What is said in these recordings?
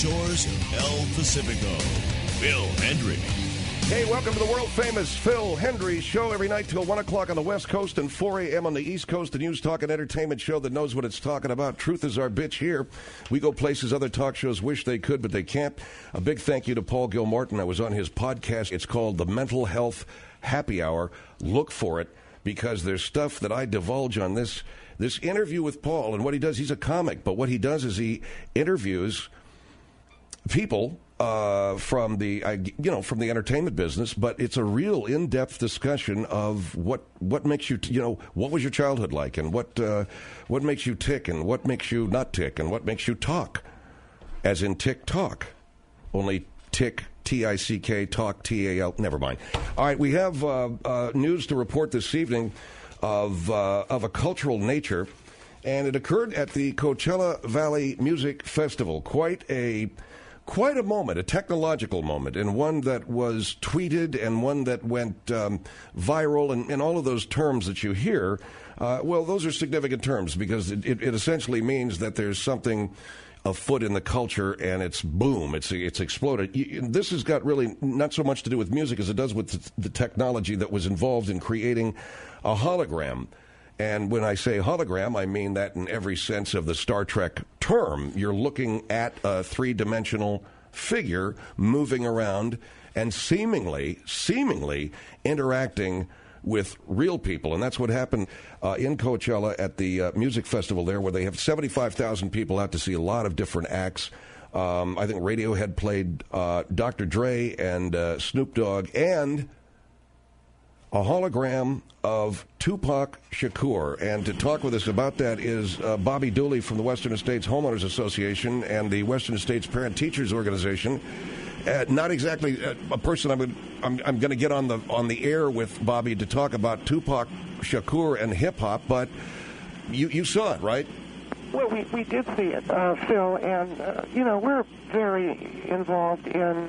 shores of El Pacifico, Phil Hendrie. Hey, welcome to the world-famous Phil Hendrie Show every night till 1 o'clock on the West Coast and 4 a.m. on the East Coast, the news, talk, and entertainment show that knows what it's talking about. Truth is our bitch here. We go places other talk shows wish they could, but they can't. A big thank you to Paul Gilmartin. I was on his podcast. It's called The Mental Health Happy Hour. Look for it, because there's stuff that I divulge on this interview with Paul. And what he does, he's a comic, but what he does is he interviews people from the entertainment business, but it's a real in-depth discussion of what makes you, what was your childhood like, and what makes you tick, and what makes you not tick, and what makes you talk, as in tick talk, only tick, T-I-C-K, talk, T-A-L, never mind. All right, we have news to report this evening of a cultural nature, and it occurred at the Coachella Valley Music Festival. Quite a moment, a technological moment, and one that was tweeted and one that went viral, and all of those terms that you hear, well, those are significant terms, because it essentially means that there's something afoot in the culture, and it's boom, it's exploded. This has got really not so much to do with music as it does with the technology that was involved in creating a hologram. And when I say hologram, I mean that in every sense of the Star Trek term. You're looking at a three-dimensional figure moving around and seemingly interacting with real people. And that's what happened in Coachella at the music festival there, where they have 75,000 people out to see a lot of different acts. I think Radiohead played Dr. Dre and Snoop Dogg, and a hologram of Tupac Shakur. And to talk with us about that is Bobby Dooley from the Western Estates Homeowners Association and the Western Estates Parent Teachers Organization. Not exactly a person I'm going to get on the air with Bobby to talk about Tupac Shakur and hip hop, but you saw it, right? Well, we did see it, Phil, and we're very involved in.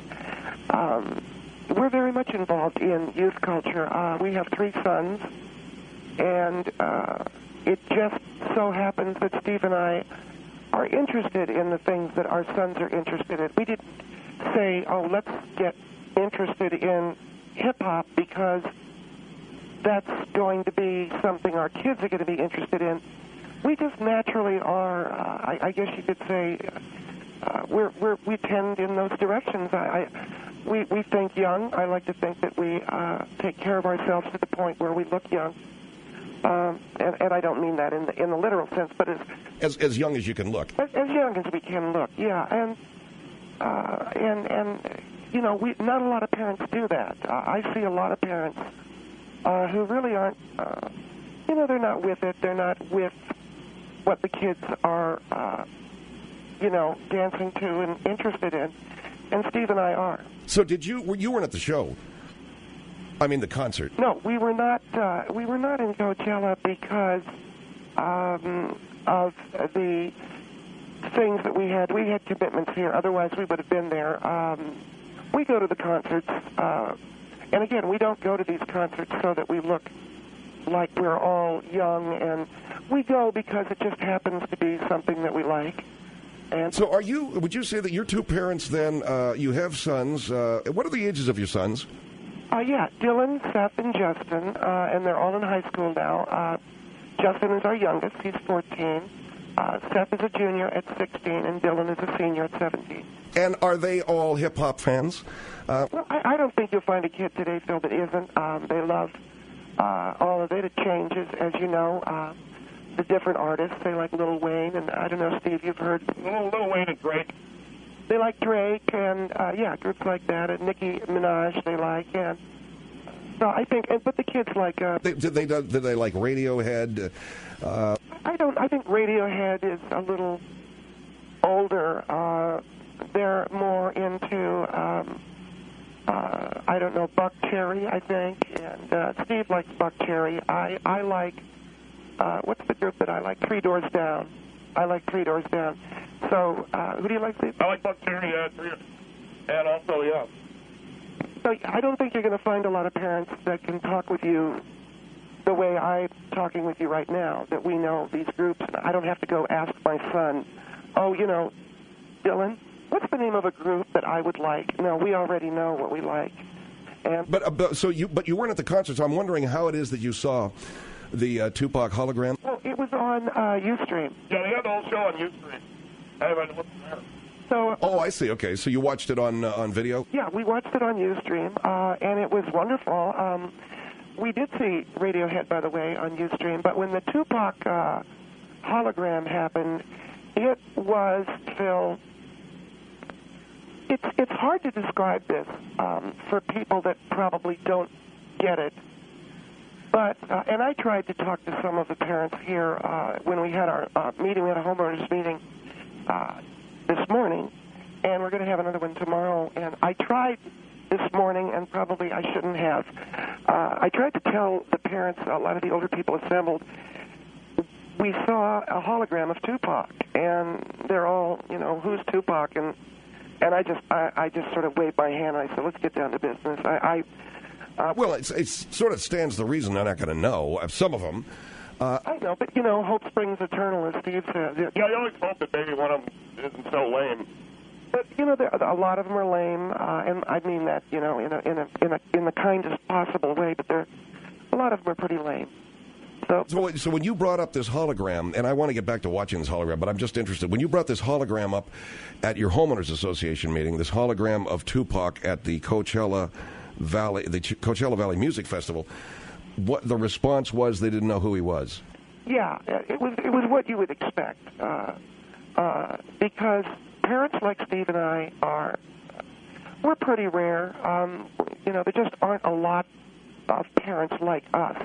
We're very much involved in youth culture. We have 3 sons, and it just so happens that Steve and I are interested in the things that our sons are interested in. We didn't say, oh, let's get interested in hip-hop because that's going to be something our kids are going to be interested in. We just naturally are, I guess you could say, we tend in those directions. We think young. I like to think that we take care of ourselves to the point where we look young. And I don't mean that in the literal sense, but as young as you can look. As young as we can look, yeah. And not a lot of parents do that. I see a lot of parents who really aren't, they're not with it. They're not with what the kids are, dancing to and interested in. And Steve and I are. So you weren't at the show? I mean, the concert. No, we were not. We were not in Coachella because of the things that we had. We had commitments here. Otherwise, we would have been there. We go to the concerts, and again, we don't go to these concerts so that we look like we're all young, and we go because it just happens to be something that we like. And so would you say that your 2 parents then, you have sons, what are the ages of your sons? Yeah, Dylan, Seth, and Justin, and they're all in high school now. Justin is our youngest, he's 14. Seth is a junior at 16, and Dylan is a senior at 17. And are they all hip-hop fans? Well, I don't think you'll find a kid today, Phil, that isn't. They love all of it. It changes, as you know. The different artists, they like Lil Wayne, and I don't know, Steve, you've heard Lil Wayne and Drake. They like Drake, and groups like that, and Nicki Minaj they like, and so I think, but the kids like. Do they like Radiohead? I think Radiohead is a little older. They're more into I don't know, Buck Cherry, I think, and Steve likes Buck Cherry. I like. What's the group that I like? 3 Doors Down. I like 3 Doors Down. So, who do you like, Steve? I like Buck Cherry, and also, yeah. So I don't think you're going to find a lot of parents that can talk with you the way I'm talking with you right now, that we know these groups. I don't have to go ask my son, Dylan, what's the name of a group that I would like? No, we already know what we like. And But you weren't at the concert, so I'm wondering how it is that you saw the Tupac hologram. well, it was on Ustream. Yeah, they had the whole show on Ustream. I haven't looked at it. So Oh, I see. Okay, so you watched it on video. yeah, we watched it on Ustream, and it was wonderful. We did see Radiohead, by the way, on Ustream, but when the Tupac hologram happened, it was, Phil, it's hard to describe this for people that probably don't get it. But, and I tried to talk to some of the parents here when we had our meeting, we had a homeowners meeting this morning, and we're going to have another one tomorrow. And I tried this morning, and probably I shouldn't have. I tried to tell the parents, a lot of the older people assembled, we saw a hologram of Tupac, and they're all, you know, who's Tupac? And I just sort of waved my hand, and I said, let's get down to business. Well, it sort of stands the reason they're not going to know. Some of them. I know, but, you know, hope springs eternal, as Steve says. Yeah, I always hope that maybe one of them isn't so lame. But, you know, a lot of them are lame, and I mean that, you know, in the kindest possible way, but a lot of them are pretty lame. So when you brought up this hologram, and I want to get back to watching this hologram, but I'm just interested. When you brought this hologram up at your homeowners association meeting, this hologram of Tupac at the Coachella Valley Music Festival, what the response was, they didn't know who he was. Yeah, it was what you would expect, because parents like Steve and I we're pretty rare. You know, there just aren't a lot of parents like us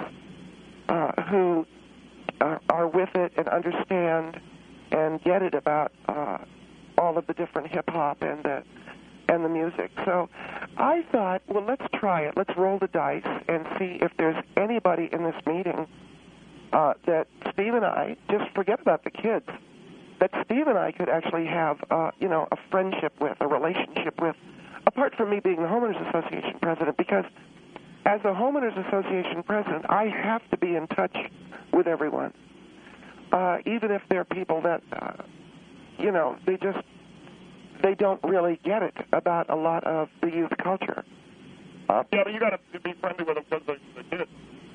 who are with it and understand and get it about all of the different hip hop and the music. So I thought, well, let's try it. Let's roll the dice and see if there's anybody in this meeting that Steve and I, just forget about the kids, that Steve and I could actually have, you know, a friendship with, a relationship with, apart from me being the Homeowners Association president, because as a Homeowners Association president, I have to be in touch with everyone, even if they're people that, you know, they don't really get it about a lot of the youth culture. Yeah, but you got to be friendly with them because the kids.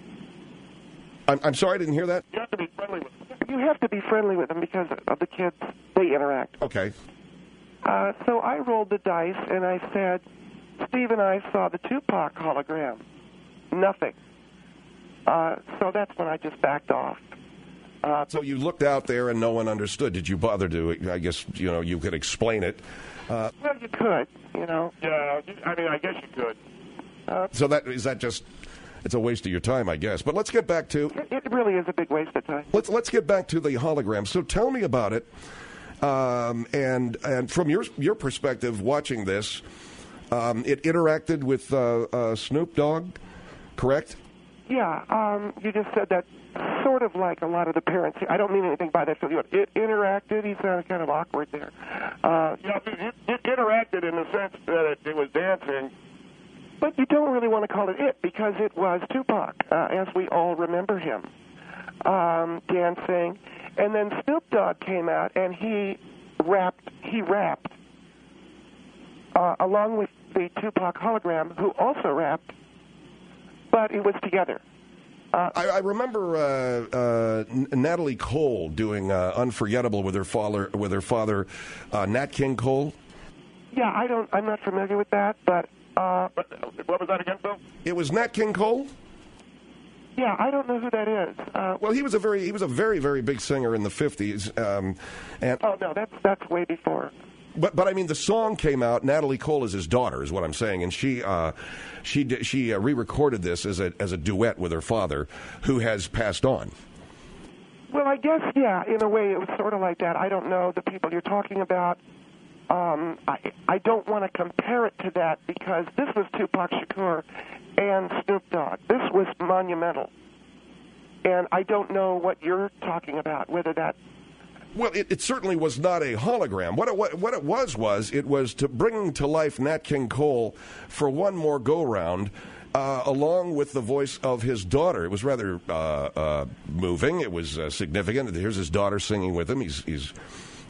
I'm sorry, I didn't hear that. You have to be friendly with them. You have to be friendly with them because of the kids. They interact. Okay. So I rolled the dice, and I said, Steve and I saw the Tupac hologram. Nothing. So that's when I just backed off. So you looked out there and no one understood. Did you bother to, I guess, you know, you could explain it. Well, you could, you know. Yeah, I mean, I guess you could. So is that just, it's a waste of your time, I guess. But let's get back to... It really is a big waste of time. Let's get back to the hologram. So tell me about it. And from your perspective, watching this, it interacted with Snoop Dogg, correct? Yeah, you just said that sort of like a lot of the parents. I don't mean anything by that. So it interacted. He sounded kind of awkward there. Yeah, it interacted in the sense that it was dancing. But you don't really want to call it because it was Tupac, as we all remember him, dancing. And then Snoop Dogg came out and he rapped along with the Tupac hologram, who also rapped, but it was together. I remember Natalie Cole doing "Unforgettable" with her father, Nat King Cole. Yeah, I'm not familiar with that, but what was that again, Phil? It was Nat King Cole. Yeah, I don't know who that is. Well, he was a very, very big singer in the 50s. And oh no, that's way before. But I mean, the song came out. Natalie Cole is his daughter, is what I'm saying, and she re-recorded this as a duet with her father, who has passed on. Well, I guess yeah, in a way it was sort of like that. I don't know the people you're talking about. I don't want to compare it to that because this was Tupac Shakur and Snoop Dogg. This was monumental, and I don't know what you're talking about. Whether that. Well, it certainly was not a hologram. What it was to bring to life Nat King Cole for one more go-round, along with the voice of his daughter. It was rather moving. It was significant. Here's his daughter singing with him. He's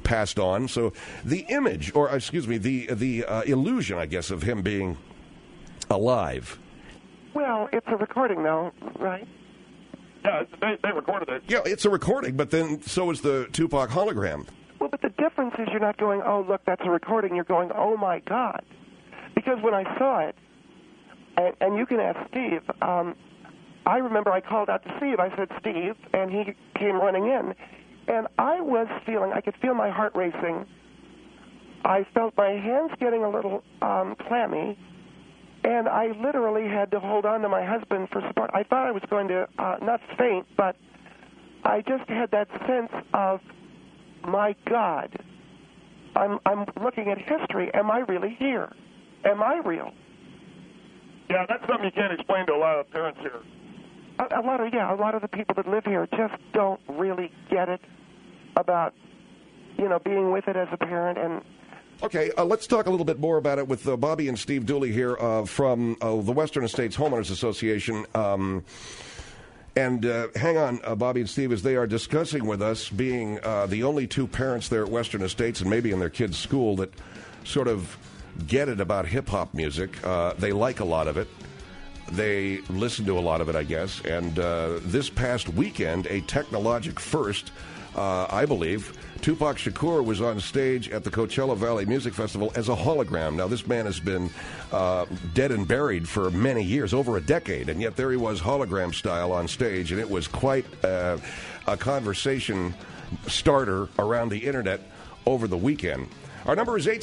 passed on. So the image, or excuse me, the illusion, I guess, of him being alive. Well, it's a recording, though, right? Yeah, they recorded it. Yeah, it's a recording, but then so is the Tupac hologram. Well, but the difference is you're not going, oh, look, that's a recording. You're going, oh, my God. Because when I saw it, and you can ask Steve, I remember I called out to Steve. I said, Steve, and he came running in. And I could feel my heart racing. I felt my hands getting a little clammy. And I literally had to hold on to my husband for support. I thought I was going to not faint, but I just had that sense of, my God, I'm looking at history. Am I really here? Am I real? Yeah, that's something you can't explain to a lot of parents here. A lot of the people that live here just don't really get it about, being with it as a parent. And okay, let's talk a little bit more about it with Bobby and Steve Dooley here from the Western Estates Homeowners Association. And hang on, Bobby and Steve, as they are discussing with us, being the only two parents there at Western Estates and maybe in their kids' school that sort of get it about hip-hop music. They like a lot of it. They listen to a lot of it, I guess. And this past weekend, a technologic first, I believe, Tupac Shakur was on stage at the Coachella Valley Music Festival as a hologram. Now, this man has been dead and buried for many years, over a decade, and yet there he was hologram style on stage, and it was quite a conversation starter around the Internet over the weekend. Our number is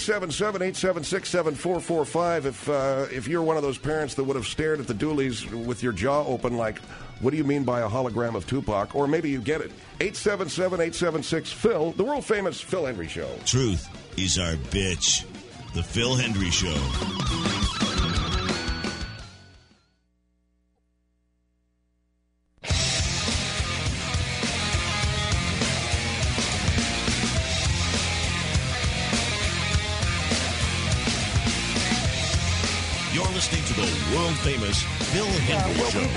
877-876-7445. If you're one of those parents that would have stared at the Dooleys with your jaw open like, what do you mean by a hologram of Tupac? Or maybe you get it. 877-876-PHIL, the world-famous Phil Hendrie Show. Truth is our bitch. The Phil Hendrie Show. Listening to the world-famous Phil Hendrie Show.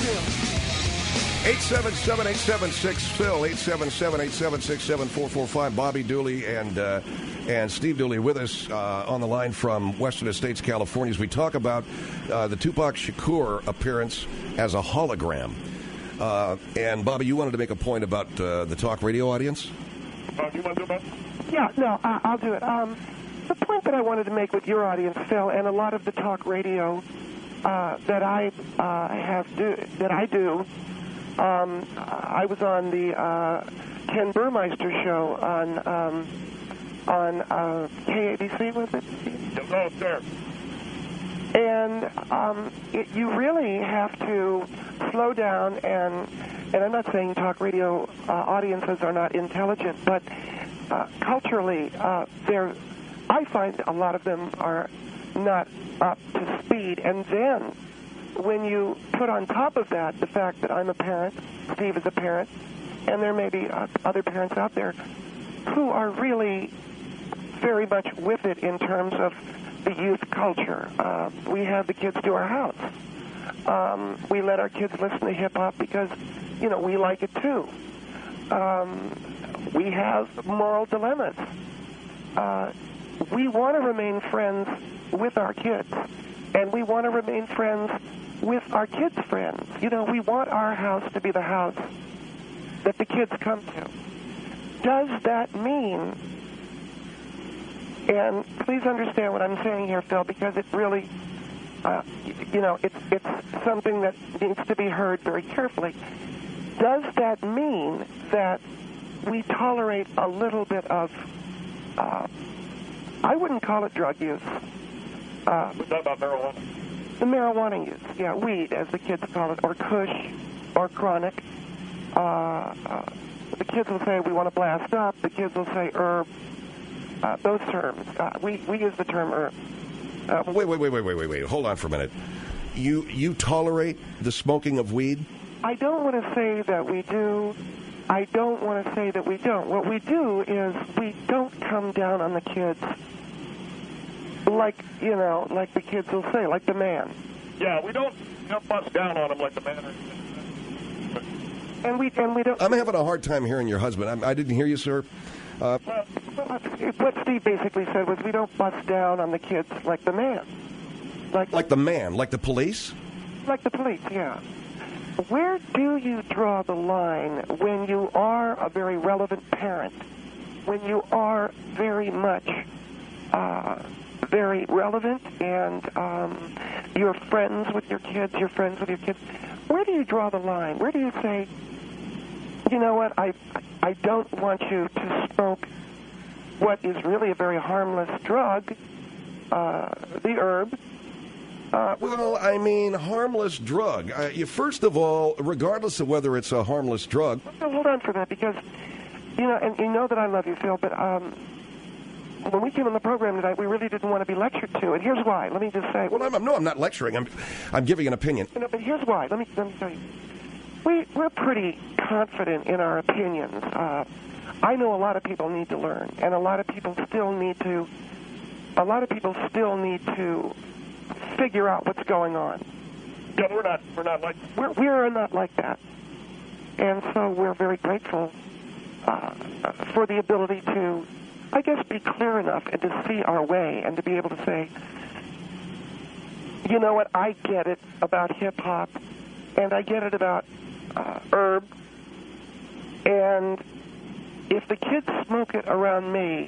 877-876-PHIL, 877-876-7445. Bobby Dooley and Steve Dooley with us on the line from Western Estates, California, as we talk about the Tupac Shakur appearance as a hologram. And, Bobby, you wanted to make a point about the talk radio audience? You want to do that? Yeah, no, I'll do it. The point that I wanted to make with your audience, Phil, and a lot of the talk radio that I do, I was on the Ken Burmeister show on KABC, was it? No, sir. And you really have to slow down, and I'm not saying talk radio audiences are not intelligent, but culturally, I find a lot of them are not up to speed. And then when you put on top of that the fact that I'm a parent, Steve is a parent, and there may be other parents out there who are really very much with it in terms of the youth culture. We have the kids to our house. We let our kids listen to hip-hop because, we like it too. We have moral dilemmas. We want to remain friends with our kids, and we want to remain friends with our kids' friends. We want our house to be the house that the kids come to. Does that mean, and please understand what I'm saying here, Phil, because it really, it's something that needs to be heard very carefully. Does that mean that we tolerate a little bit of I wouldn't call it drug use. We're talking about marijuana. The marijuana use, yeah, weed, as the kids call it, or kush, or chronic. The kids will say, we want to blast up. The kids will say herb. Those terms. We use the term herb. Wait. Hold on for a minute. You tolerate the smoking of weed? I don't want to say that we do. I don't want to say that we don't. What we do is we don't come down on the kids like the kids will say, like the man. Yeah, we don't bust down on them like the man. And we don't. I'm having a hard time hearing your husband. I didn't hear you, sir. What Steve basically said was we don't bust down on the kids like the man. Like the man? Like the police? Like the police, yeah. Where do you draw the line when you are a very relevant parent, when you are very much very relevant and you're friends with your kids, where do you draw the line? Where do you say, you know what, I don't want you to smoke what is really a very harmless drug, the herb? Well, I mean, harmless drug. First of all, regardless of whether it's a harmless drug... So hold on for that, because, you know, and you know that I love you, Phil, but when we came on the program tonight, we really didn't want to be lectured to, and here's why. Let me just say... Well, I'm not lecturing. I'm giving an opinion. You know, but here's why. Let me tell you. We're pretty confident in our opinions. I know a lot of people need to learn, and a lot of people still need to figure out what's going on. Yeah, we're not like we're not like that, and so we're very grateful for the ability to, I guess, be clear enough and to see our way and to be able to say, you know what, I get it about hip hop, and I get it about herb, and if the kids smoke it around me,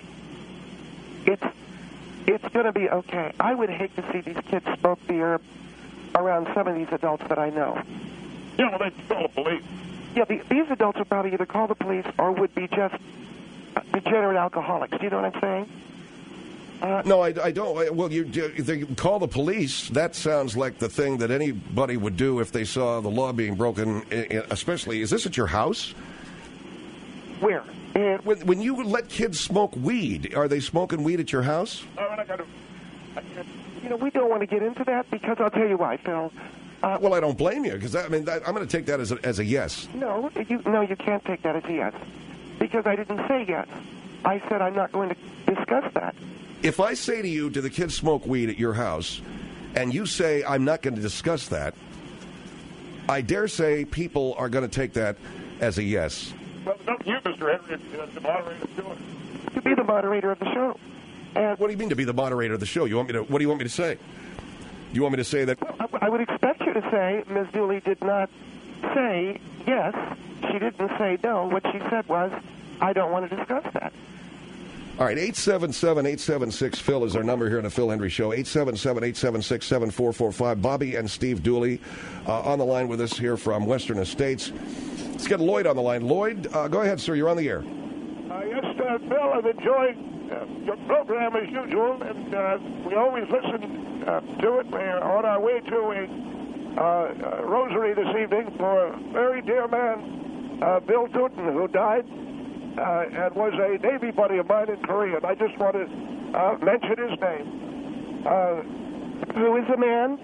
it's going to be okay. I would hate to see these kids smoke the herb around some of these adults that I know. Yeah, well, they'd call the police. Yeah, these adults would probably either call the police or would be just degenerate alcoholics. Do you know what I'm saying? No, I don't. Well, they call the police. That sounds like the thing that anybody would do if they saw the law being broken, especially, is this at your house? Where? When you let kids smoke weed, are they smoking weed at your house? You know, we don't want to get into that because I'll tell you why, Phil. Well, I don't blame you because I'm going to take that as a yes. No, you can't take that as a yes because I didn't say yes. I said I'm not going to discuss that. If I say to you, do the kids smoke weed at your house, and you say I'm not going to discuss that, I dare say people are going to take that as a yes. Well, not you, Mr. Henry, the moderator of the show. To be the moderator of the show. And what do you mean to be the moderator of the show? What do you want me to say? You want me to say that? Well, I would expect you to say Ms. Dooley did not say yes. She didn't say no. What she said was, I don't want to discuss that. All right, 877-876-PHIL is our number here on the Phil Hendrie Show. 877-876-7445. Bobby and Steve Dooley on the line with us here from Western Estates. Let's get Lloyd on the line. Lloyd, go ahead, sir. You're on the air. Yes, Phil, I've enjoyed your program as usual, and we always listen to it. We're on our way to a rosary this evening for a very dear man, Bill Tooten, who died and was a Navy buddy of mine in Korea. And I just want to mention his name. Who is the man?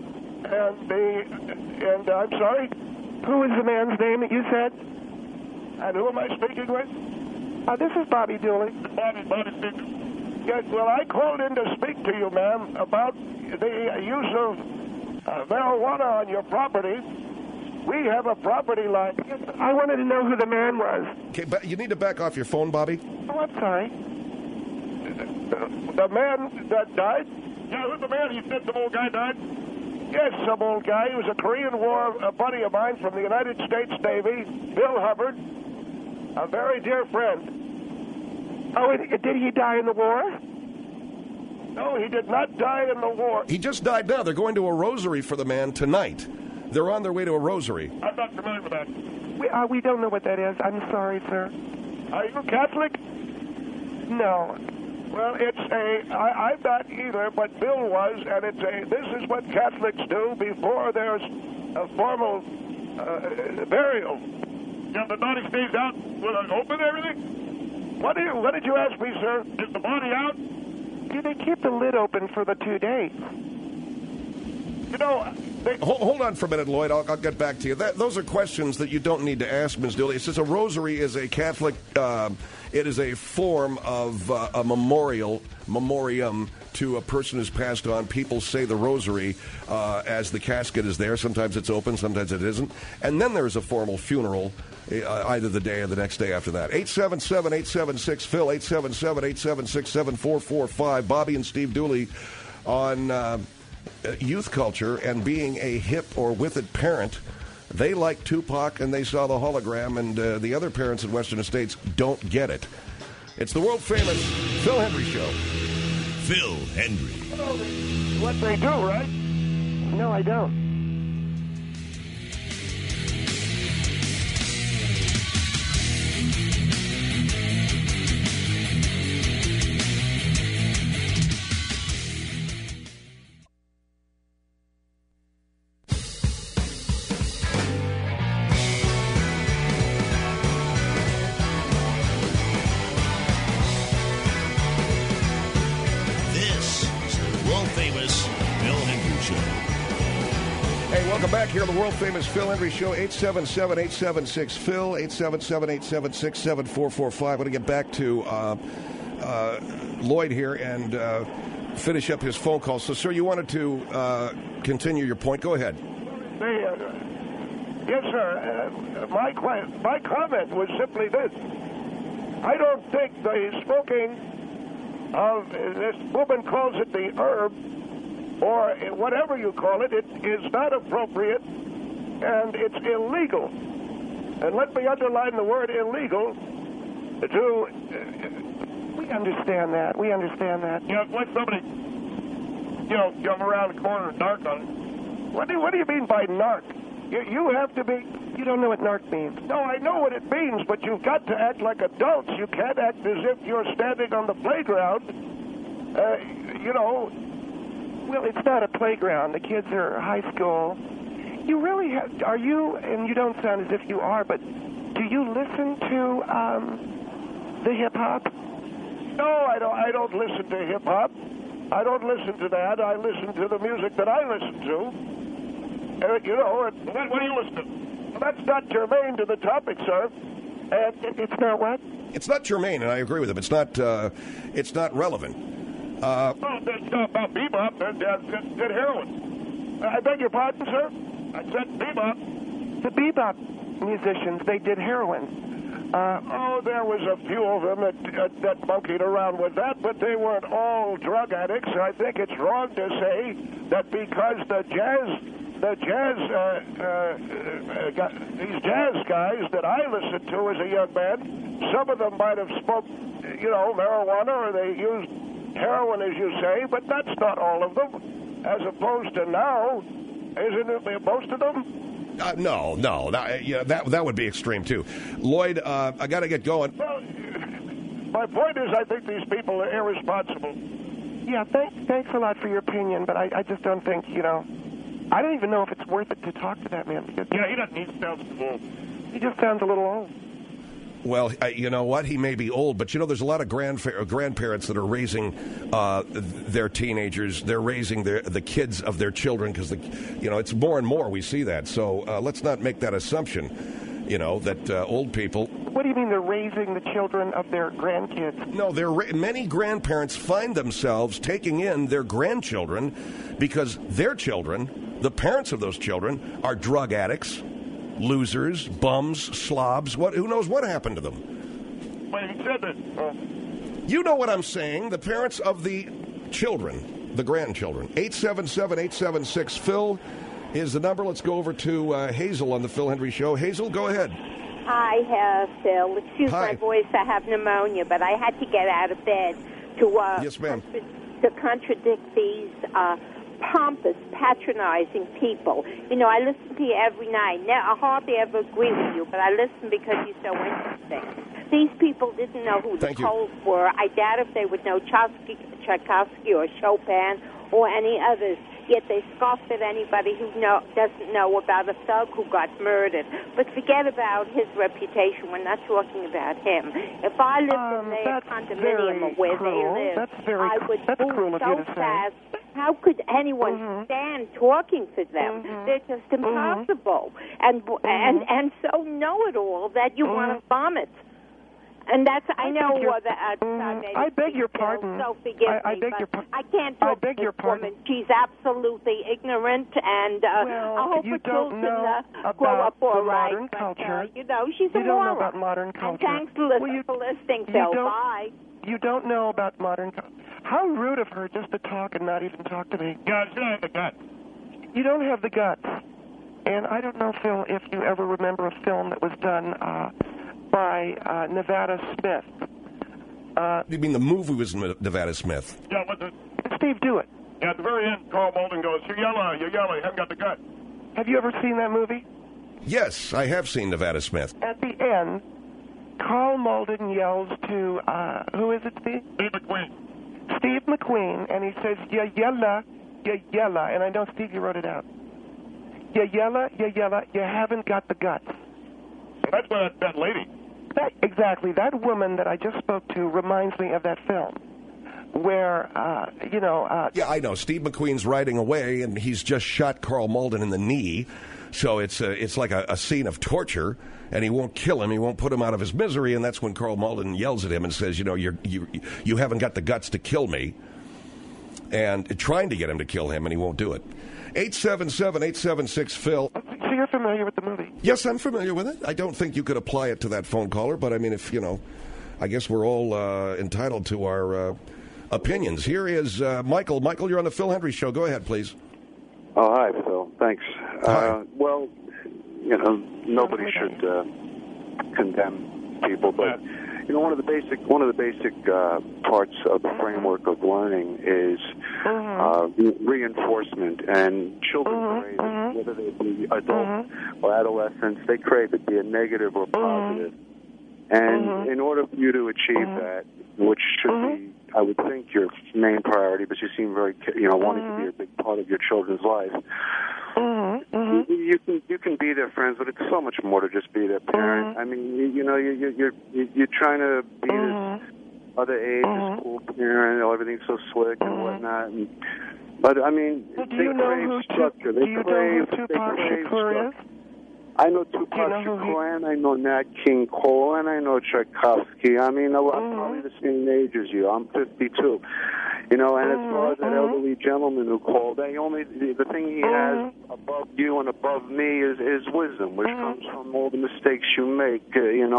And I'm sorry? Who is the man's name that you said? And who am I speaking with? This is Bobby Dooley. Bobby speaking. Yes, well, I called in to speak to you, ma'am, about the use of marijuana on your property. We have a property line. I wanted to know who the man was. Okay, but you need to back off your phone, Bobby. Oh, I'm sorry. The man that died? Yeah, who's the man? You said some old guy died? Yes, some old guy. He was a Korean War buddy of mine from the United States Navy, Bill Hubbard, a very dear friend. Oh, did he die in the war? No, he did not die in the war. He just died now. They're going to a rosary for the man tonight. They're on their way to a rosary. I'm not familiar with that. We don't know what that is. I'm sorry, sir. Are you Catholic? No. Well, I'm not either, but Bill was, and this is what Catholics do before there's a formal burial. Yeah, the body stays out with an open everything? What did you ask me, sir? Is the body out? Do they keep the lid open for the 2 days? You know... Hold on for a minute, Lloyd. I'll get back to you. Those are questions that you don't need to ask, Ms. Dooley. It says a rosary is a Catholic... it is a form of a memorial memoriam to a person who's passed on. People say the rosary as the casket is there. Sometimes it's open, sometimes it isn't. And then there's a formal funeral either the day or the next day after that. 877-876-PHIL, 877-876-7445. Bobby and Steve Dooley on youth culture and being a hip or with it parent. They like Tupac and they saw the hologram, and the other parents at Western Estates don't get it. It's the world-famous Phil Hendrie Show. Phil Hendrie. What they do, right? No, I don't. Here on the world-famous Phil Hendrie Show, 877-876-PHIL, 877-876-7445. I want to get back to Lloyd here and finish up his phone call. So, sir, you wanted to continue your point. Go ahead. Yes, sir. My comment was simply this. I don't think the smoking of, this woman calls it the herb, or whatever you call it, it is not appropriate, and it's illegal. And let me underline the word illegal to... We understand that. We understand that. You know, let somebody, come around the corner and narc on it. What do you mean by narc? You have to be... You don't know what narc means. No, I know what it means, but you've got to act like adults. You can't act as if you're standing on the playground, Well, it's not a playground. The kids are high school. You really are you, and you don't sound as if you are, but do you listen to the hip-hop? No, I don't listen to hip-hop. I don't listen to that. I listen to the music that I listen to. What do you listen to? Well, that's not germane to the topic, sir. It's not what? It's not germane, and I agree with him. It's not relevant. That's about bebop. Did heroin. I beg your pardon, sir? I said bebop. The bebop musicians, they did heroin. There was a few of them that monkeyed around with that, but they weren't all drug addicts. I think it's wrong to say that because these jazz guys that I listened to as a young man, some of them might have smoked, marijuana, or they used heroin, as you say, but that's not all of them. As opposed to now, isn't it most of them? No. That would be extreme, too. Lloyd, I got to get going. Well, my point is I think these people are irresponsible. Yeah, thanks a lot for your opinion, but I just don't think, I don't even know if it's worth it to talk to that man. Because he doesn't. He sounds old. He just sounds a little old. Well, you know what? He may be old, but there's a lot of grandparents that are raising their teenagers. They're raising the kids of their children because it's more and more we see that. So let's not make that assumption. That old people. What do you mean they're raising the children of their grandkids? No, many grandparents find themselves taking in their grandchildren because their children, the parents of those children, are drug addicts. Losers, bums, slobs, who knows what happened to them? Well, he said that. You know what I'm saying. The parents of the children, the grandchildren. 877-876-PHIL is the number. Let's go over to Hazel on the Phil Hendrie Show. Hazel, go ahead. Hi, Phil. Excuse my voice. I have pneumonia, but I had to get out of bed to yes, ma'am. To contradict these pompous, patronizing people. I listen to you every night. Now, I hardly ever agree with you, but I listen because you're so interesting. These people didn't know who the Poles were. I doubt if they would know Tchaikovsky or Chopin or any others. Yet they scoffed at anybody who doesn't know about a thug who got murdered. But forget about his reputation. We're not talking about him. If I lived in their condominium or where they live, I would move so fast. How could anyone stand talking to them? They're just impossible and so know-it-all that you want to vomit. And that's, I know that I beg your pardon. So forgive I me, beg your but I can't talk to this woman. She's absolutely ignorant, and I hope her children grow up all right. Modern culture. You know, she's a You don't know about modern culture. And thanks for listening, Phil. Bye. You don't know about modern culture. How rude of her just to talk and not even talk to me. God, you don't have the guts. You don't have the guts. And I don't know, Phil, if you ever remember a film that was done by Nevada Smith. You mean the movie was Nevada Smith? Yeah, but Steve, do it. at the very end, Carl Malden goes, you're yellow, you haven't got the guts. Have you ever seen that movie? Yes, I have seen Nevada Smith. At the end, Carl Malden yells to, who is it, Steve? Steve McQueen. Steve McQueen, and he says, you yella, and I know, Steve, you wrote it out. You yella, you haven't got the guts. So that's why that lady. Exactly. That woman that I just spoke to reminds me of that film where, Yeah, I know. Steve McQueen's riding away, and he's just shot Carl Malden in the knee. So it's like a scene of torture, and he won't kill him. He won't put him out of his misery, and that's when Carl Malden yells at him and says, you haven't got the guts to kill me, and trying to get him to kill him, and he won't do it. 877-876-PHIL. So you're familiar with the movie? Yes, I'm familiar with it. I don't think you could apply it to that phone caller, but I mean, if, I guess we're all entitled to our opinions. Here is Michael. Michael, you're on the Phil Hendry Show. Go ahead, please. Oh, hi, Phil. Thanks. Hi. Well, nobody should condemn people, but one of the basic parts of the framework of learning is reinforcement, and children crave, whether they be adults or adolescents, they crave it, be it negative or positive. And in order for you to achieve that, which should be, I would think, your main priority, but you seem very, wanting to be a big part of your children's life. You can be their friends, but it's so much more to just be their parent. I mean, you're trying to be this other age, this cool parent, everything's so slick and whatnot. But I mean, they crave structure. They crave structure. I know Tupac Shakur, and I know Nat King Cole, and I know Tchaikovsky. I mean, I'm probably the same age as you. I'm 52. And as far as that elderly gentleman who called, the thing he has above you and above me is wisdom, which comes from all the mistakes you make, in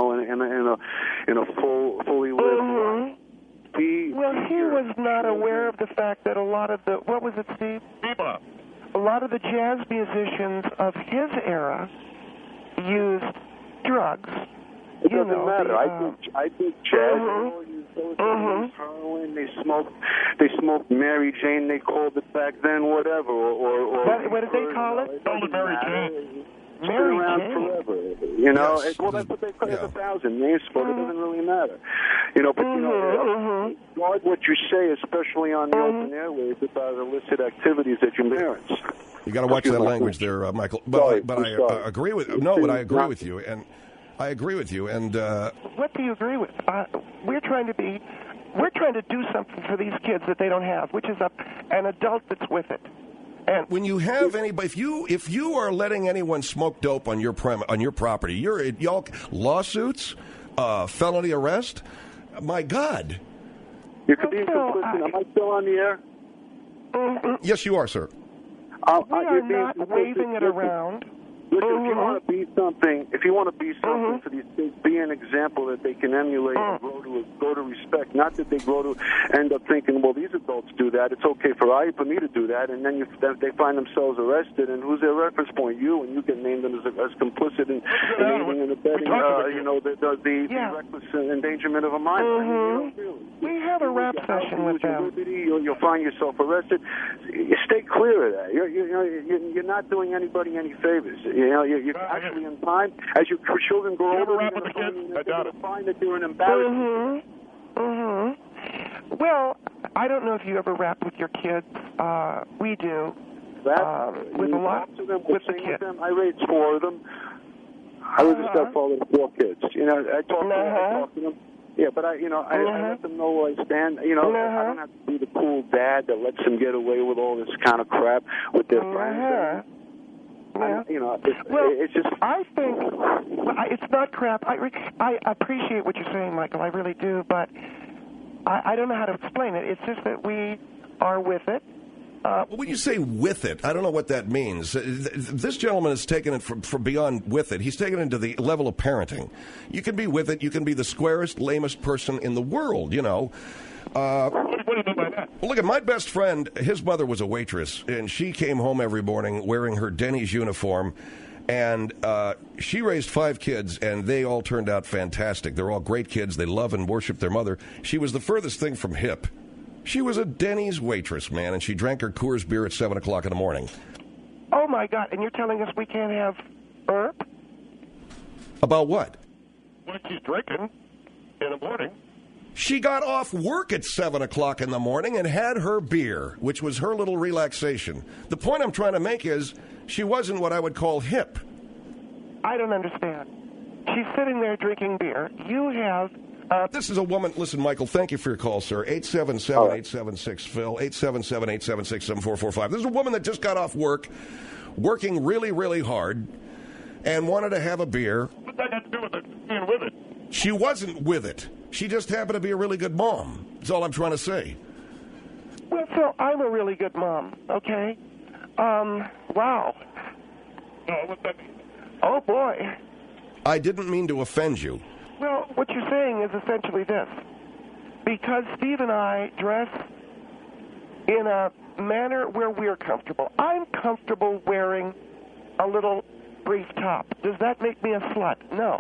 a fully lived life. He was not aware of the fact that a lot of the, what was it, Steve? A lot of the jazz musicians of his era used drugs. It doesn't matter. I think jazz. Heroin. They smoked Mary Jane. They called it back then, whatever. What did they call it? Called it Mary Jane. Mary Jane. Forever. Yes. Well, that's what they call it. 1,000 names for it. It doesn't really matter. But guard what you say, especially on the open airwaves about illicit activities that your parents. You got to watch that language there, Michael. But I agree with I agree with you, and I agree with you. And what do you agree with? We're trying to do something for these kids that they don't have, which is an adult that's with it. And when you have anybody, if you are letting anyone smoke dope on your property, y'all lawsuits, felony arrest. My God. You could be complicit. Am I still on the air? Yes, you are, sir. We are not waving it around. Listen, if you want to be something, for these kids, be an example that they can emulate and grow to respect. Not that they grow to end up thinking, well, these adults do that. It's okay for me to do that, and then they find themselves arrested. And who's their reference point? You, and you get named them as complicit in aiding and abetting. The reckless endangerment of a minor. We have a rap session with them. You'll find yourself arrested. You stay clear of that. You're not doing anybody any favors. You're actually in time. As your children grow older, you're going to find that you're an embarrassment. Well, I don't know if you ever rap with your kids. We do. With a lot of them, with the kids. I raised 4 of them. I was a stepfather of 4 kids. I talk to them. Yeah, but I let them know where I stand. I don't have to be the cool dad that lets them get away with all this kind of crap with their friends. Yeah. You know, Well, it's just. I think it's not crap. I appreciate what you're saying, Michael. I really do, but I don't know how to explain it. It's just that we are with it. When you say with it, I don't know what that means. This gentleman has taken it from beyond with it. He's taken it to the level of parenting. You can be with it. You can be the squarest, lamest person in the world, you know. What do you mean by that? Well, look at my best friend. His mother was a waitress, and she came home every morning wearing her Denny's uniform. And she raised 5 kids, and they all turned out fantastic. They're all great kids. They love and worship their mother. She was the furthest thing from hip. She was a Denny's waitress, man, and she drank her Coors beer at 7 o'clock in the morning. Oh, my God. And you're telling us we can't have herb? About what? What she's drinking in the morning. She got off work at 7 o'clock in the morning and had her beer, which was her little relaxation. The point I'm trying to make is she wasn't what I would call hip. I don't understand. She's sitting there drinking beer. You have... This is a woman. Listen, Michael, thank you for your call, sir. 877-876-PHIL, 877-876-7445. This is a woman that just got off work, working really, really hard, and wanted to have a beer. What's that got to do with it? Being with it? She wasn't with it. She just happened to be a really good mom. That's all I'm trying to say. Well, Phil, I'm a really good mom, okay? Wow. No, what's that mean? Oh, boy. I didn't mean to offend you. Well, what you're saying is essentially this. Because Steve and I dress in a manner where we're comfortable. I'm comfortable wearing a little brief top. Does that make me a slut? No.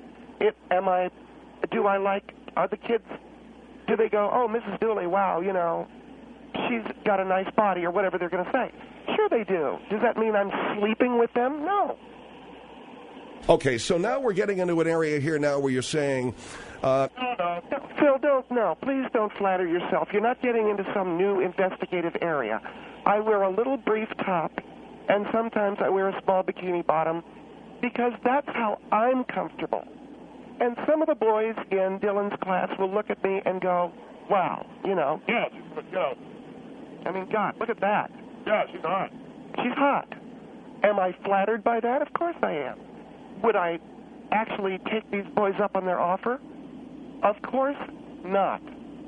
Are the kids, do they go, oh, Mrs. Dooley, wow, you know, she's got a nice body, or whatever they're going to say? Sure they do. Does that mean I'm sleeping with them? No. Okay, so now we're getting into an area here now where you're saying... No, Phil, please don't flatter yourself. You're not getting into some new investigative area. I wear a little brief top, and sometimes I wear a small bikini bottom, because that's how I'm comfortable. And some of the boys in Dylan's class will look at me and go, wow, you know. Yeah, I mean, God, look at that. yeah, she's hot. She's hot. Am I flattered by that? Of course I am. Would I actually take these boys up on their offer? Of course not.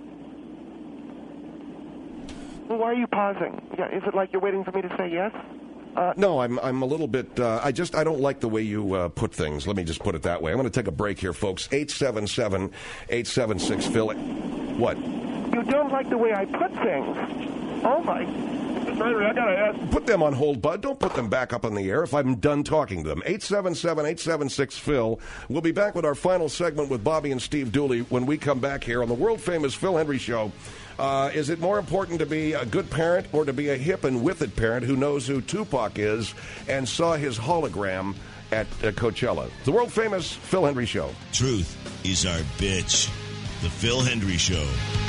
Well, why are you pausing? Is it like you're waiting for me to say yes? No, I'm a little bit... I don't like the way you put things. Let me just put it that way. I'm going to take a break here, folks. 877-876-PHIL. What? You don't like the way I put things. Oh, my... I got to ask. Put them on hold, bud. Don't put them back up in the air if I'm done talking to them. 877-876-PHIL. We'll be back with our final segment with Bobby and Steve Dooley when we come back here on the world-famous Phil Hendrie Show. Is it more important to be a good parent or to be a hip and with it parent who knows who Tupac is and saw his hologram at Coachella? The world-famous Phil Hendrie Show. Truth is our bitch. The Phil Hendrie Show.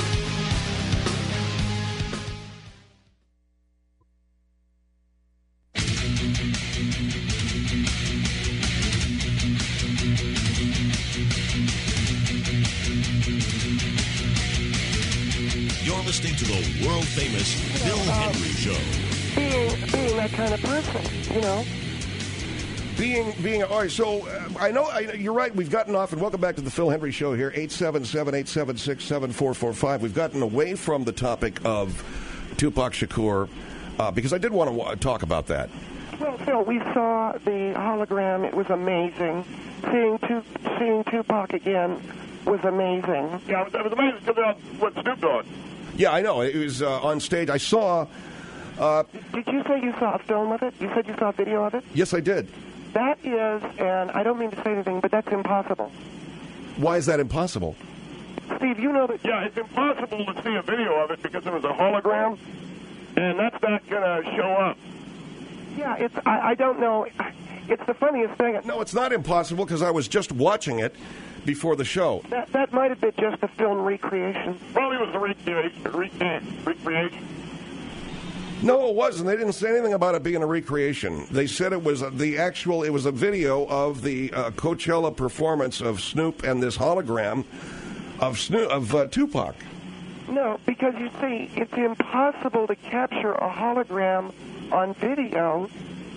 You're listening to the world-famous Phil Hendrie Show. Being that kind of person, you know. Being all right, so I know you're right. We've gotten off, and welcome back to the Phil Hendrie Show here, 877-876-7445. We've gotten away from the topic of Tupac Shakur because I did want to talk about that. Well, Phil, we saw the hologram. It was amazing. Seeing Tupac again was amazing. Yeah, it was amazing because with Snoop Dogg. Yeah, I know. It was on stage. I saw... Did you say you saw a film of it? You said you saw a video of it? Yes, I did. That is, and I don't mean to say anything, but that's impossible. Why is that impossible? Steve, you know that... Yeah, it's impossible to see a video of it because it was a hologram, and that's not going to show up. Yeah, I don't know. It's the funniest thing. No, it's not impossible because I was just watching it before the show. That might have been just a film recreation. Probably was a recreation. No, it wasn't. They didn't say anything about it being a recreation. They said it was it was a video of the Coachella performance of Snoop and this hologram of Tupac. No, because you see, it's impossible to capture a hologram on video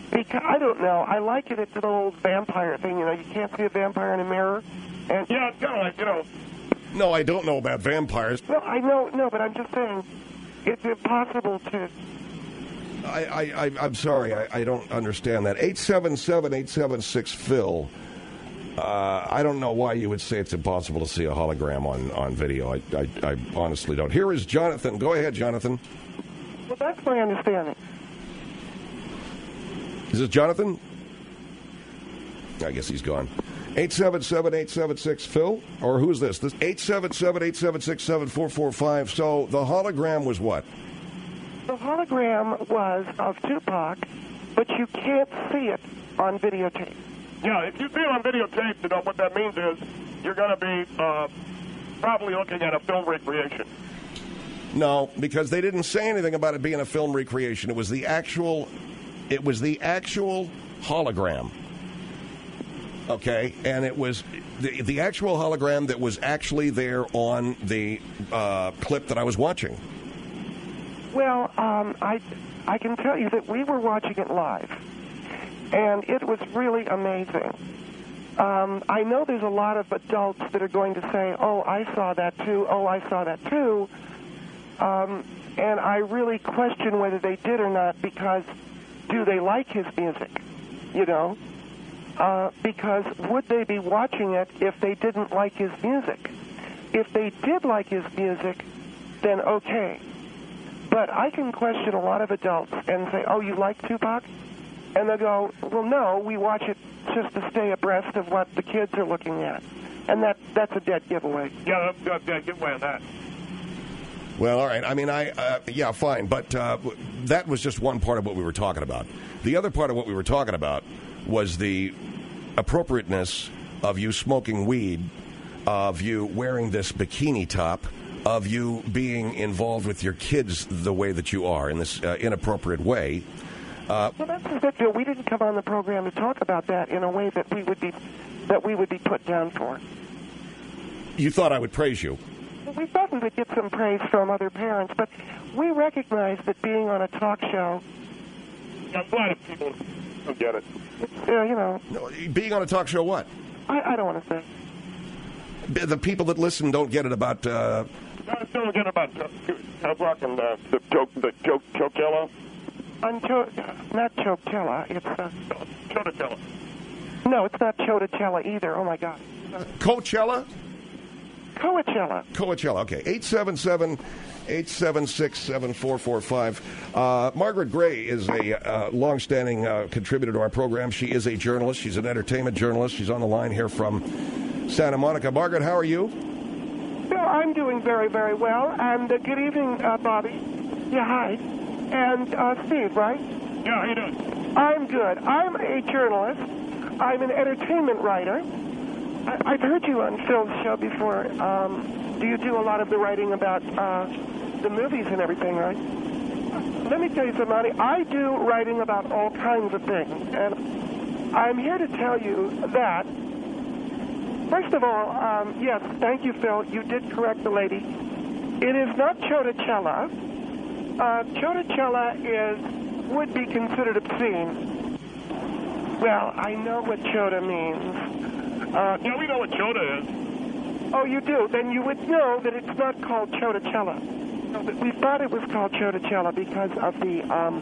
Because, I don't know. I like it. It's an old vampire thing. You can't see a vampire in a mirror. And Yeah, it's kind of like, No, I don't know about vampires. Well, I know, no, but I'm just saying, it's impossible to. I'm sorry, I don't understand that. 877-876-PHIL. I don't know why you would say it's impossible to see a hologram on video. I honestly don't. Here is Jonathan. Go ahead, Jonathan. Well, that's my understanding. Is this Jonathan? I guess he's gone. 877-876-PHIL? Or who's this? This 877-876-7445. So the hologram was what? The hologram was of Tupac, but you can't see it on videotape. Yeah, if you see it on videotape, what that means is you're going to be probably looking at a film recreation. No, because they didn't say anything about it being a film recreation. It was the actual hologram. Okay, and it was the actual hologram that was actually there on the clip that I was watching. Well, I can tell you that we were watching it live, and it was really amazing. I know there's a lot of adults that are going to say, oh, I saw that too, oh, I saw that too, and I really question whether they did or not, because do they like his music, because would they be watching it if they didn't like his music? If they did like his music, then okay. But I can question a lot of adults and say, oh, you like Tupac? And they'll go, well, no, we watch it just to stay abreast of what the kids are looking at. And that's a dead giveaway. Yeah, that's a dead giveaway on that. Well, all right. I mean, yeah, fine. But that was just one part of what we were talking about. The other part of what we were talking about was the appropriateness of you smoking weed, of you wearing this bikini top, of you being involved with your kids the way that you are in this inappropriate way. Well, that's the thing. We didn't come on the program to talk about that in a way that we would be put down for. You thought I would praise you. Well, we thought we would get some praise from other parents, but we recognize that being on a talk show. I'm glad if people don't get it. No, being on a talk show, what? I don't want to say. The people that listen don't get it about. I still don't get it about Rock and the Chokella. Not Chokella. It's Chotachella. No, it's not Chotachella either. Oh my God. Coachella. Coachella. Okay. 877-876-7445. Margaret Gray is a long-standing contributor to our program. She is a journalist. She's an entertainment journalist. She's on the line here from Santa Monica. Margaret, how are you? Well, I'm doing very, very well. And good evening, Bobby. Yeah, hi. And Steve, right? Yeah, how you doing? I'm good. I'm a journalist. I'm an entertainment writer. I've heard you on Phil's show before. Do you do a lot of the writing about the movies and everything, right? Let me tell you something, Monty. I do writing about all kinds of things. And I'm here to tell you that, first of all, yes, thank you, Phil. You did correct the lady. It is not Chotachella. Chotachella would be considered obscene. Well, I know what Chota means. Yeah, we know what Chota is. Oh, you do? Then you would know that it's not called Chotachella. No, but we thought it was called Chotachella because of the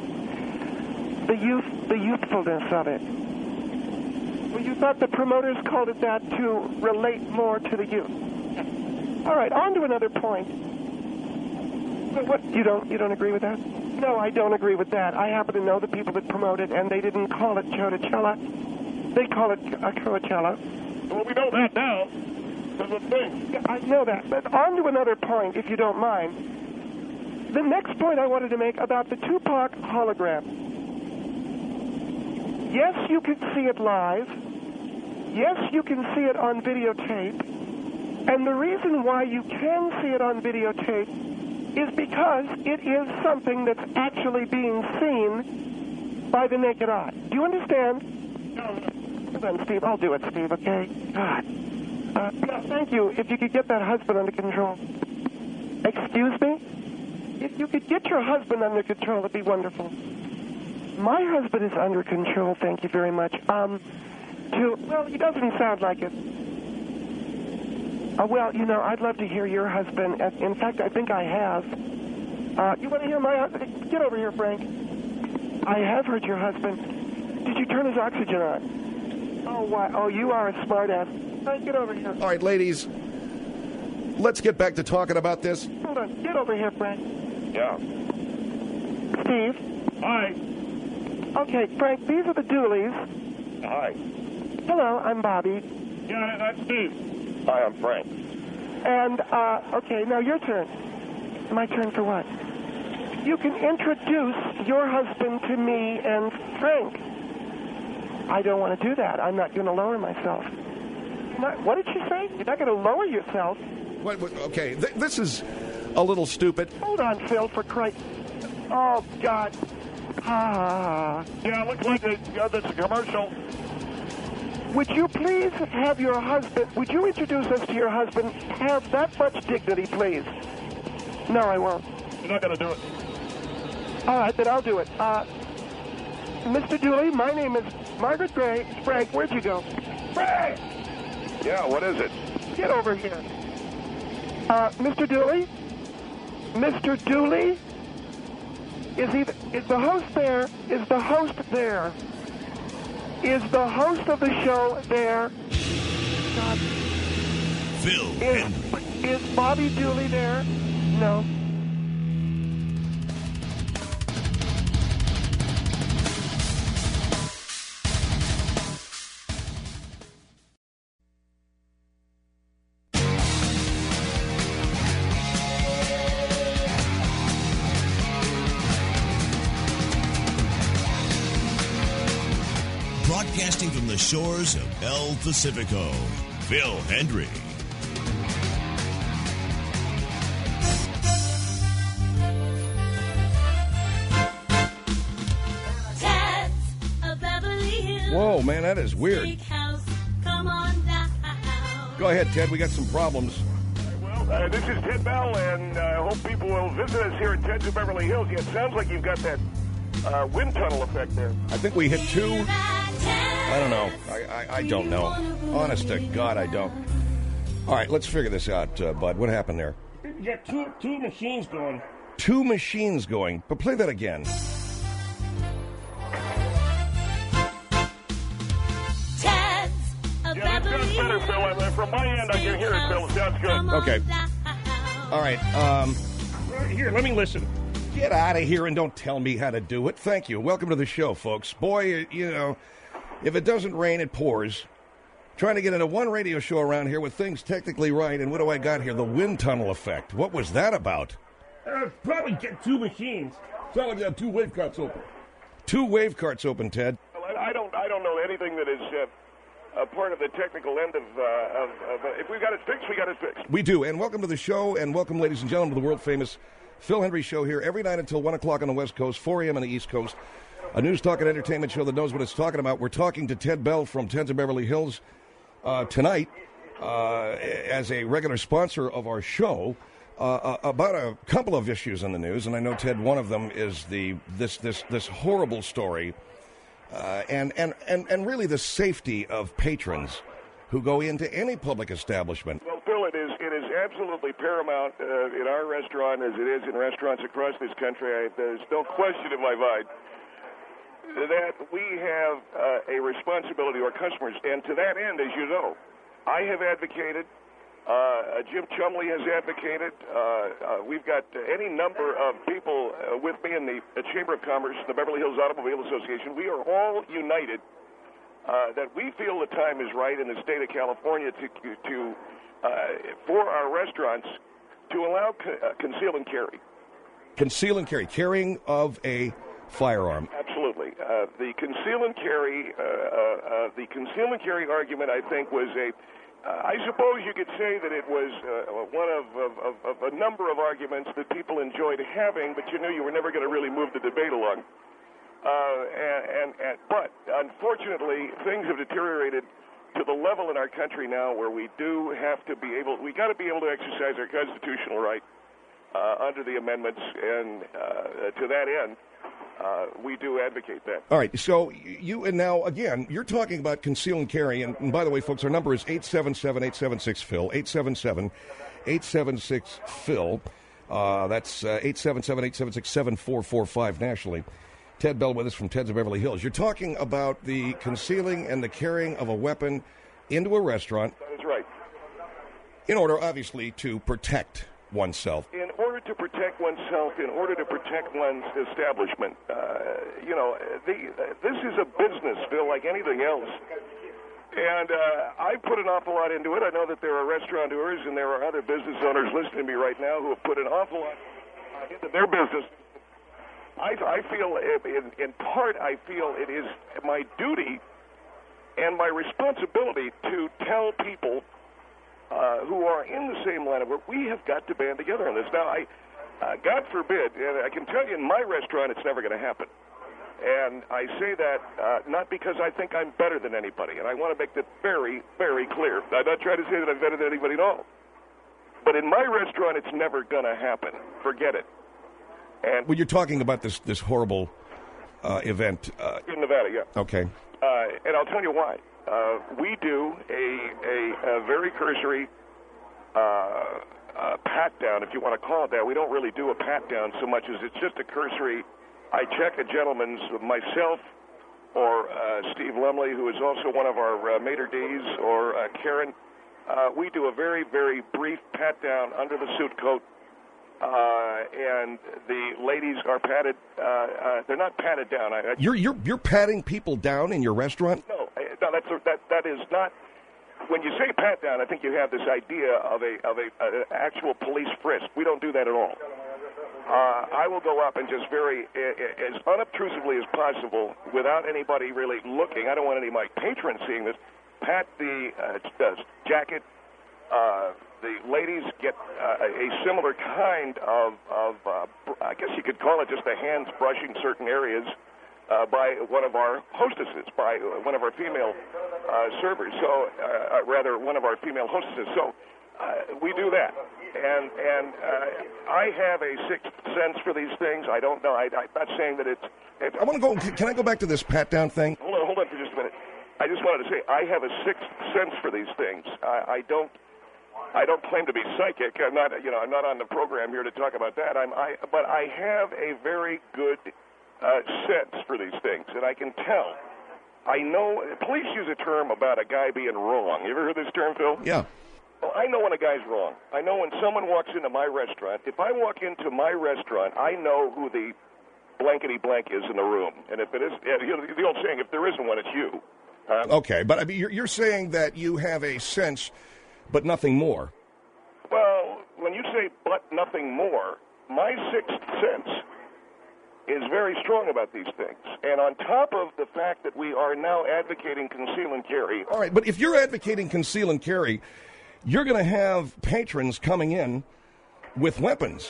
youthfulness of it. Well, you thought the promoters called it that to relate more to the youth. All right, on to another point. What? You don't agree with that? No, I don't agree with that. I happen to know the people that promote it, and they didn't call it Chotachella. They call it Coachella. Well, we know that now. That's the thing. Yeah, I know that. But on to another point, if you don't mind. The next point I wanted to make about the Tupac hologram. Yes, you can see it live. Yes, you can see it on videotape. And the reason why you can see it on videotape is because it is something that's actually being seen by the naked eye. Do you understand? No. Then, Steve, I'll do it, Steve, okay? God. Yeah, thank you. If you could get that husband under control. Excuse me? If you could get your husband under control, it'd be wonderful. My husband is under control, thank you very much. Well, he doesn't sound like it. Well, I'd love to hear your husband. In fact, I think I have. You want to hear my husband? Get over here, Frank. I have heard your husband. Did you turn his oxygen on? Oh, why? Oh, you are a smart-ass. Get over here. All right, ladies, let's get back to talking about this. Hold on. Get over here, Frank. Yeah. Steve. Hi. Okay, Frank, these are the Dooleys. Hi. Hello, I'm Bobby. Yeah, that's Steve. Hi, I'm Frank. And, okay, now your turn. My turn for what? You can introduce your husband to me and Frank. I don't want to do that. I'm not going to lower myself. What did she say? You're not going to lower yourself. Okay, this is a little stupid. Hold on, Phil, for Christ. Oh, God. Yeah, it looks like that's a commercial. Would you please have your husband, would you introduce us to your husband? Have that much dignity, please. No, I won't. You're not going to do it. All right, then I'll do it. Mr. Dooley, my name is Margaret Gray. Frank, where'd you go? Frank! Yeah, what is it? Get over here. Mr. Dooley? Mr. Dooley? Is the host there? Is the host there? Is the host of the show there? God. Phil Hendry. Is Bobby Dooley there? No. Broadcasting from the shores of El Pacifico, Phil Hendry. Whoa, man, that is weird. Go ahead, Ted. We got some problems. Well, this is Ted Bell, and I hope people will visit us here at Ted's of Beverly Hills. Yeah, it sounds like you've got that wind tunnel effect there. I think we hit 2. I don't know. I don't know. Honest to God, I don't. All right, let's figure this out, Bud. What happened there? You got two machines going. 2 machines going. But play that again. Yeah, that sounds better, Phil. From my end, I can hear it, Phil. It sounds good. Okay. All right. Here, let me listen. Get out of here and don't tell me how to do it. Thank you. Welcome to the show, folks. Boy, if it doesn't rain, it pours. Trying to get into one radio show around here with things technically right, and what do I got here? The wind tunnel effect. What was that about? Probably get 2 machines. Sound like you have 2 wave carts open. 2 wave carts open, Ted. Well, I don't know anything that is a part of the technical end of if we've got it fixed, we got it fixed. We do, and welcome to the show, and welcome, ladies and gentlemen, to the world-famous Phil Hendry Show here every night until 1 o'clock on the West Coast, 4 a.m. on the East Coast. A news, talk, and entertainment show that knows what it's talking about. We're talking to Ted Bell from Ted's of Beverly Hills tonight as a regular sponsor of our show about a couple of issues in the news, and I know, Ted, one of them is this horrible story and really the safety of patrons who go into any public establishment. Well, Phil, it is absolutely paramount in our restaurant as it is in restaurants across this country. There's no question in my mind that we have a responsibility to our customers. And to that end, as you know, I have advocated, Jim Chumley has advocated, we've got any number of people with me in the Chamber of Commerce, the Beverly Hills Automobile Association. We are all united that we feel the time is right in the state of California to for our restaurants to allow conceal and carry. Conceal and carry, carrying of a firearm. Absolutely. The conceal and carry argument, I think, was I suppose you could say that it was one of a number of arguments that people enjoyed having, but you knew you were never going to really move the debate along. But unfortunately, things have deteriorated to the level in our country now where we do have to be able, we got to be able to exercise our constitutional right under the amendments, and to that end, we do advocate that. All right, so you, and now, again, you're talking about conceal and carry, and by the way, folks, our number is 877-876-PHIL, 877-876-PHIL. That's 877-876-7445 nationally. Ted Bell with us from Ted's of Beverly Hills. You're talking about the concealing and the carrying of a weapon into a restaurant. That is right. In order, obviously, to protect oneself. In order to protect oneself, in order to protect one's establishment. This is a business, Phil, like anything else. And I put an awful lot into it. I know that there are restaurateurs and there are other business owners listening to me right now who have put an awful lot into their business. I feel, in part, I feel it is my duty and my responsibility to tell people who are in the same line of work, we have got to band together on this. Now, God forbid, and I can tell you in my restaurant it's never going to happen. And I say that not because I think I'm better than anybody, and I want to make that very, very clear. I'm not trying to say that I'm better than anybody at all. But in my restaurant, it's never going to happen. Forget it. And well, you're talking about this horrible event. In Nevada, yeah. Okay. And I'll tell you why. We do a very cursory pat-down, if you want to call it that. We don't really do a pat-down so much as it's just a cursory. I check a gentleman's, myself or Steve Lumley, who is also one of our maitre d's, or Karen. We do a very, very brief pat-down under the suit coat. And the ladies are patted. They're not patted down. You're patting people down in your restaurant? No, that is not. When you say pat down, I think you have this idea of an actual police frisk. We don't do that at all. I will go up and just very as unobtrusively as possible, without anybody really looking. I don't want any of my patrons seeing this. Pat the jacket. The ladies get a similar kind of I guess you could call it just the hands brushing certain areas by one of our hostesses, by one of our female servers. So, rather, one of our female hostesses. So, we do that. And I have a sixth sense for these things. I don't know. I'm not saying that it's I want to go. Can I go back to this pat down thing? Hold on for just a minute. I just wanted to say I have a sixth sense for these things. I don't claim to be psychic. I'm not on the program here to talk about that. But I have a very good sense for these things, and I can tell. I know. Police use a term about a guy being wrong. You ever heard this term, Phil? Yeah. Well, I know when a guy's wrong. I know when someone walks into my restaurant. If I walk into my restaurant, I know who the blankety blank is in the room, and if it is, the old saying, if there isn't one, it's you. Okay, but I mean, you're saying that you have a sense, but nothing more. Well, when you say "but nothing more," my sixth sense is very strong about these things. And on top of the fact that we are now advocating conceal and carry. All right, but if you're advocating conceal and carry, you're going to have patrons coming in with weapons.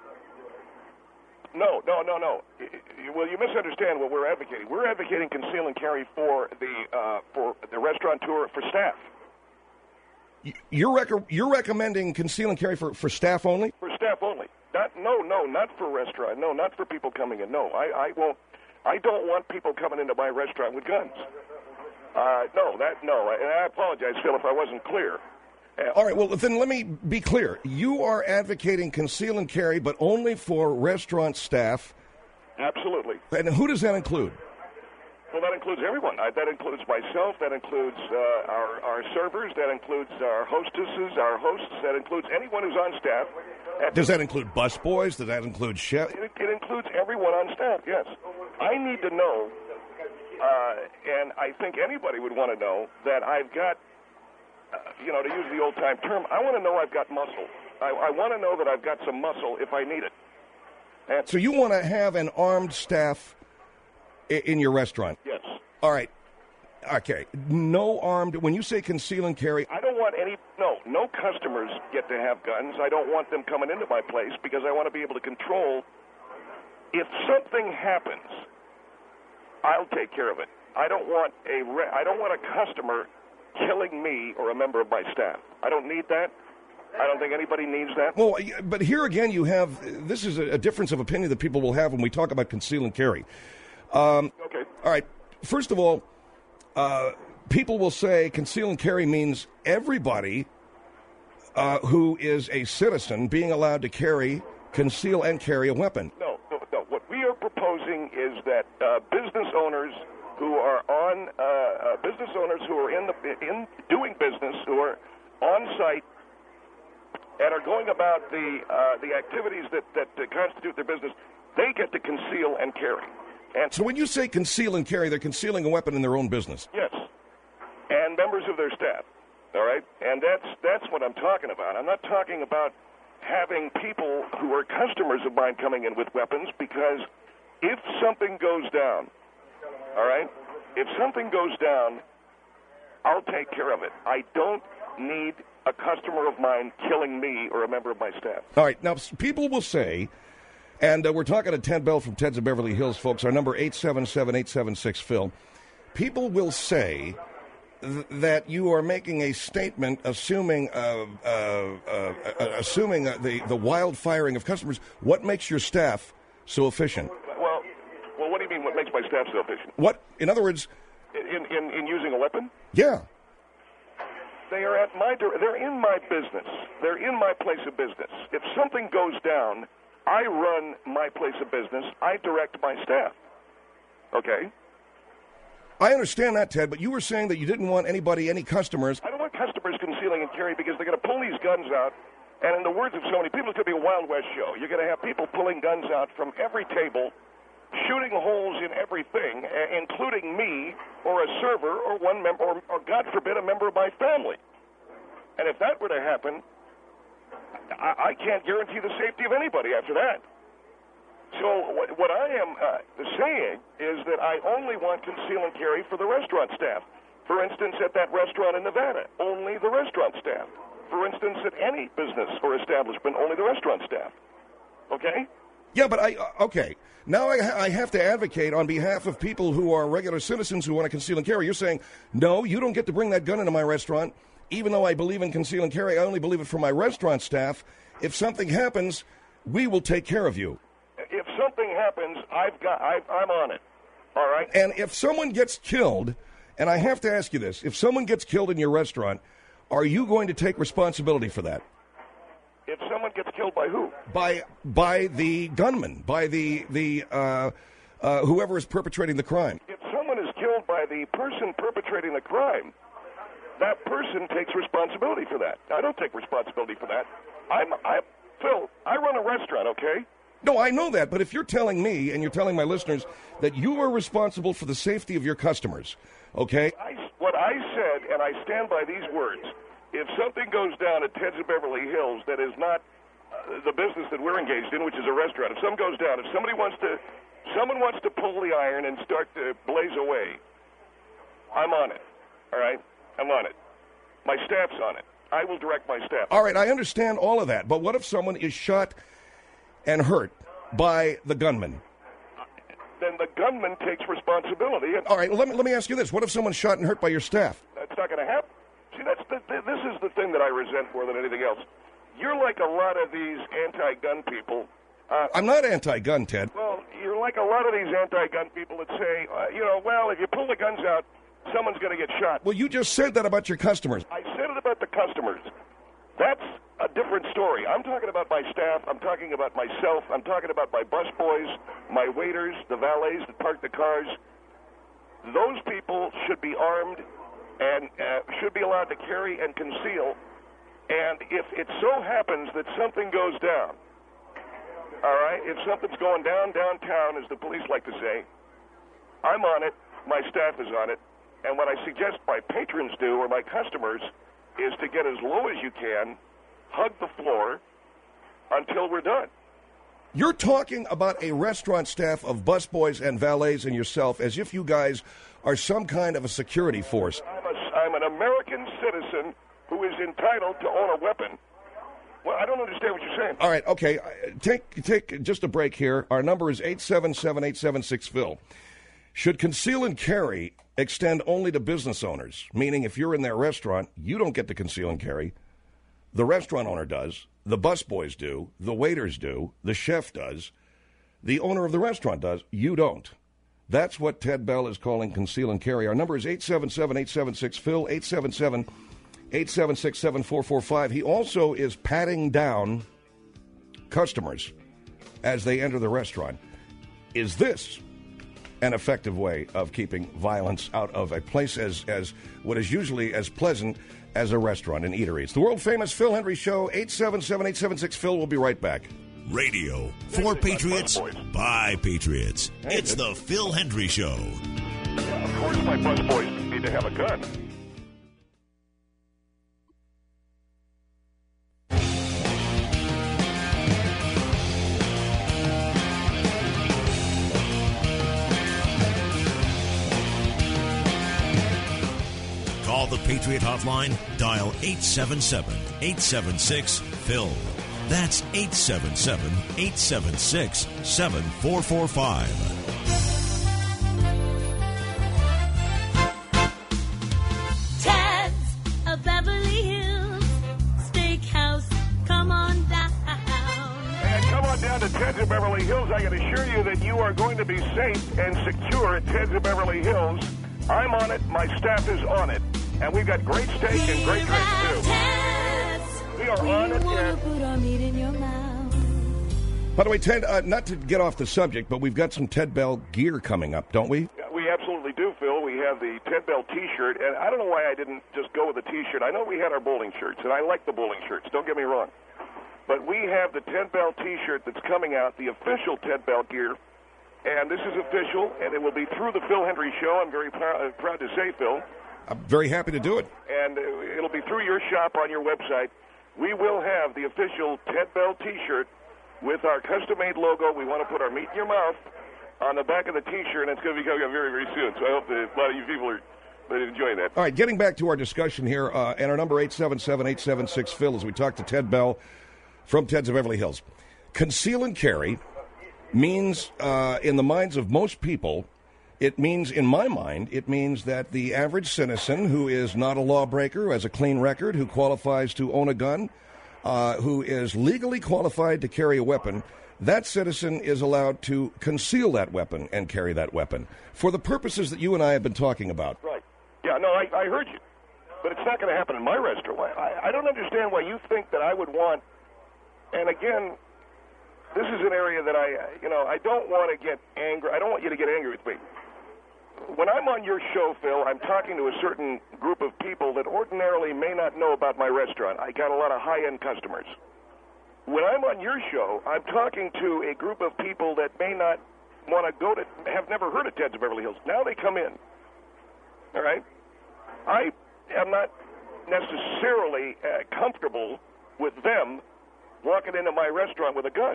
No. Well, you misunderstand what we're advocating. We're advocating conceal and carry for the restaurateur, for staff. You're recommending conceal and carry for staff only? For staff only. Not for restaurant. No, not for people coming in. No, I won't. I don't want people coming into my restaurant with guns. No. And I apologize, Phil, if I wasn't clear. All right, well, then let me be clear. You are advocating conceal and carry, but only for restaurant staff. Absolutely. And who does that include? Well, that includes everyone. That includes myself. That includes our servers. That includes our hostesses, our hosts. That includes anyone who's on staff. Does that include busboys? Does that include chefs? It includes everyone on staff, yes. I need to know, and I think anybody would want to know, that I've got, to use the old-time term, I want to know I've got muscle. I want to know that I've got some muscle if I need it. And so you want to have an armed staff in your restaurant? Yes. All right. Okay. No armed. When you say conceal and carry, I don't want no customers get to have guns. I don't want them coming into my place because I want to be able to control. If something happens, I'll take care of it. I don't want a customer killing me or a member of my staff. I don't need that. I don't think anybody needs that. Well, but here again, you have, this is a difference of opinion that people will have when we talk about conceal and carry. Okay. All right. First of all, people will say conceal and carry means everybody who is a citizen being allowed to conceal and carry a weapon. No. What we are proposing is that business owners who are in doing business, who are on site and are going about the activities that constitute their business, they get to conceal and carry. And so when you say conceal and carry, they're concealing a weapon in their own business. Yes, and members of their staff. All right, and that's what I'm talking about. I'm not talking about having people who are customers of mine coming in with weapons, because if something goes down, all right, if something goes down, I'll take care of it. I don't need a customer of mine killing me or a member of my staff. All right, now people will say, and we're talking to Ted Bell from Ted's of Beverly Hills, folks. Our number 877-876-PHIL. People will say that you are making a statement assuming the wild firing of customers. What makes your staff so efficient? Well, what do you mean? What makes my staff so efficient? What, in other words, in using a weapon? Yeah. They're in my business. They're in my place of business. If something goes down, I run my place of business. I direct my staff. Okay? I understand that, Ted, but you were saying that you didn't want any customers. I don't want customers concealing and carrying, because they're going to pull these guns out, and in the words of so many people, it's going to be a Wild West show. You're going to have people pulling guns out from every table, shooting holes in everything, including me or a server or one member, or God forbid, a member of my family. And if that were to happen, I can't guarantee the safety of anybody after that. So what I am saying is that I only want conceal and carry for the restaurant staff. For instance, at that restaurant in Nevada, only the restaurant staff. For instance, at any business or establishment, only the restaurant staff. Okay? Yeah, but okay. Now I have to advocate on behalf of people who are regular citizens who want to conceal and carry. You're saying, no, you don't get to bring that gun into my restaurant. Even though I believe in conceal and carry, I only believe it for my restaurant staff. If something happens, we will take care of you. If something happens, I'm on it. All right? And if someone gets killed, and I have to ask you this, if someone gets killed in your restaurant, are you going to take responsibility for that? If someone gets killed by who? By the gunman, by the whoever is perpetrating the crime. If someone is killed by the person perpetrating the crime, that person takes responsibility for that. I don't take responsibility for that. Phil, I run a restaurant, okay? No, I know that, but if you're telling me and you're telling my listeners that you are responsible for the safety of your customers, okay? What I said, and I stand by these words, if something goes down at Ted's of Beverly Hills that is not the business that we're engaged in, which is a restaurant, if something goes down, if someone wants to pull the iron and start to blaze away, I'm on it, all right? I'm on it. My staff's on it. I will direct my staff. All right, I understand all of that, but what if someone is shot and hurt by the gunman? Then the gunman takes responsibility. All right, let me ask you this. What if someone's shot and hurt by your staff? That's not going to happen. See, this is the thing that I resent more than anything else. You're like a lot of these anti-gun people. I'm not anti-gun, Ted. Well, you're like a lot of these anti-gun people that say, well, if you pull the guns out, someone's going to get shot. Well, you just said that about your customers. I said it about the customers. That's a different story. I'm talking about my staff. I'm talking about myself. I'm talking about my busboys, my waiters, the valets that park the cars. Those people should be armed and should be allowed to carry and conceal. And if it so happens that something goes down, all right, if something's going down downtown, as the police like to say, I'm on it. My staff is on it. And what I suggest my patrons do, or my customers, is to get as low as you can, hug the floor until we're done. You're talking about a restaurant staff of busboys and valets and yourself as if you guys are some kind of a security force. I'm an American citizen who is entitled to own a weapon. Well, I don't understand what you're saying. All right, okay. Take just a break here. Our number is 877-876-PHIL. Should conceal and carry extend only to business owners? Meaning if you're in their restaurant, you don't get to conceal and carry. The restaurant owner does. The busboys do. The waiters do. The chef does. The owner of the restaurant does. You don't. That's what Ted Bell is calling conceal and carry. Our number is 877-876-PHIL, 877-876-7445. He also is patting down customers as they enter the restaurant. Is this an effective way of keeping violence out of a place as what is usually as pleasant as a restaurant and eatery? It's the world-famous Phil Hendry Show, 877-876-PHIL. We'll be right back. Radio for Patriots by Patriots. It's the Phil Hendry Show. Yeah, of course my busboys need to have a gun. Call the Patriot Hotline. Dial 877-876-PHIL. That's 877-876-7445. Ted's of Beverly Hills Steakhouse. Come on down. And come on down to Ted's of Beverly Hills. I can assure you that you are going to be safe and secure at Ted's of Beverly Hills. I'm on it. My staff is on it. And we've got great steak and great drinks, too. We are on it. By the way, Ted, not to get off the subject, but we've got some Ted Bell gear coming up, don't we? We absolutely do, Phil. We have the Ted Bell T-shirt, and I don't know why I didn't just go with the T-shirt. I know we had our bowling shirts, and I like the bowling shirts. Don't get me wrong. But we have the Ted Bell T-shirt that's coming out, the official Ted Bell gear, and this is official, and it will be through the Phil Hendry Show. I'm very proud to say, Phil. I'm very happy to do it. And it'll be through your shop on your website. We will have the official Ted Bell T-shirt with our custom-made logo. We want to put our meat in your mouth on the back of the T-shirt, and it's going to be coming up very, very soon. So I hope that a lot of you people are enjoying that. All right, getting back to our discussion here, and our number 877-876-PHIL as we talk to Ted Bell from Ted's of Beverly Hills. Conceal and carry means, in the minds of most people, it means, in my mind, it means that the average citizen who is not a lawbreaker, who has a clean record, who qualifies to own a gun, who is legally qualified to carry a weapon, that citizen is allowed to conceal that weapon and carry that weapon for the purposes that you and I have been talking about. Right. Yeah, no, I heard you. But it's not going to happen in my restaurant. I don't understand why you think that I would want, and again, this is an area that I don't want to get angry. I don't want you to get angry with me. When I'm on your show, Phil, I'm talking to a certain group of people that ordinarily may not know about my restaurant. I got a lot of high-end customers. When I'm on your show, I'm talking to a group of people that may not want to go to, have never heard of Ted's of Beverly Hills. Now they come in. All right? I am not necessarily comfortable with them walking into my restaurant with a gun.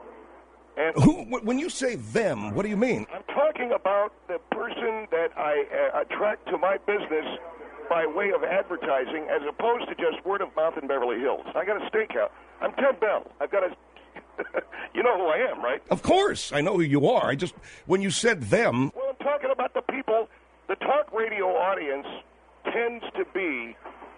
And when you say them, what do you mean? I'm talking about the person that I attract to my business by way of advertising as opposed to just word of mouth in Beverly Hills. I got a steakhouse. I'm Ted Bell. I've got a... You know who I am, right? Of course. I know who you are. When you said them... Well, I'm talking about the people... The talk radio audience tends to be...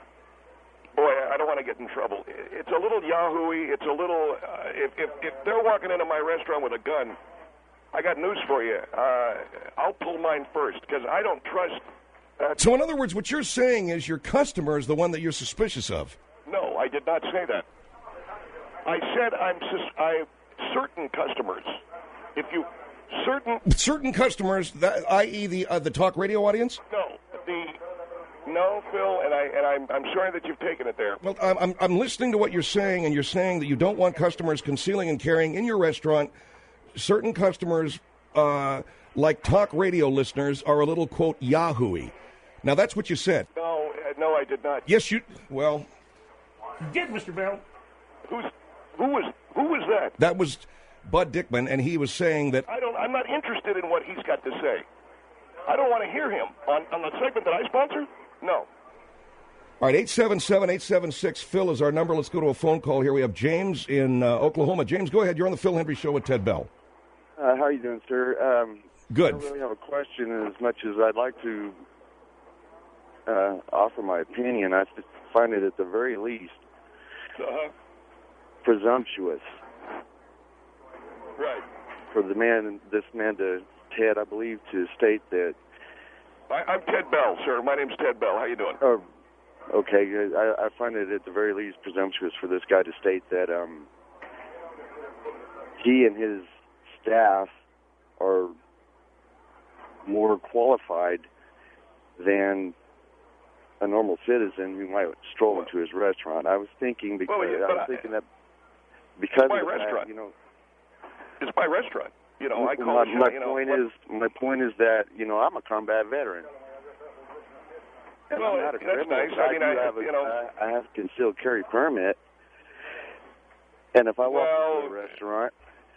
Boy, I don't want to get in trouble. It's a little yahoo-y. It's a little... If they're walking into my restaurant with a gun, I got news for you. I'll pull mine first because I don't trust... So, in other words, what you're saying is your customer is the one that you're suspicious of. No, I did not say that. I said I'm certain customers. If you... Certain customers, i.e. the talk radio audience? No, Phil, and I'm sorry that you've taken it there. Well, I'm listening to what you're saying, and you're saying that you don't want customers concealing and carrying in your restaurant. Certain customers, like talk radio listeners, are a little, quote, yahoo-y. Now, that's what you said. No, I did not. Yes, you... Well... You did, Mr. Bell. Who was that? That was Bud Dickman, and he was saying that... I'm not interested in what he's got to say. I don't want to hear him on the segment that I sponsor. No. All right, 877-876-PHIL is our number. Let's go to a phone call here. We have James in Oklahoma. James, go ahead. You're on the Phil Hendry Show with Ted Bell. How are you doing, sir? Good. I don't really have a question as much as I'd like to offer my opinion. I find it at the very least presumptuous. Right. For this man to Ted, I believe, to state that. I'm Ted Bell, sir. My name's Ted Bell. How you doing? Oh, okay. I find it at the very least presumptuous for this guy to state that he and his staff are more qualified than a normal citizen who might stroll into his restaurant. I was thinking that because my of restaurant. That, it's my restaurant. I call my point is that I'm a combat veteran. Well, I'm not a that's criminal. nice. I have a concealed carry permit, and if I walk into a restaurant,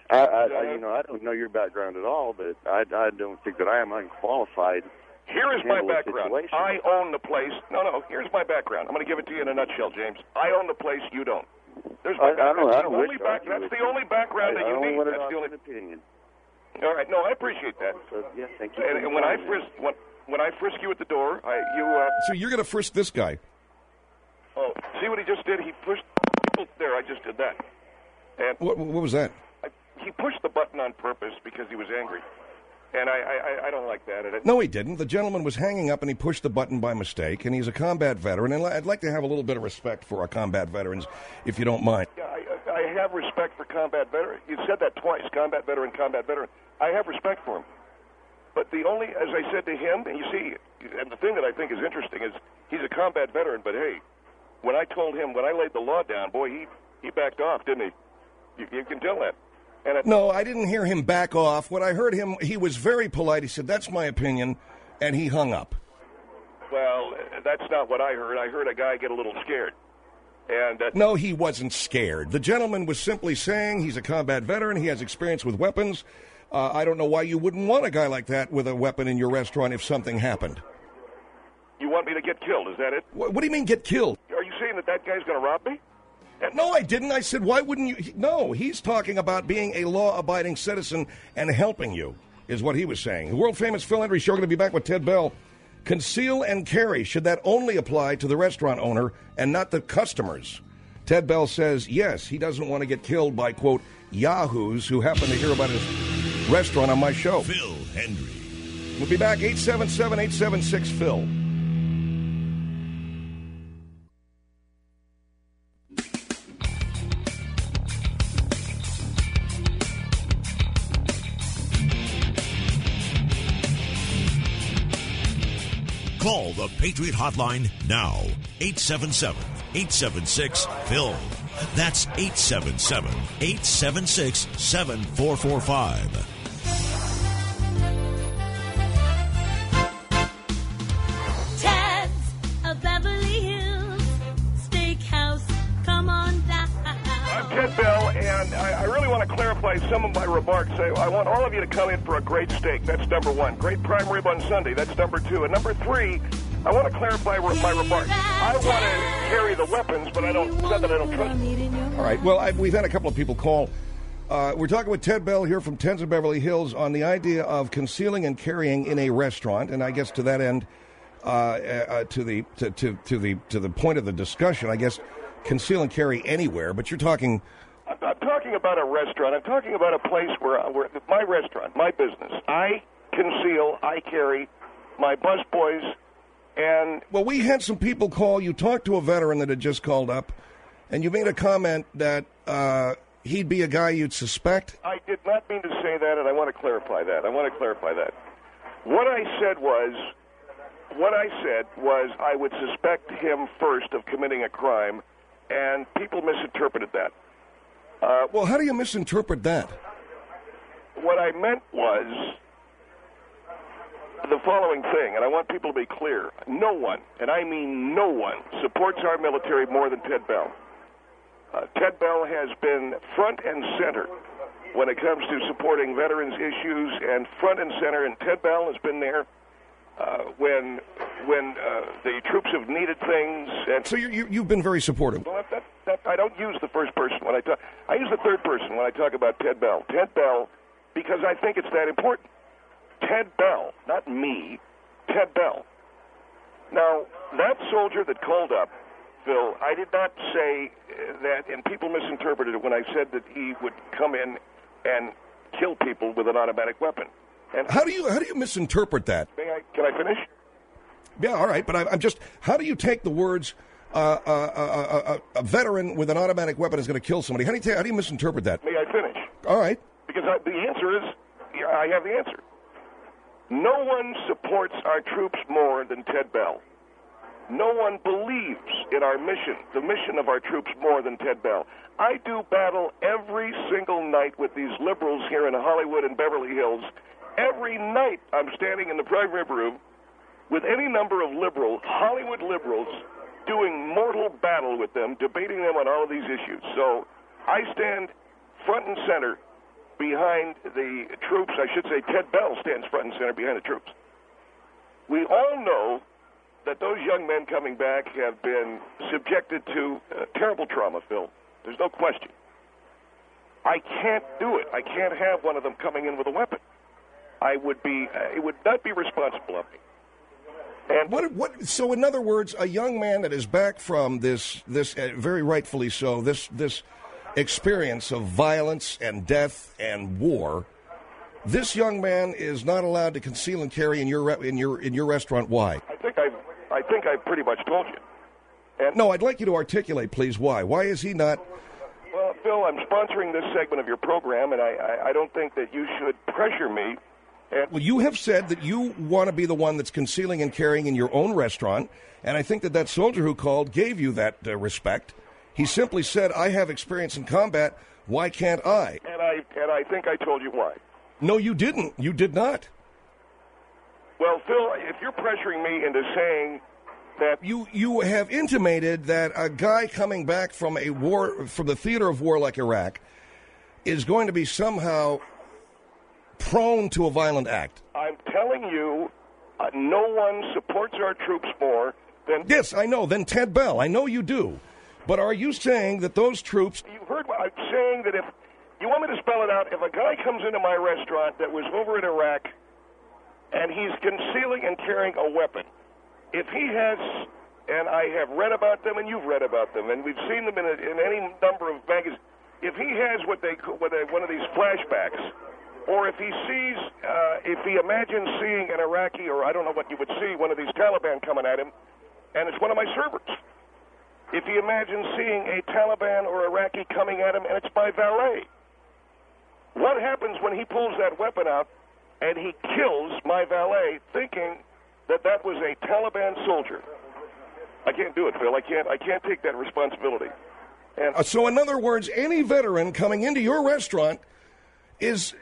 I don't know your background at all, but I don't think that I am unqualified. Here is my background. I own the place. No. Here's my background. I'm going to give it to you in a nutshell, James. I own the place. You don't. There's my background. That's the only background that you need. That's the only opinion. All right. No, I appreciate that. So, yeah, thank you. And when I frisk you at the door, So you're going to frisk this guy? Oh, see what he just did? He pushed. There, I just did that. And what was that? He pushed the button on purpose because he was angry. And I don't like that. No, he didn't. The gentleman was hanging up, and he pushed the button by mistake, and he's a combat veteran. And I'd like to have a little bit of respect for our combat veterans, if you don't mind. Yeah, I have respect for combat veterans. You said that twice, combat veteran. I have respect for him. But as I said to him, and you see, and the thing that I think is interesting is he's a combat veteran, but hey, when I laid the law down, boy, he backed off, didn't he? You can tell that. No, I didn't hear him back off. When I heard him, he was very polite. He said, "That's my opinion," and he hung up. Well, that's not what I heard. I heard a guy get a little scared. And no, he wasn't scared. The gentleman was simply saying he's a combat veteran. He has experience with weapons. I don't know why you wouldn't want a guy like that with a weapon in your restaurant if something happened. You want me to get killed, is that it? What do you mean get killed? Are you saying that guy's going to rob me? No, I didn't. I said, why wouldn't you? No, he's talking about being a law-abiding citizen and helping you, is what he was saying. The world-famous Phil Hendrie Show going to be back with Ted Bell. Conceal and carry, should that only apply to the restaurant owner and not the customers? Ted Bell says, yes, he doesn't want to get killed by, quote, yahoos who happen to hear about his restaurant on my show. Phil Hendrie. We'll be back, 877-876-PHIL. Call the Patriot Hotline now. 877-876-PHIL. That's 877-876-7445. Ted's a Beverly Hills Steakhouse. Come on down. I'm Ted Bell, and I really want to clarify some of my remarks. I want all of you to come in for a great steak. That's number one. Great prime rib on Sunday. That's number two. And number three, I want to clarify my remarks. I want to carry the weapons, but it's not that I don't trust them. All right. Well, we've had a couple of people call. We're talking with Ted Bell here from Ted's of Beverly Hills on the idea of concealing and carrying in a restaurant, and I guess to that end, to the point of the discussion, I guess conceal and carry anywhere. But you're talking. I'm not talking about a restaurant. I'm talking about a place where my restaurant, my business. I conceal, I carry my busboys. And well, we had some people call. You talked to a veteran that had just called up, and you made a comment that he'd be a guy you'd suspect. I did not mean to say that, and I want to clarify that. What I said was I would suspect him first of committing a crime, and people misinterpreted that. Well, how do you misinterpret that? What I meant was the following thing, and I want people to be clear. No one, and I mean no one, supports our military more than Ted Bell. Ted Bell has been front and center when it comes to supporting veterans' issues, and front and center, and Ted Bell has been there when the troops have needed things. And so you've been very supportive. Well, I don't use the first person when I talk. I use the third person when I talk about Ted Bell. Ted Bell, because I think it's that important. Ted Bell, not me, Ted Bell. Now, that soldier that called up Phil, I did not say that, and people misinterpreted it when I said that he would come in and kill people with an automatic weapon. And how do you misinterpret that? Can I finish? Yeah, all right, but I'm just, how do you take the words, a veteran with an automatic weapon is going to kill somebody? How do you misinterpret that? May I finish? All right. Because the answer is, I have the answer. No one supports our troops more than Ted Bell. No one believes in our mission, the mission of our troops, more than Ted Bell. I do battle every single night with these liberals here in Hollywood and Beverly Hills. Every night I'm standing in the private room with any number of Hollywood liberals, doing mortal battle with them, debating them on all of these issues. So I stand front and center behind the troops. I should say Ted Bell stands front and center behind the troops. We all know that those young men coming back have been subjected to terrible trauma, Phil. There's no question. I can't do it. I can't have one of them coming in with a weapon. It would not be responsible of me. And so in other words, a young man that is back from this very rightfully so, this experience of violence and death and war, this young man is not allowed to conceal and carry in your restaurant. Why? I think I pretty much told you. And no, I'd like you to articulate, please, why. Why is he not? Well, Phil, I'm sponsoring this segment of your program, and I don't think that you should pressure me. Well, you have said that you want to be the one that's concealing and carrying in your own restaurant, and I think that soldier who called gave you that respect. He simply said, I have experience in combat, why can't I? And I think I told you why. No, you didn't. You did not. Well, Phil, if you're pressuring me into saying that... You have intimated that a guy coming back from a war, from the theater of war like Iraq, is going to be somehow prone to a violent act. I'm telling you, no one supports our troops more than... Yes, I know, than Ted Bell. I know you do. But are you saying that those troops... You heard what I'm saying, that if... You want me to spell it out? If a guy comes into my restaurant that was over in Iraq and he's concealing and carrying a weapon, if he has... And I have read about them, and you've read about them, and we've seen them in any number of magazines. If he has one of these flashbacks, or if he sees, if he imagines seeing an Iraqi, or I don't know what you would see, one of these Taliban coming at him, and it's one of my servers. If he imagines seeing a Taliban or Iraqi coming at him, and it's my valet, what happens when he pulls that weapon out and he kills my valet, thinking that that was a Taliban soldier? I can't do it, Phil. I can't take that responsibility. And so, in other words, any veteran coming into your restaurant is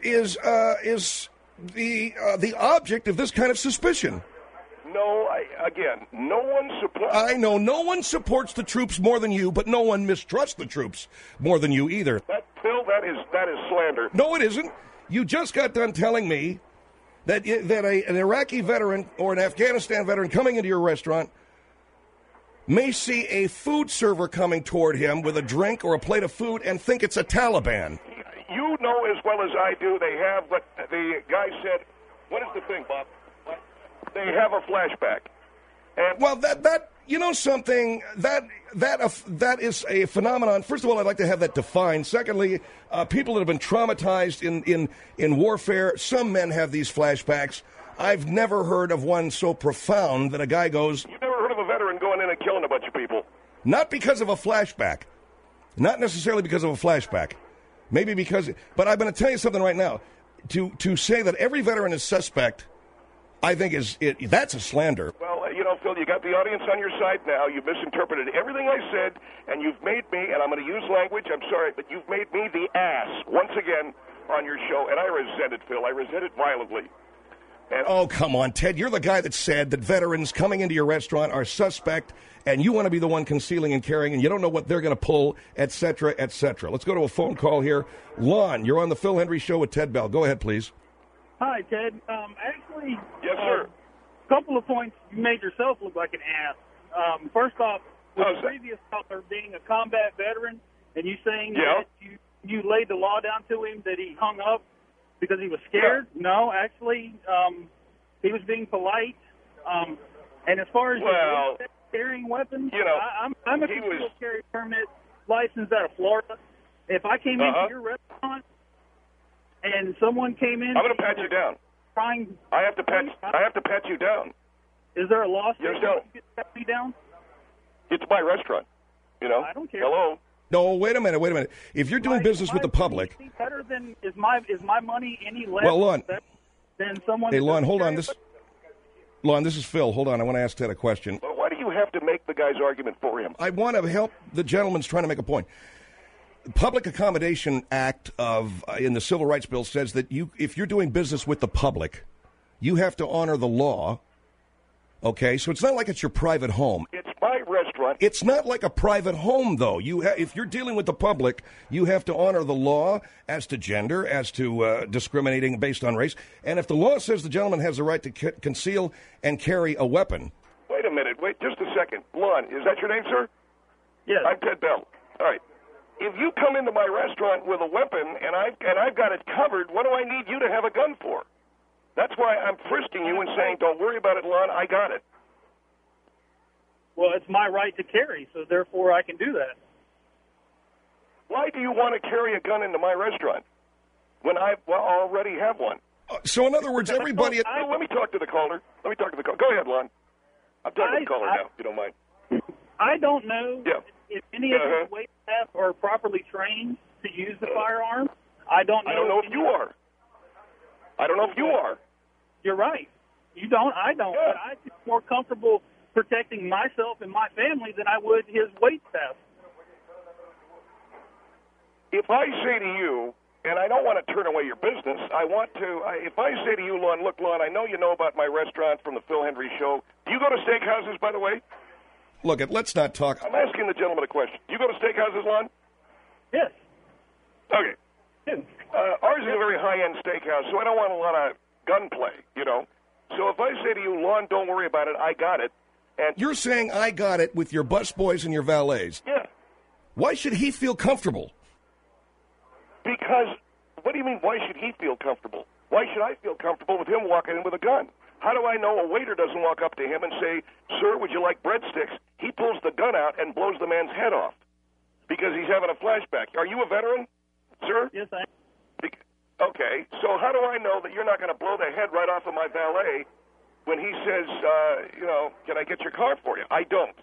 the object of this kind of suspicion. No, no one supports... I know no one supports the troops more than you, but no one mistrusts the troops more than you either. Phil, that is slander. No, it isn't. You just got done telling me that an Iraqi veteran or an Afghanistan veteran coming into your restaurant may see a food server coming toward him with a drink or a plate of food and think it's a Taliban. You know as well as I do, they have what the guy said. What is the thing, Bob? They have a flashback. And well, that you know something, that is a phenomenon. First of all, I'd like to have that defined. Secondly, people that have been traumatized in warfare, some men have these flashbacks. I've never heard of one so profound that a guy goes... You've never heard of a veteran going in and killing a bunch of people? Not because of a flashback. Not necessarily because of a flashback. Maybe because... But I'm going to tell you something right now. To say that every veteran is suspect, I think that's a slander. Well, Phil, you got the audience on your side now. You've misinterpreted everything I said, and you've made me, and I'm going to use language, I'm sorry, but you've made me the ass once again on your show, and I resent it, Phil. I resent it violently. Oh, come on, Ted. You're the guy that said that veterans coming into your restaurant are suspect, and you want to be the one concealing and carrying, and you don't know what they're going to pull, et cetera, et cetera. Let's go to a phone call here. Lon, you're on the Phil Hendry Show with Ted Bell. Go ahead, please. Hi, Ted. Actually, yes, sir. A couple of points. You made yourself look like an ass. First off, with the previous caller being a combat veteran, and you saying that you laid the law down to him that he hung up because he was scared. Yeah. No, actually, he was being polite. And as far as carrying weapons. You know, I'm a concealed carry permit licensed out of Florida. If I came into your restaurant and someone came in, I'm going to pat you down. I have to pat you down. Is there a lawsuit? You understand? You pat me down? It's my restaurant. You know. I don't care. Hello. No, wait a minute. If you're doing business with the public, is my money any less Lon, than someone? Hey, Lon, hold on. This is Phil. Hold on. I want to ask Ted a question. Well, why do you have to make the guy's argument for him? I want to help the gentleman's trying to make a point. The Public Accommodation Act in the Civil Rights Bill says that if you're doing business with the public, you have to honor the law. Okay, so it's not like it's your private home. It's my restaurant. It's not like a private home, though. If you're dealing with the public, you have to honor the law as to gender, as to discriminating based on race. And if the law says the gentleman has the right to conceal and carry a weapon. Wait a minute. Wait just a second. Lon, is that your name, sir? Yes. I'm Ted Bell. All right. If you come into my restaurant with a weapon and I've got it covered, what do I need you to have a gun for? That's why I'm frisking you and saying, don't worry about it, Lon, I got it. Well, it's my right to carry, so therefore I can do that. Why do you want to carry a gun into my restaurant when I already have one? So, in other words, everybody... Let me talk to the caller. Go ahead, Lon. I'm talking to the caller now, if you don't mind. I don't know if any of the wait staff are properly trained to use the firearm. I don't know if you are. I don't know if you are. You're right. You don't. I don't. Yeah. But I feel more comfortable protecting myself and my family than I would his wait staff. If I say to you, and I don't want to turn away your business, if I say to you, Lon, look, Lon, I know you know about my restaurant from the Phil Hendry Show. Do you go to steakhouses, by the way? Look, let's not talk. I'm asking the gentleman a question. Do you go to steakhouses, Lon? Yes. Okay. Ours is a very high-end steakhouse, so I don't want a lot of gunplay, you know. So if I say to you, Lon, don't worry about it, I got it. And you're saying I got it with your busboys and your valets. Yeah. Why should he feel comfortable? Because, what do you mean, why should he feel comfortable? Why should I feel comfortable with him walking in with a gun? How do I know a waiter doesn't walk up to him and say, sir, would you like breadsticks? He pulls the gun out and blows the man's head off because he's having a flashback. Are you a veteran, sir? Yes, I am. Okay, so how do I know that you're not going to blow the head right off of my valet when he says, can I get your car for you? I don't.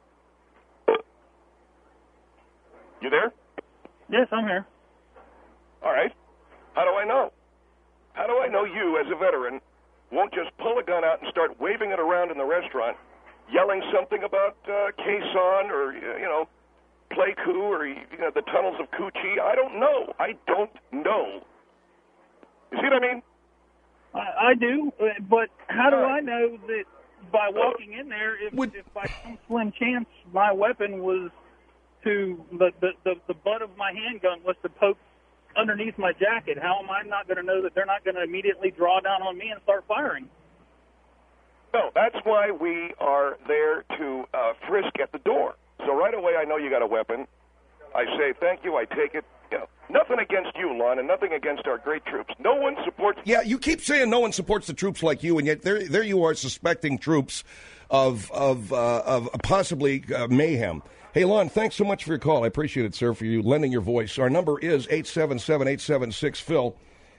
You there? Yes, I'm here. All right. How do I know? How do I know you, as a veteran, won't just pull a gun out and start waving it around in the restaurant, yelling something about Quezon or, Pleiku or, the tunnels of Coochie? I don't know. I don't know. You see what I mean? I do, but how do I know that by walking in there, if by some slim chance my weapon was to the butt of my handgun was to poke underneath my jacket, how am I not going to know that they're not going to immediately draw down on me and start firing? No, that's why we are there to frisk at the door. So right away I know you got a weapon. I say thank you, I take it. Nothing against you, Lon, and nothing against our great troops. No one supports... Yeah, you keep saying no one supports the troops like you, and yet there you are suspecting troops of possibly mayhem. Hey, Lon, thanks so much for your call. I appreciate it, sir, for you lending your voice. Our number is 877-876-PHIL,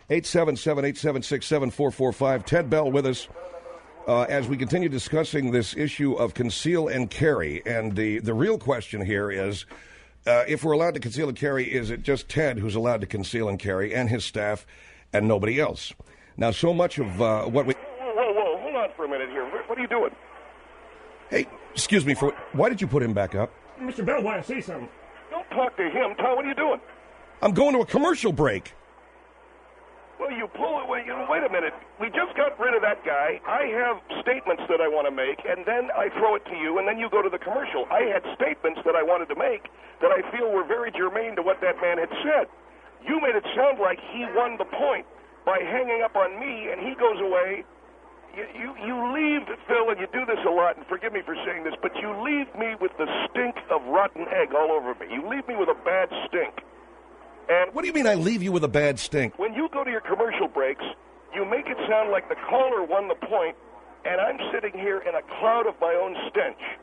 877-876-7445. Ted Bell with us as we continue discussing this issue of conceal and carry. And the real question here is... if we're allowed to conceal and carry, is it just Ted who's allowed to conceal and carry and his staff and nobody else? Now, so much of what we... Whoa, hold on for a minute here. What are you doing? Hey, excuse me, why did you put him back up? Mr. Bell, want to say something? Don't talk to him. Tom, what are you doing? I'm going to a commercial break. Well, you pull away. Wait a minute. We just got rid of that guy. I have statements that I want to make, and then I throw it to you, and then you go to the commercial. I had statements that I wanted to make that I feel were very germane to what that man had said. You made it sound like he won the point by hanging up on me, and he goes away. You leave, Phil, and you do this a lot, and forgive me for saying this, but you leave me with the stink of rotten egg all over me. You leave me with a bad stink. And what do you mean I leave you with a bad stink? When you go to your commercial breaks, you make it sound like the caller won the point, and I'm sitting here in a cloud of my own stench.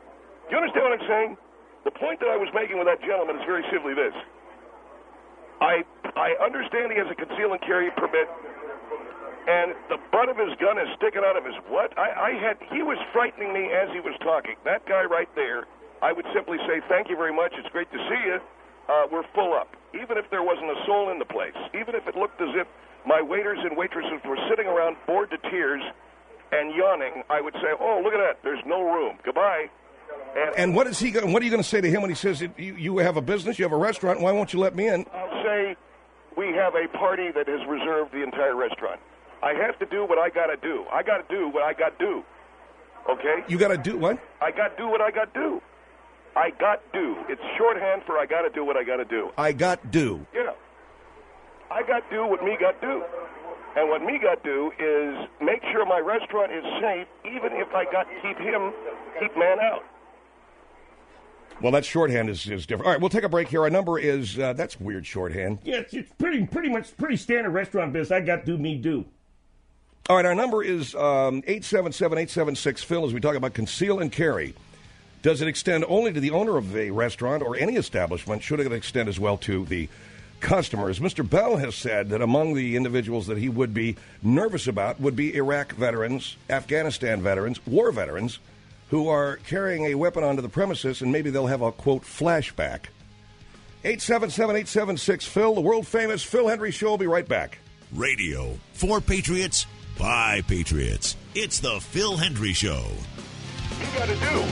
you understand what I'm saying? The point that I was making with that gentleman is very simply this. I understand he has a conceal and carry permit, and the butt of his gun is sticking out of his what? He was frightening me as he was talking. That guy right there, I would simply say, thank you very much, it's great to see you. We're full up. Even if there wasn't a soul in the place, even if it looked as if my waiters and waitresses were sitting around bored to tears and yawning, I would say, oh, look at that, there's no room. Goodbye. And what are you going to say to him when he says, you have a business, you have a restaurant, why won't you let me in? I'll say, we have a party that has reserved the entire restaurant. I have to do what I got to do. I got to do what I got to do. Okay? You got to do what? I got to do what I got to do. I got do. It's shorthand for I got to do what I got to do. I got do. Yeah. I got do what me got do. And what me got do is make sure my restaurant is safe, even if I got to keep man out. Well, that shorthand is different. All right, we'll take a break here. Our number is, that's weird shorthand. Yeah, it's pretty standard restaurant business. I got do, me do. All right, our number is 877-876-PHIL as we talk about conceal and carry. Does it extend only to the owner of a restaurant or any establishment? Should it extend as well to the customers? Mr. Bell has said that among the individuals that he would be nervous about would be Iraq veterans, Afghanistan veterans, war veterans, who are carrying a weapon onto the premises, and maybe they'll have a, quote, flashback. 877-876-PHIL, the world-famous Phil Hendry Show. Will be right back. Radio for Patriots, by Patriots. It's the Phil Hendry Show. You got to do.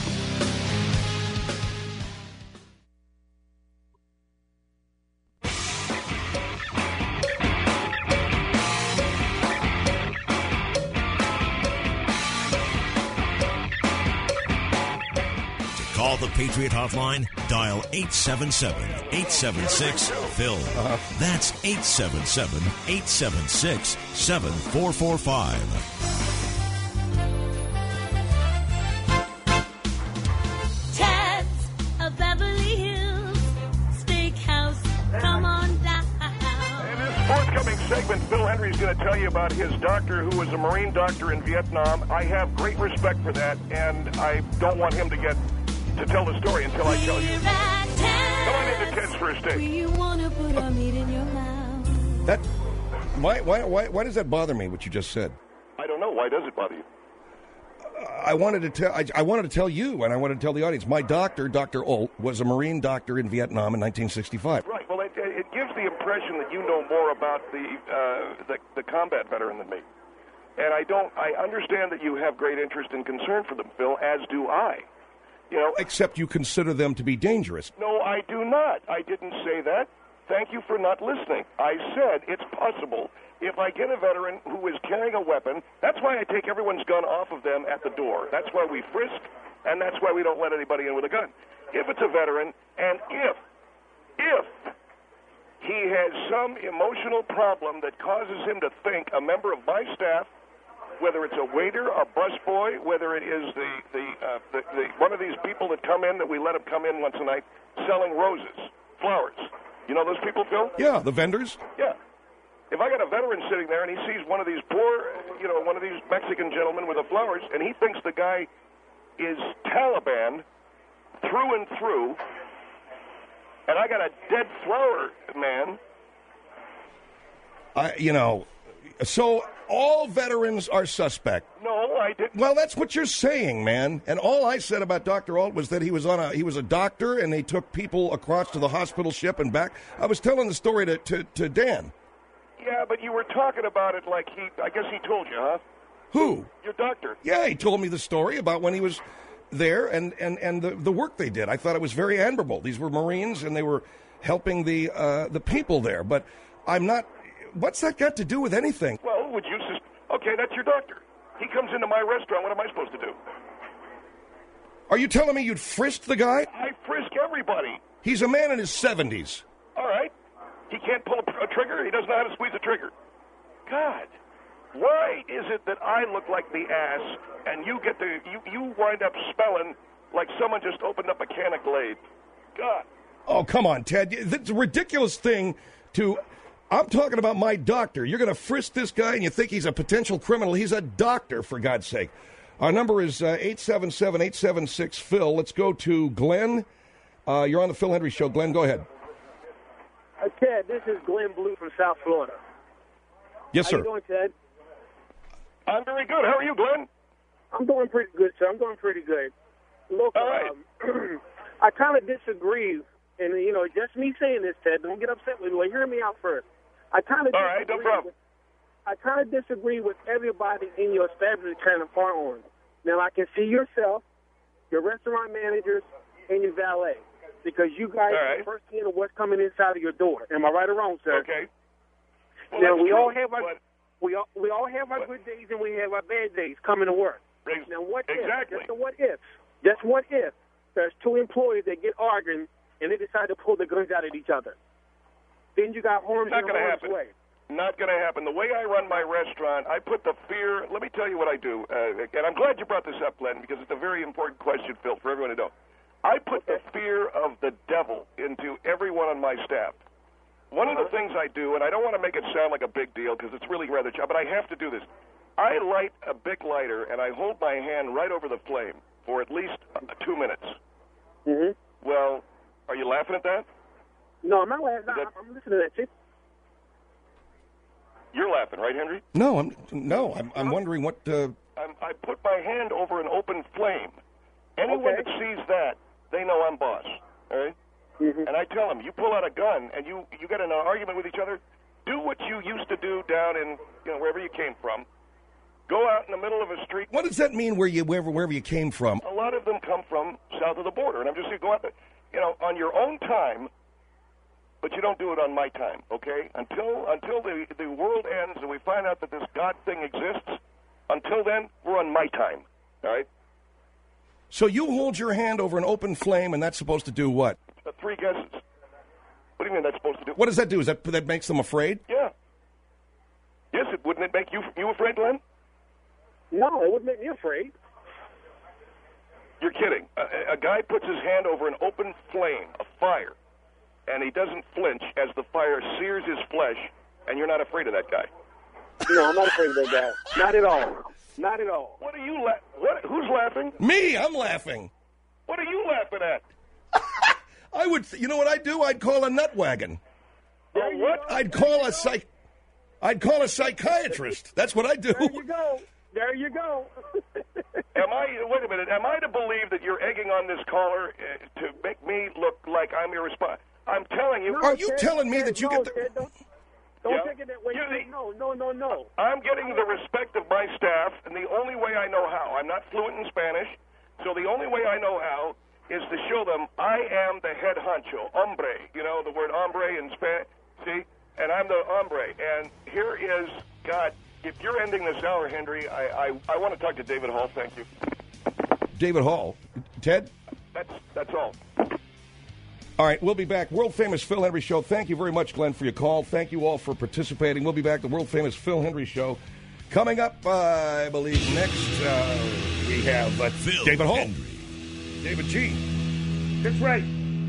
Call the Patriot Hotline. Dial 877-876-PHIL. That's 877-876-7445. Ted's of Beverly Hills Steakhouse. Come on down. In this forthcoming segment, Phil Hendry's going to tell you about his doctor who was a Marine doctor in Vietnam. I have great respect for that, and I don't want him to tell the story until I tell you. Come on into Ted's for a steak. You want to put our meat in your mouth. Why does that bother me, what you just said? I don't know. Why does it bother you? I wanted to tell you, and I wanted to tell the audience, my doctor, Dr. Olt, was a Marine doctor in Vietnam in 1965. Right. Well, it gives the impression that you know more about the combat veteran than me. And I understand that you have great interest and concern for them, Phil, as do I. You know, except you consider them to be dangerous. No, I do not. I didn't say that. Thank you for not listening. I said it's possible if I get a veteran who is carrying a weapon. That's why I take everyone's gun off of them at the door. That's why we frisk, and that's why we don't let anybody in with a gun. If it's a veteran, and if he has some emotional problem that causes him to think a member of my staff, whether it's a waiter, a busboy, whether it is the one of these people that come in that we let them come in once a night selling roses, flowers. You know those people, Phil? Yeah, the vendors. Yeah. If I got a veteran sitting there and he sees one of these poor, one of these Mexican gentlemen with the flowers, and he thinks the guy is Taliban through and through, and I got a dead flower man. So all veterans are suspect. No, I didn't. Well, that's what you're saying, man. And all I said about Dr. Alt was that he was a doctor, and they took people across to the hospital ship and back. I was telling the story to Dan. Yeah, but you were talking about it like I guess he told you, huh? Who? Your doctor. Yeah, he told me the story about when he was there and the work they did. I thought it was very admirable. These were Marines, and they were helping the people there. But I'm not. What's that got to do with anything? Well, would you okay, that's your doctor. He comes into my restaurant. What am I supposed to do? Are you telling me you'd frisk the guy? I frisk everybody. He's a man in his 70s. All right. He can't pull a trigger. He doesn't know how to squeeze a trigger. God, why is it that I look like the ass and you get you wind up smelling like someone just opened up a can of Glade? God. Oh, come on, Ted. It's a ridiculous thing to... I'm talking about my doctor. You're going to frisk this guy and you think he's a potential criminal. He's a doctor, for God's sake. Our number is 877-876-PHIL. Let's go to Glenn. You're on the Phil Hendry Show. Glenn, go ahead. Ted, this is Glenn Blue from South Florida. Yes, sir. How you doing, Ted? I'm very good. How are you, Glenn? I'm doing pretty good, sir. I'm doing pretty good. Look, all right. I kind of disagree, and, just me saying this, Ted, don't get upset with me. Well, hear me out first. I kind of all right, no problem. I kind of disagree with everybody in your establishment kind of far on. Now, I can see yourself, your restaurant managers, and your valet, because you guys are first hand of what's coming inside of your door. Am I right or wrong, sir? Okay. Well, now, we true, all have our we all have our good days and we have our bad days coming to work. Now, what if? Just a what if? Just what if there's two employees that get arguing and they decide to pull the guns out at each other? Then you got harm in harm's way. Not going to happen. The way I run my restaurant, I put the fear. Let me tell you what I do. And I'm glad you brought this up, Glenn, because it's a very important question, Phil, for everyone to know. I put the fear of the devil into everyone on my staff. One of the things I do, and I don't want to make it sound like a big deal because it's really rather, but I have to do this. I light a big lighter and I hold my hand right over the flame for at least 2 minutes. Mm-hmm. Well, are you laughing at that? No, I'm not laughing. I'm listening to that, Chief. You're laughing, right, Henry? No, I'm wondering what. I put my hand over an open flame. Anyone that sees that, they know I'm boss. All right. Mm-hmm. And I tell them, you pull out a gun and you get in an argument with each other. Do what you used to do down in wherever you came from. Go out in the middle of a street. What does that mean? Wherever you came from? A lot of them come from south of the border, and I'm just saying, go out there, on your own time. But you don't do it on my time, okay? Until the world ends and we find out that this God thing exists, until then, we're on my time, all right? So you hold your hand over an open flame, and that's supposed to do what? 3 guesses. What do you mean that's supposed to do? What does that do? Is that makes them afraid? Yeah. Yes, wouldn't it make you afraid, Glenn? No, it wouldn't make me afraid. You're kidding. A guy puts his hand over an open flame, a fire, and he doesn't flinch as the fire sears his flesh, and you're not afraid of that guy. No, I'm not afraid of that guy. Not at all. Not at all. What are you who's laughing? Me, I'm laughing. What are you laughing at? I would, you know what I'd do? I'd call a nut wagon. What? I'd call a psychiatrist. That's what I do. There you go. Wait a minute, am I to believe that you're egging on this caller to make me look like I'm irresponsible? I'm telling you. Are you telling me that you get the... Don't take it that way. No. I'm getting the respect of my staff, and the only way I know how. I'm not fluent in Spanish, so the only way I know how is to show them I am the head honcho, hombre. You know, the word hombre in Spanish, see? And I'm the hombre. And here is, God, if you're ending this hour, Henry, I want to talk to David Hall. Thank you. David Hall. Ted? That's all. All right, we'll be back. World-famous Phil Hendry Show. Thank you very much, Glenn, for your call. Thank you all for participating. We'll be back. The world-famous Phil Hendry Show. Coming up, I believe, next, we have Phil David Hall. Hendry. David G. That's right.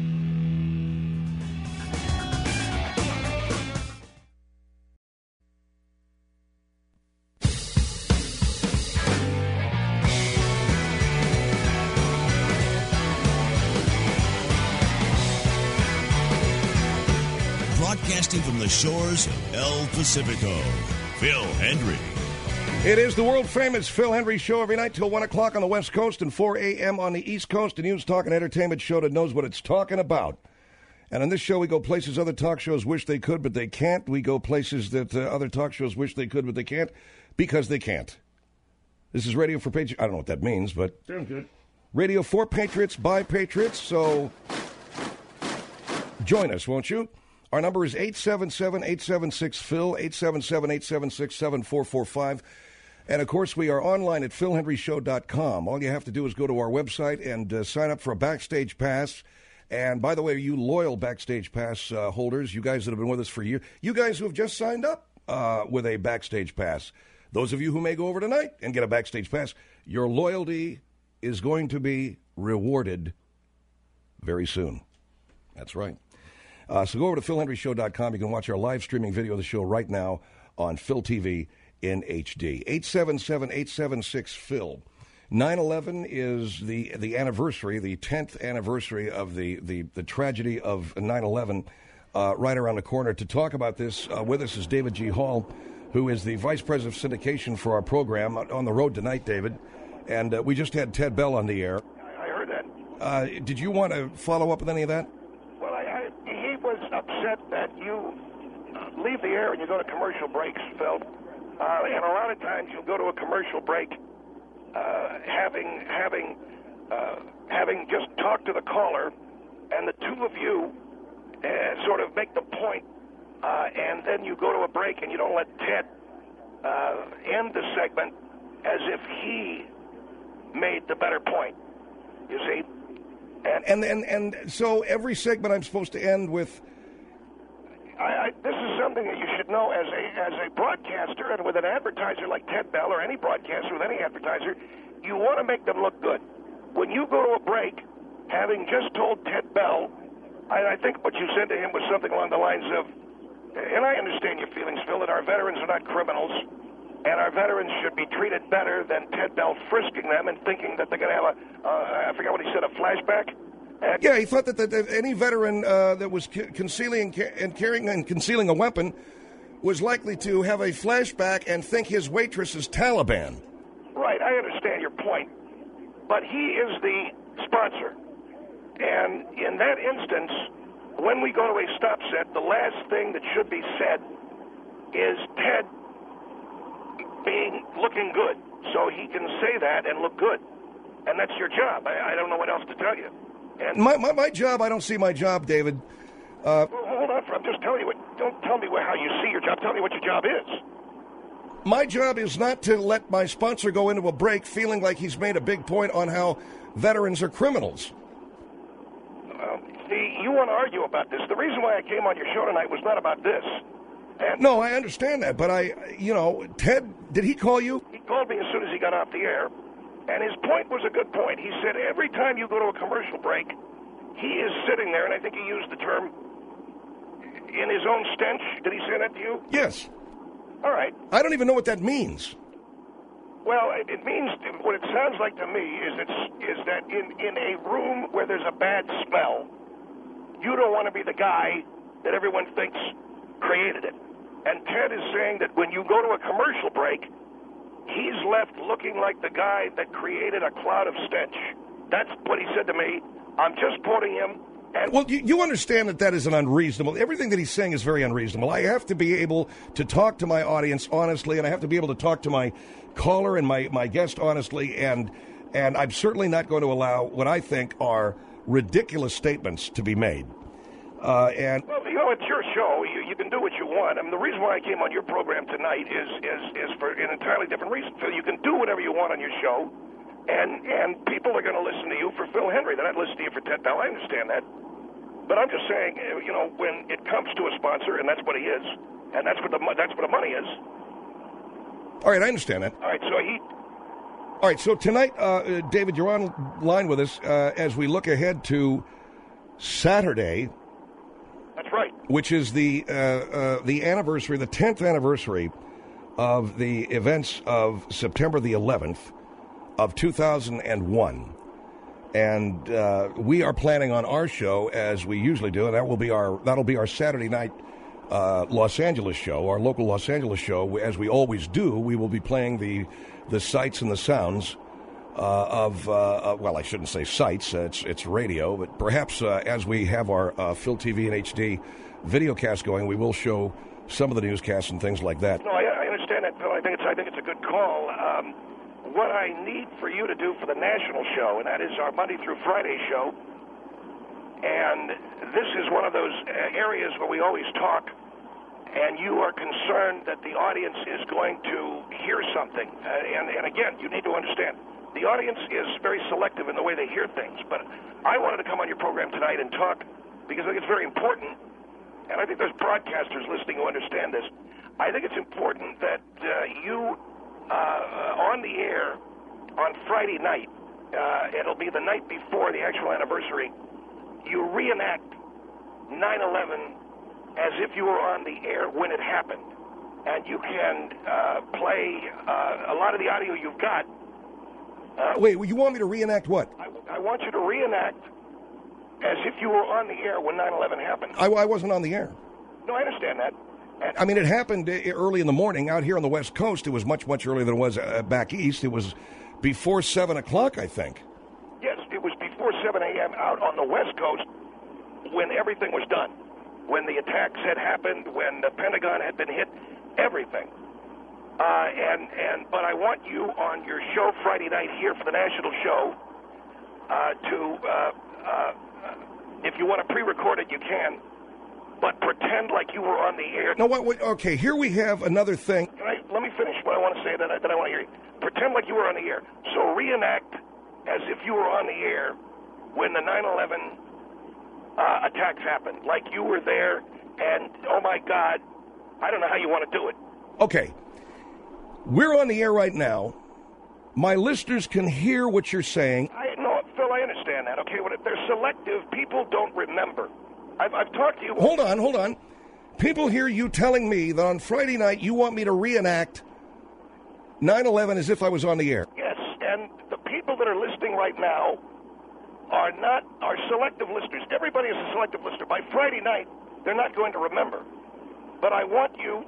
Broadcasting from the shores of El Pacifico, Phil Hendry. It is the world-famous Phil Hendry Show every night till 1 o'clock on the West Coast and 4 a.m. on the East Coast. A news, talk, and entertainment show that knows what it's talking about. And on this show, we go places other talk shows wish they could, but they can't. We go places that other talk shows wish they could, but they can't because they can't. This is Radio for Patriots. I don't know what that means, but... Sounds good. Radio for Patriots, by Patriots, so join us, won't you? Our number is 877-876-PHIL, 877-876-7445. And, of course, we are online at philhendryshow.com. All you have to do is go to our website and sign up for a Backstage Pass. And, by the way, you loyal Backstage Pass holders, you guys that have been with us for years, you guys who have just signed up with a Backstage Pass, those of you who may go over tonight and get a Backstage Pass, your loyalty is going to be rewarded very soon. That's right. So go over to philhendryshow.com. You can watch our live streaming video of the show right now on Phil TV in HD. 877-876-PHIL. 9/11 is the anniversary, the 10th anniversary of the tragedy of 9/11, right around the corner. To talk about this, with us is David G. Hall, who is the Vice President of Syndication for our program. On the road tonight, David. And we just had Ted Bell on the air. I heard that. Did you want to follow up with any of that? Well, he was upset that you leave the air and you go to commercial breaks, Phil. And a lot of times you'll go to a commercial break having just talked to the caller, and the two of you sort of make the point, and then you go to a break and you don't let Ted end the segment as if he made the better point, you see? And so every segment I'm supposed to end with... this is something that you should know as a broadcaster, and with an advertiser like Ted Bell or any broadcaster with any advertiser, you want to make them look good. When you go to a break, having just told Ted Bell, I think what you said to him was something along the lines of, and I understand your feelings, Phil, that our veterans are not criminals, and our veterans should be treated better than Ted Bell frisking them and thinking that they're going to have I forgot what he said, a flashback? Yeah, he thought that any veteran that was concealing and carrying and concealing a weapon was likely to have a flashback and think his waitress is Taliban. Right, I understand your point. But he is the sponsor. And in that instance, when we go to a stop set, the last thing that should be said is Ted looking good. So he can say that and look good. And that's your job. I don't know what else to tell you. And my job, I don't see my job, David. Well, hold on, I'm just telling you don't tell me how you see your job. Tell me what your job is. My job is not to let my sponsor go into a break feeling like he's made a big point on how veterans are criminals. See, you want to argue about this. The reason why I came on your show tonight was not about this. And no, I understand that, but Ted, did he call you? He called me as soon as he got off the air. And his point was a good point. He said every time you go to a commercial break, he is sitting there, and I think he used the term, in his own stench. Did he say that to you? Yes. All right. I don't even know what that means. Well, it means, what it sounds like to me is that in a room where there's a bad smell, you don't want to be the guy that everyone thinks created it. And Ted is saying that when you go to a commercial break, he's left looking like the guy that created a cloud of stench. That's what he said to me. I'm just quoting him. Well, you understand that is an unreasonable. Everything that he's saying is very unreasonable. I have to be able to talk to my audience honestly, and I have to be able to talk to my caller and my guest honestly, and I'm certainly not going to allow what I think are ridiculous statements to be made. Well, it's your show. You can do what you want. I mean, the reason why I came on your program tonight is for an entirely different reason. So you can do whatever you want on your show, and people are going to listen to you for Phil Hendrie. They're not listening to you for Ted Bell. I understand that. But I'm just saying, when it comes to a sponsor, and that's what he is, and that's what the money is. All right, I understand that. All right, so tonight, David, you're on line with us as we look ahead to Saturday. That's right. Which is the anniversary, the 10th anniversary of the events of September the 11th of 2001. And we are planning on our show, as we usually do, and that'll be our Saturday night Los Angeles show, our local Los Angeles show. As we always do, we will be playing the sights and the sounds well, I shouldn't say sights, it's radio, but perhaps as we have our Phil TV and HD video cast going, we will show some of the newscasts and things like that. No, I understand that, Phil. I think it's a good call. What I need for you to do for the national show, and that is our Monday through Friday show, and this is one of those areas where we always talk, and you are concerned that the audience is going to hear something. And again, you need to understand, the audience is very selective in the way they hear things. But I wanted to come on your program tonight and talk because I think it's very important, and I think there's broadcasters listening who understand this. I think it's important that you, on the air on Friday night, it'll be the night before the actual anniversary, you reenact 9/11 as if you were on the air when it happened. And you can play a lot of the audio you've got Wait, you want me to reenact what? I want you to reenact as if you were on the air when 9/11 happened. I wasn't on the air. No, I understand that. I mean, it happened early in the morning. Out here on the West Coast, it was much, much earlier than it was back east. It was before 7 o'clock, I think. Yes, it was before 7 a.m. out on the West Coast when everything was done, when the attacks had happened, when the Pentagon had been hit, everything. But I want you on your show Friday night here for the national show if you want to pre-record it, you can, but pretend like you were on the air. No, what? Okay, here we have another thing. Let me finish what I want to say, then I want to hear you. Pretend like you were on the air. So reenact as if you were on the air when the 9/11 attacks happened, like you were there, and, oh, my God, I don't know how you want to do it. Okay. We're on the air right now. My listeners can hear what you're saying. No, Phil, I understand that. Okay, when they're selective, people don't remember. I've talked to you. Hold on. People hear you telling me that on Friday night you want me to reenact 9/11 as if I was on the air. Yes, and the people that are listening right now are selective listeners. Everybody is a selective listener. By Friday night, they're not going to remember. But I want you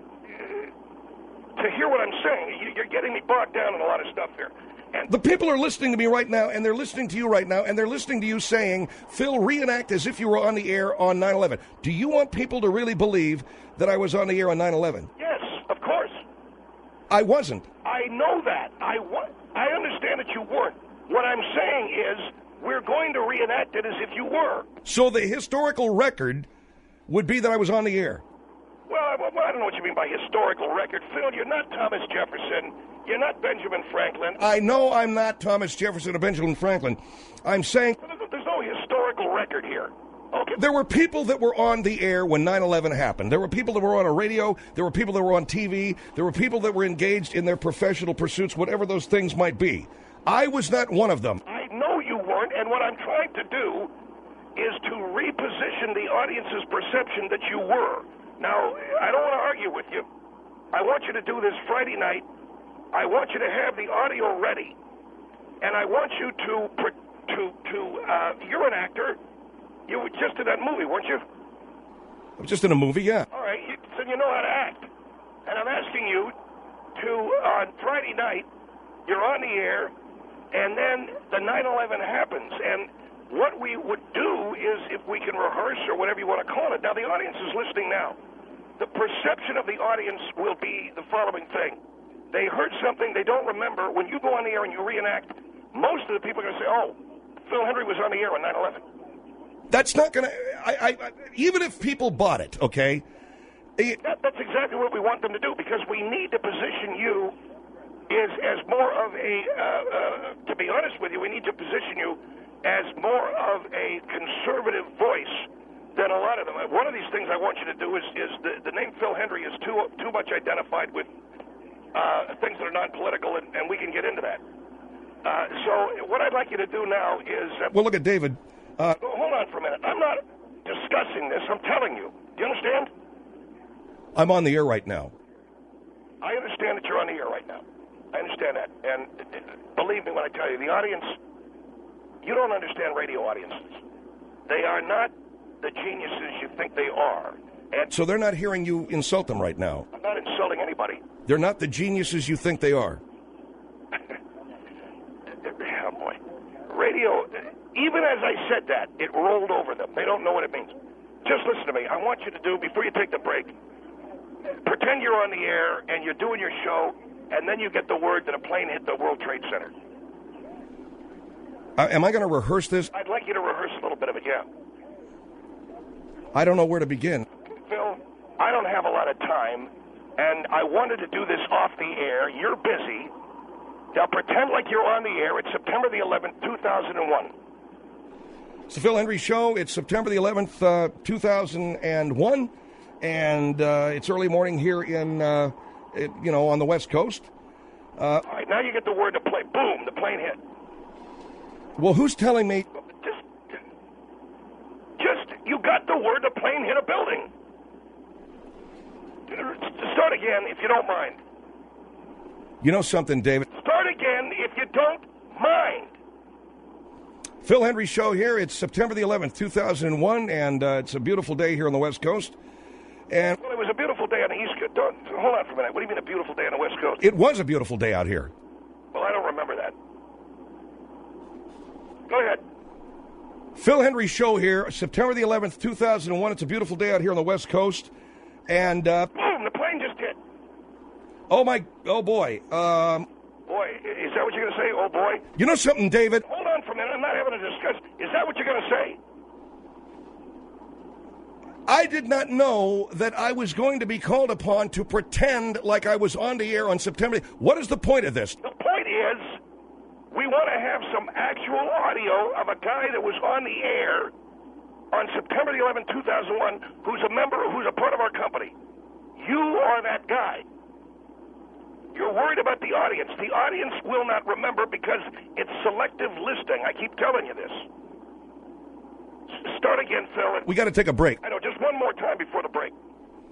to hear what I'm saying. You're getting me bogged down in a lot of stuff here. And the people are listening to me right now, and they're listening to you right now, and they're listening to you saying, Phil, reenact as if you were on the air on 9/11. Do you want people to really believe that I was on the air on 9/11? Yes, of course. I wasn't. I know that. I understand that you weren't. What I'm saying is we're going to reenact it as if you were. So the historical record would be that I was on the air. Well, I don't know what you mean by historical record. Phil, you're not Thomas Jefferson. You're not Benjamin Franklin. I know I'm not Thomas Jefferson or Benjamin Franklin. I'm saying there's no historical record here. Okay. There were people that were on the air when 9/11 happened. There were people that were on a radio. There were people that were on TV. There were people that were engaged in their professional pursuits, whatever those things might be. I was not one of them. I know you weren't, and what I'm trying to do is to reposition the audience's perception that you were. Now, I don't want to argue with you. I want you to do this Friday night. I want you to have the audio ready, and I want you to you're an actor. You were just in that movie, weren't you? I was just in a movie, yeah. All right, so you know how to act. And I'm asking you to, on Friday night, you're on the air, and then the 9/11 happens. And what we would do is, if we can rehearse or whatever you want to call it. Now, the audience is listening now. The perception of the audience will be the following thing. They heard something they don't remember. When you go on the air and you reenact, most of the people are going to say, oh, Phil Hendrie was on the air on 9/11. That's not going to... even if people bought it, okay? That's exactly what we want them to do, because we need to position you as more of a... to be honest with you, we need to position you as more of a conservative voice than a lot of them. One of these things I want you to do is the name Phil Hendrie is too much identified with things that are non-political, and we can get into that. So what I'd like you to do now is... well, look at David. Hold on for a minute. I'm not discussing this. I'm telling you. Do you understand? I'm on the air right now. I understand that you're on the air right now. I understand that. And believe me when I tell you, the audience, you don't understand radio audiences. They are not the geniuses you think they are. And so they're not hearing you insult them right now. I'm not insulting anybody. They're not the geniuses you think they are. Oh, boy. Radio, even as I said that, it rolled over them. They don't know what it means. Just listen to me. I want you to do, before you take the break, pretend you're on the air and you're doing your show, and then you get the word that a plane hit the World Trade Center. Am I going to rehearse this? I'd like you to rehearse a little bit of it, yeah. I don't know where to begin. Phil, I don't have a lot of time, and I wanted to do this off the air. You're busy. Now pretend like you're on the air. It's September the 11th, 2001. It's the Phil Hendrie Show. It's September the 11th, 2001, and it's early morning here in, on the West Coast. All right, now you get the word to play. Boom, the plane hit. Well, who's telling me? Just, you got the word the plane hit a building. Start again, if you don't mind. You know something, David? Start again, if you don't mind. Phil Hendry Show here. It's September the 11th, 2001, and it's a beautiful day here on the West Coast. And well, it was a beautiful day on the East Coast. Hold on for a minute. What do you mean a beautiful day on the West Coast? It was a beautiful day out here. Well, I don't remember that. Go ahead. Phil Hendry Show here, September the 11th, 2001. It's a beautiful day out here on the West Coast. And, boom, the plane just hit. Oh, boy. Boy, is that what you're going to say, oh, boy? You know something, David? Hold on for a minute. I'm not having a discussion. Is that what you're going to say? I did not know that I was going to be called upon to pretend like I was on the air on September. What is the point of this? The point is, we want to have some actual audio of a guy that was on the air on September the 11th, 2001, who's a member, who's a part of our company. You are that guy. You're worried about the audience. The audience will not remember because it's selective listing. I keep telling you this. Start again, Phil. We got to take a break. I know, just one more time before the break.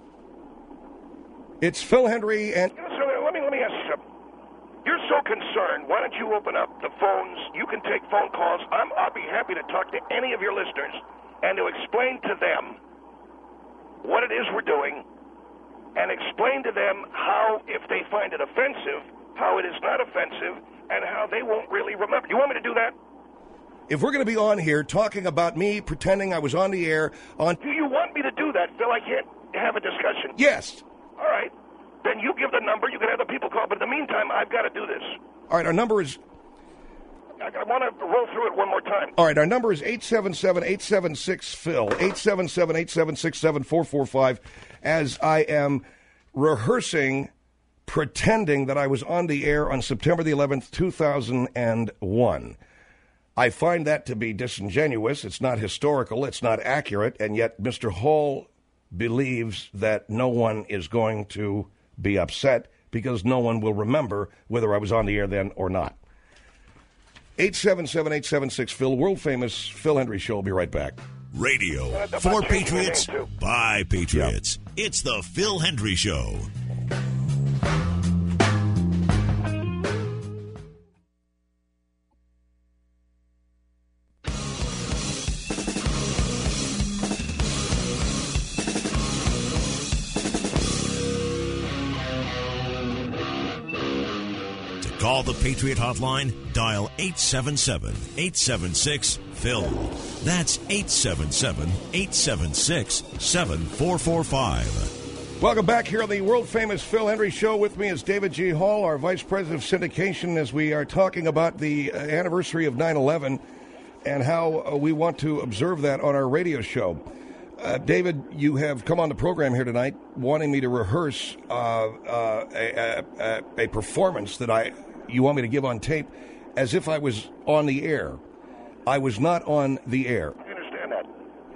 It's Phil Hendry and... You know, so let me ask you something. You're so concerned. Why don't you open up the phones? You can take phone calls. I'll be happy to talk to any of your listeners and to explain to them what it is we're doing and explain to them how, if they find it offensive, how it is not offensive and how they won't really remember. You want me to do that? If we're going to be on here talking about me pretending I was on the air on... Do you want me to do that, Phil? I can't have a discussion. Yes. All right. Then you give the number. You can have the people call. But in the meantime, I've got to do this. All right. Our number is... I want to roll through it one more time. All right. Our number is 877-876-PHIL. 877-876-7445. As I am rehearsing, pretending that I was on the air on September the 11th, 2001. I find that to be disingenuous. It's not historical. It's not accurate. And yet Mr. Hall believes that no one is going to be upset because no one will remember whether I was on the air then or not. 877-876-PHIL, world-famous Phil Hendry Show. I'll be right back. Radio for Patriots by Patriots. Yep. It's the Phil Hendry Show. Call the Patriot Hotline, dial 877-876-PHIL. That's 877-876-7445. Welcome back here on the world-famous Phil Hendry Show. With me is David G. Hall, our Vice President of Syndication, as we are talking about the anniversary of 9/11 and how we want to observe that on our radio show. David, you have come on the program here tonight wanting me to rehearse a performance that you want me to give on tape as if I was on the air. I was not on the air. I understand that.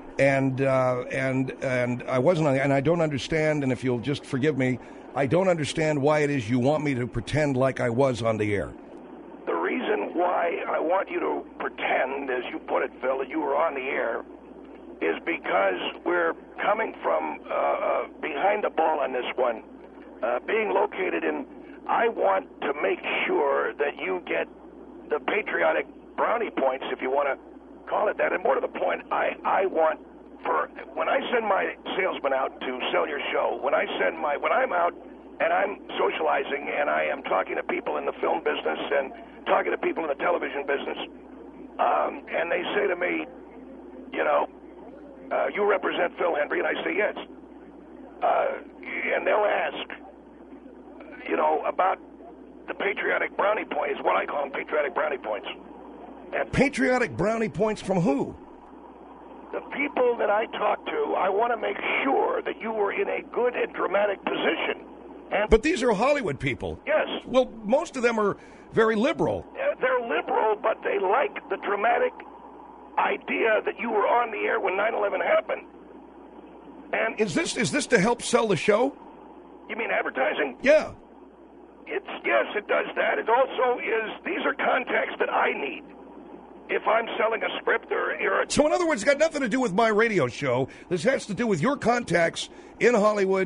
And I wasn't on the air, and I don't understand, and if you'll just forgive me, I don't understand why it is you want me to pretend like I was on the air. The reason why I want you to pretend, as you put it, Phil, that you were on the air is because we're coming from behind the ball on this one. Being located in... I want to make sure that you get the patriotic brownie points, if you want to call it that. And more to the point, I want when I send my salesman out to sell your show, when I'm out and I'm socializing and I am talking to people in the film business and talking to people in the television business, and they say to me, you know, you represent Phil Hendry, and I say yes. And they'll ask, you know, about the patriotic brownie points, what I call them patriotic brownie points. And patriotic brownie points from who? The people that I talk to, I want to make sure that you were in a good and dramatic position. But these are Hollywood people. Yes. Well, most of them are very liberal. They're liberal, but they like the dramatic idea that you were on the air when 9/11 happened. And is this to help sell the show? You mean advertising? Yeah. Yes, it does that. It also is, these are contacts that I need. If I'm selling a script or... So in other words, it's got nothing to do with my radio show. This has to do with your contacts in Hollywood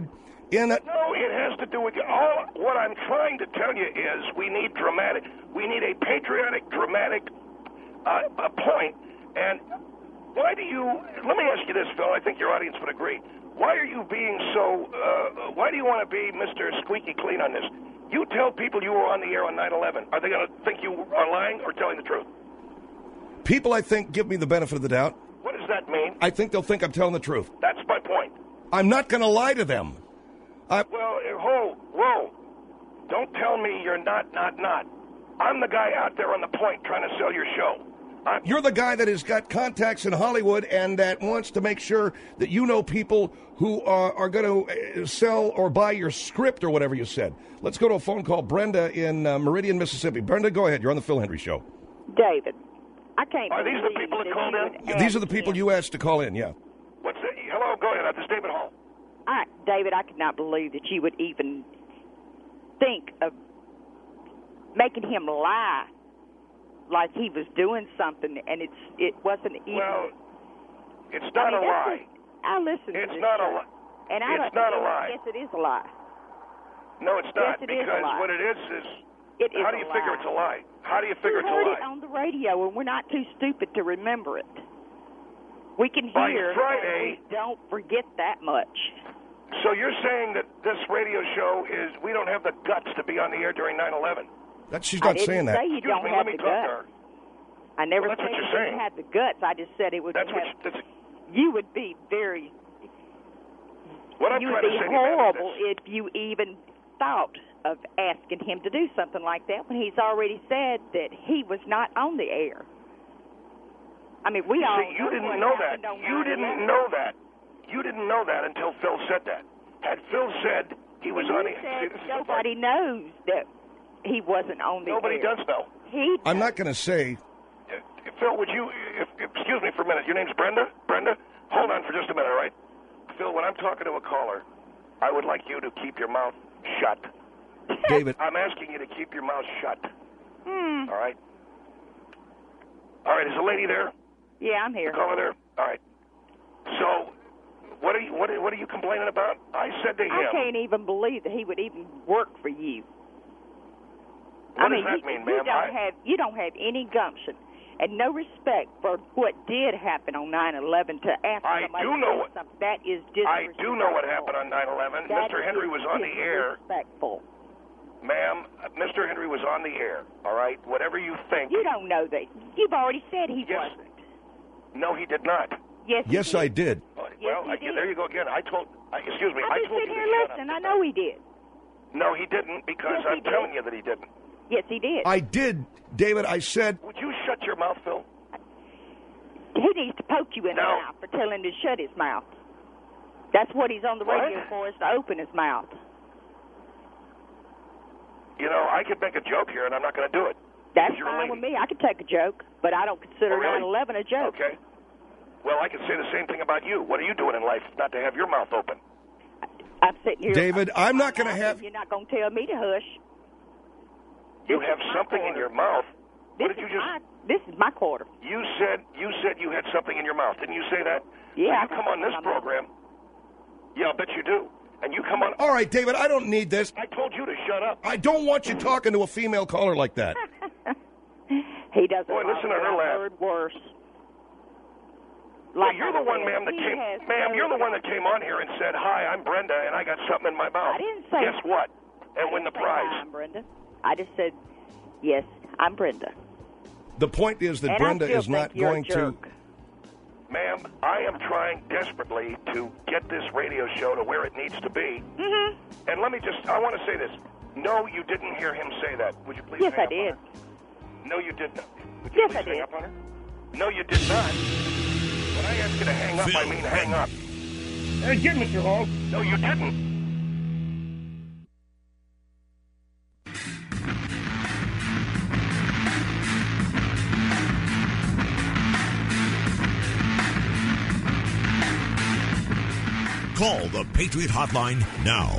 No, it has to do with what I'm trying to tell you is we need a patriotic, dramatic point. And why do you? Let me ask you this, Phil. I think your audience would agree. Why are you being so? Why do you want to be Mr. Squeaky Clean on this? You tell people you were on the air on 9/11. Are they going to think you are lying or telling the truth? People, I think, give me the benefit of the doubt. What does that mean? I think they'll think I'm telling the truth. That's my point. I'm not going to lie to them. Whoa. Don't tell me you're not. I'm the guy out there on the point trying to sell your show. You're the guy that has got contacts in Hollywood and that wants to make sure that you know people who are going to sell or buy your script or whatever you said. Let's go to a phone call. Brenda in Meridian, Mississippi. Brenda, go ahead. You're on the Phil Hendry Show. David, I can't Are these the people that called in? These are the people you asked to call in, yeah. What's that? Hello, go ahead. This is David Hall. David, I could not believe that you would even think of making him lie like he was doing something, and it wasn't even. Well, it's not a lie. I listened to It's this not a show, lie. and It's not a lie. Yes, it is a lie. No, it's not, Yes, it is a because lie. what it is It is how do you a figure lie. it's a lie? How do you figure it's a We heard lie? it on the radio, and we're not too stupid to remember it. We can By hear, Friday- and we don't forget that much. So you're saying that this radio show we don't have the guts to be on the air during 9/11? She's not saying that. I didn't say you Excuse don't me, have let me the talk to guts. her. I never Well, that's said what you you're didn't saying. have the guts. I just said it would That's have. You would be very. What I'm you would trying be to say to you, ma'am, is horrible if you even thought of asking him to do something like that when he's already said that he was not on the air. I mean, we all. You didn't know that. You didn't know that. You didn't know that until Phil said that. Had Phil said he was on the air, nobody knows that he wasn't on the nobody air. does know. I'm not going to say. Phil, would you, excuse me for a minute, your name's Brenda? Brenda? Hold on for just a minute, all right? Phil, when I'm talking to a caller, I would like you to keep your mouth shut. David. I'm asking you to keep your mouth shut. Hmm. All right? All right, is the lady there? Yeah, I'm here. The caller there? All right. So, what are you complaining about? I said to him... I can't even believe that he would even work for you. What does that mean, ma'am? You don't have any gumption and no respect for what did happen on 9/11 to ask somebody to do something. That is disrespectful. I do know what happened on 9/11. Mr. Henry was on the air. Disrespectful. Ma'am, Mr. Henry was on the air, all right? Whatever you think. You don't know that. You've already said he wasn't. No, he did not. Yes, I did. Well, there you go again. Excuse me, I I'm just told sitting you here to shut up. listening. I know he did. No, he didn't, because I'm telling you that he didn't. Yes, he did. I did, David. I said. Would you shut your mouth, Phil? He needs to poke you in the mouth for telling him to shut his mouth. That's what he's on the radio for, is to open his mouth. You know, I could make a joke here, and I'm not going to do it. That's fine with me. I could take a joke, but I don't consider 9/11 a joke. Okay. Well, I could say the same thing about you. What are you doing in life not to have your mouth open? I'm sitting here. David, I'm not going to have... You're not going to tell me to hush. You have something in your mouth. What did you just... This is my quarter. You said you had something in your mouth. Didn't you say that? Yeah. So you come on this program. Yeah, I'll bet you do. And you come on... All right, David, I don't need this. I told you to shut up. I don't want you talking to a female caller like that. He doesn't. Boy, listen to her laugh. Worse. Well, you're the one, ma'am, that came... Ma'am, you're the one that came on here and said, "Hi, I'm Brenda, and I got something in my mouth." I didn't say... Guess what? And win the prize. Hi, I'm Brenda. I just said, yes, I'm Brenda. The point is that and Brenda I still is not think you're going a jerk. to... Ma'am, I am trying desperately to get this radio show to where it needs to be. Mm-hmm. And let me just... I want to say this. No, you didn't hear him say that. Would you please Yes, hang I up on did. her? No, you didn't. Would you Yes, please I hang did. up on her? No, you did not. When I ask you to hang up, I mean hang up. Get Mr. Hall. No, you didn't. Call the Patriot Hotline now.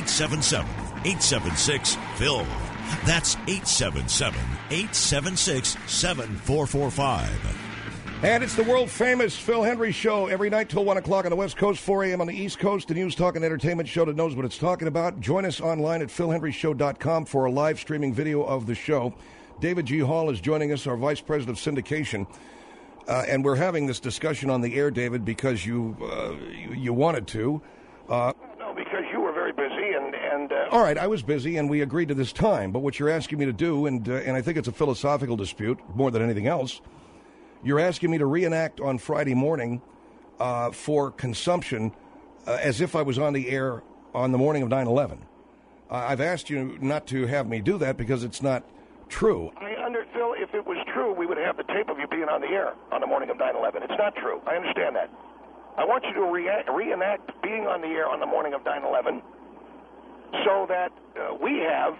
877-876-PHIL. That's 877-876-7445. And it's the world-famous Phil Hendry Show every night till 1 o'clock on the West Coast, 4 a.m. on the East Coast. The news, talk, and entertainment show that knows what it's talking about. Join us online at philhendryshow.com for a live streaming video of the show. David G. Hall is joining us, our Vice President of Syndication. And we're having this discussion on the air, David, because you wanted to. No, because you were very busy, and All right, I was busy, and we agreed to this time. But what you're asking me to do, and I think it's a philosophical dispute more than anything else, you're asking me to reenact on Friday morning for consumption as if I was on the air on the morning of 9/11. I've asked you not to have me do that because it's not true. Phil, if it was true, we would have the tape of you being on the air on the morning of 9/11. It's not true. I understand that. I want you to reenact being on the air on the morning of 9/11 so that we have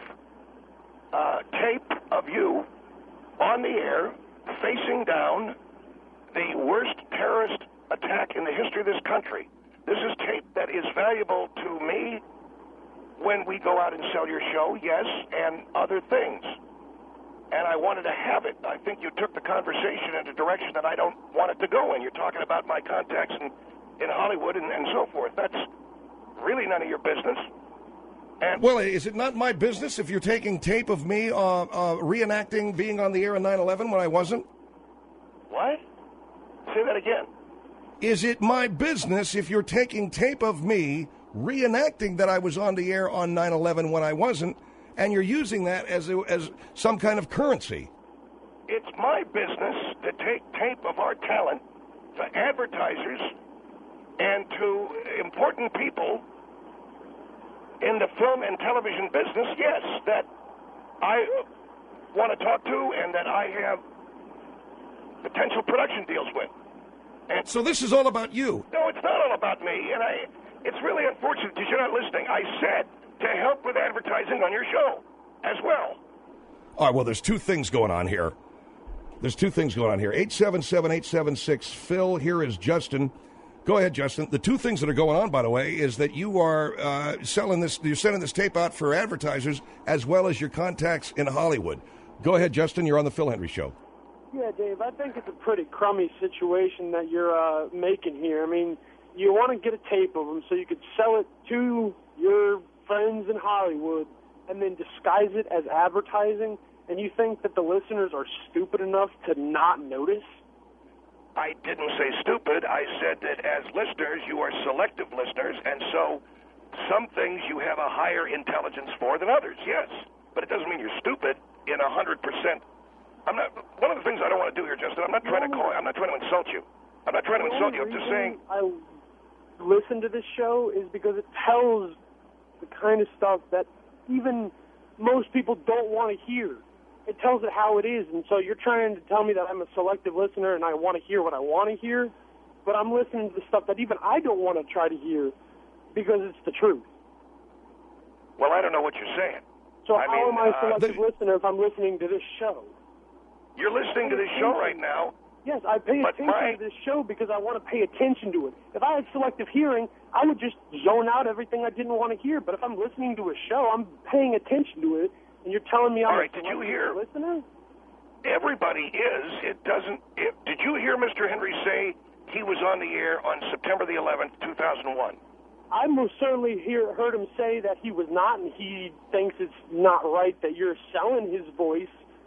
tape of you on the air facing down the worst terrorist attack in the history of this country. This is tape that is valuable to me when we go out and sell your show, yes, and other things. And I wanted to have it. I think you took the conversation in a direction that I don't want it to go in. You're talking about my contacts in Hollywood and so forth. That's really none of your business. And well, is it not my business if you're taking tape of me reenacting being on the air on 9/11 when I wasn't? What? Say that again. Is it my business if you're taking tape of me reenacting that I was on the air on 9/11 when I wasn't, and you're using that as some kind of currency? It's my business to take tape of our talent to advertisers and to important people in the film and television business, yes, that I want to talk to and that I have potential production deals with. And so this is all about you? No, it's not all about me, and it's really unfortunate because you're not listening. I said to help with advertising on your show as well. All right, well, there's two things going on here. 877-876-PHIL. Here is Justin. Go ahead, Justin. The two things that are going on, by the way, is that you are you're sending this tape out for advertisers as well as your contacts in Hollywood. Go ahead, Justin. You're on the Phil Hendry Show. Yeah, Dave, I think it's a pretty crummy situation that you're making here. I mean, you want to get a tape of them so you could sell it to your friends in Hollywood and then disguise it as advertising, and you think that the listeners are stupid enough to not notice? I didn't say stupid. I said that as listeners, you are selective listeners, and so some things you have a higher intelligence for than others, yes. But it doesn't mean you're stupid in 100%. I'm not. One of the things I don't want to do here, Justin, I'm not trying to insult you. I'm not trying to insult you. I'm just saying. I listen to this show is because it tells the kind of stuff that even most people don't want to hear. It tells it how it is, and so you're trying to tell me that I'm a selective listener and I want to hear what I want to hear, but I'm listening to the stuff that even I don't want to try to hear because it's the truth. Well, I don't know what you're saying. So how am I a selective listener if I'm listening to this show? You're listening to this show right now. Yes, I pay attention to this show because I want to pay attention to it. If I had selective hearing, I would just zone out everything I didn't want to hear. But if I'm listening to a show, I'm paying attention to it, and you're telling me I'm a selective listener? Everybody is. Did you hear Mr. Hendry say he was on the air on September the 11th, 2001? I most certainly heard him say that he was not, and he thinks it's not right that you're selling his voice.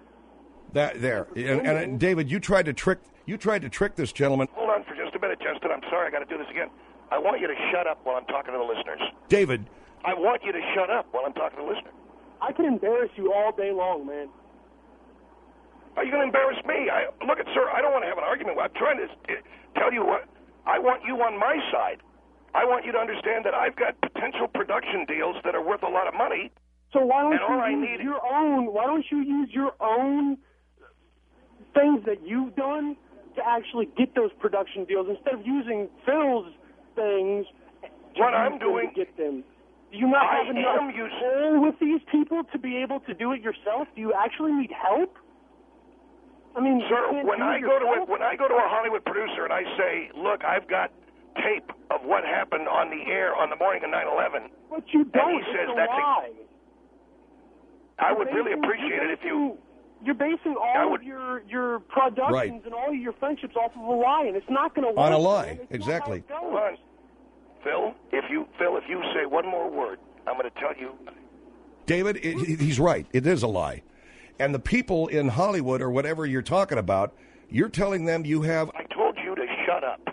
And David, you tried to trick this gentleman. Hold on for just a minute, Justin. I'm sorry, I got to do this again. I want you to shut up while I'm talking to the listeners. David, I want you to shut up while I'm talking to the listeners. I can embarrass you all day long, man. Are you going to embarrass me? Look, sir, I don't want to have an argument. I'm trying to tell you what. I want you on my side. I want you to understand that I've got potential production deals that are worth a lot of money. So why don't Why don't you use your own things that you've done to actually get those production deals instead of using Phil's things? What I'm doing, to get them. Do you not have enough pull with these people to be able to do it yourself? Do you actually need help? I mean, sir, when I go to a Hollywood producer and I say, "Look, I've got tape of what happened on the air on the morning of 9/11," but you don't. And he says that's lie. I would really appreciate it if you. you're basing all of your productions and all of your friendships off of a lie, and it's not going to work. On a lie, exactly. Hold on. Phil, if you say one more word, I'm going to tell you. David, he's right. It is a lie. And the people in Hollywood or whatever you're talking about, you're telling them you have... I told you to shut up.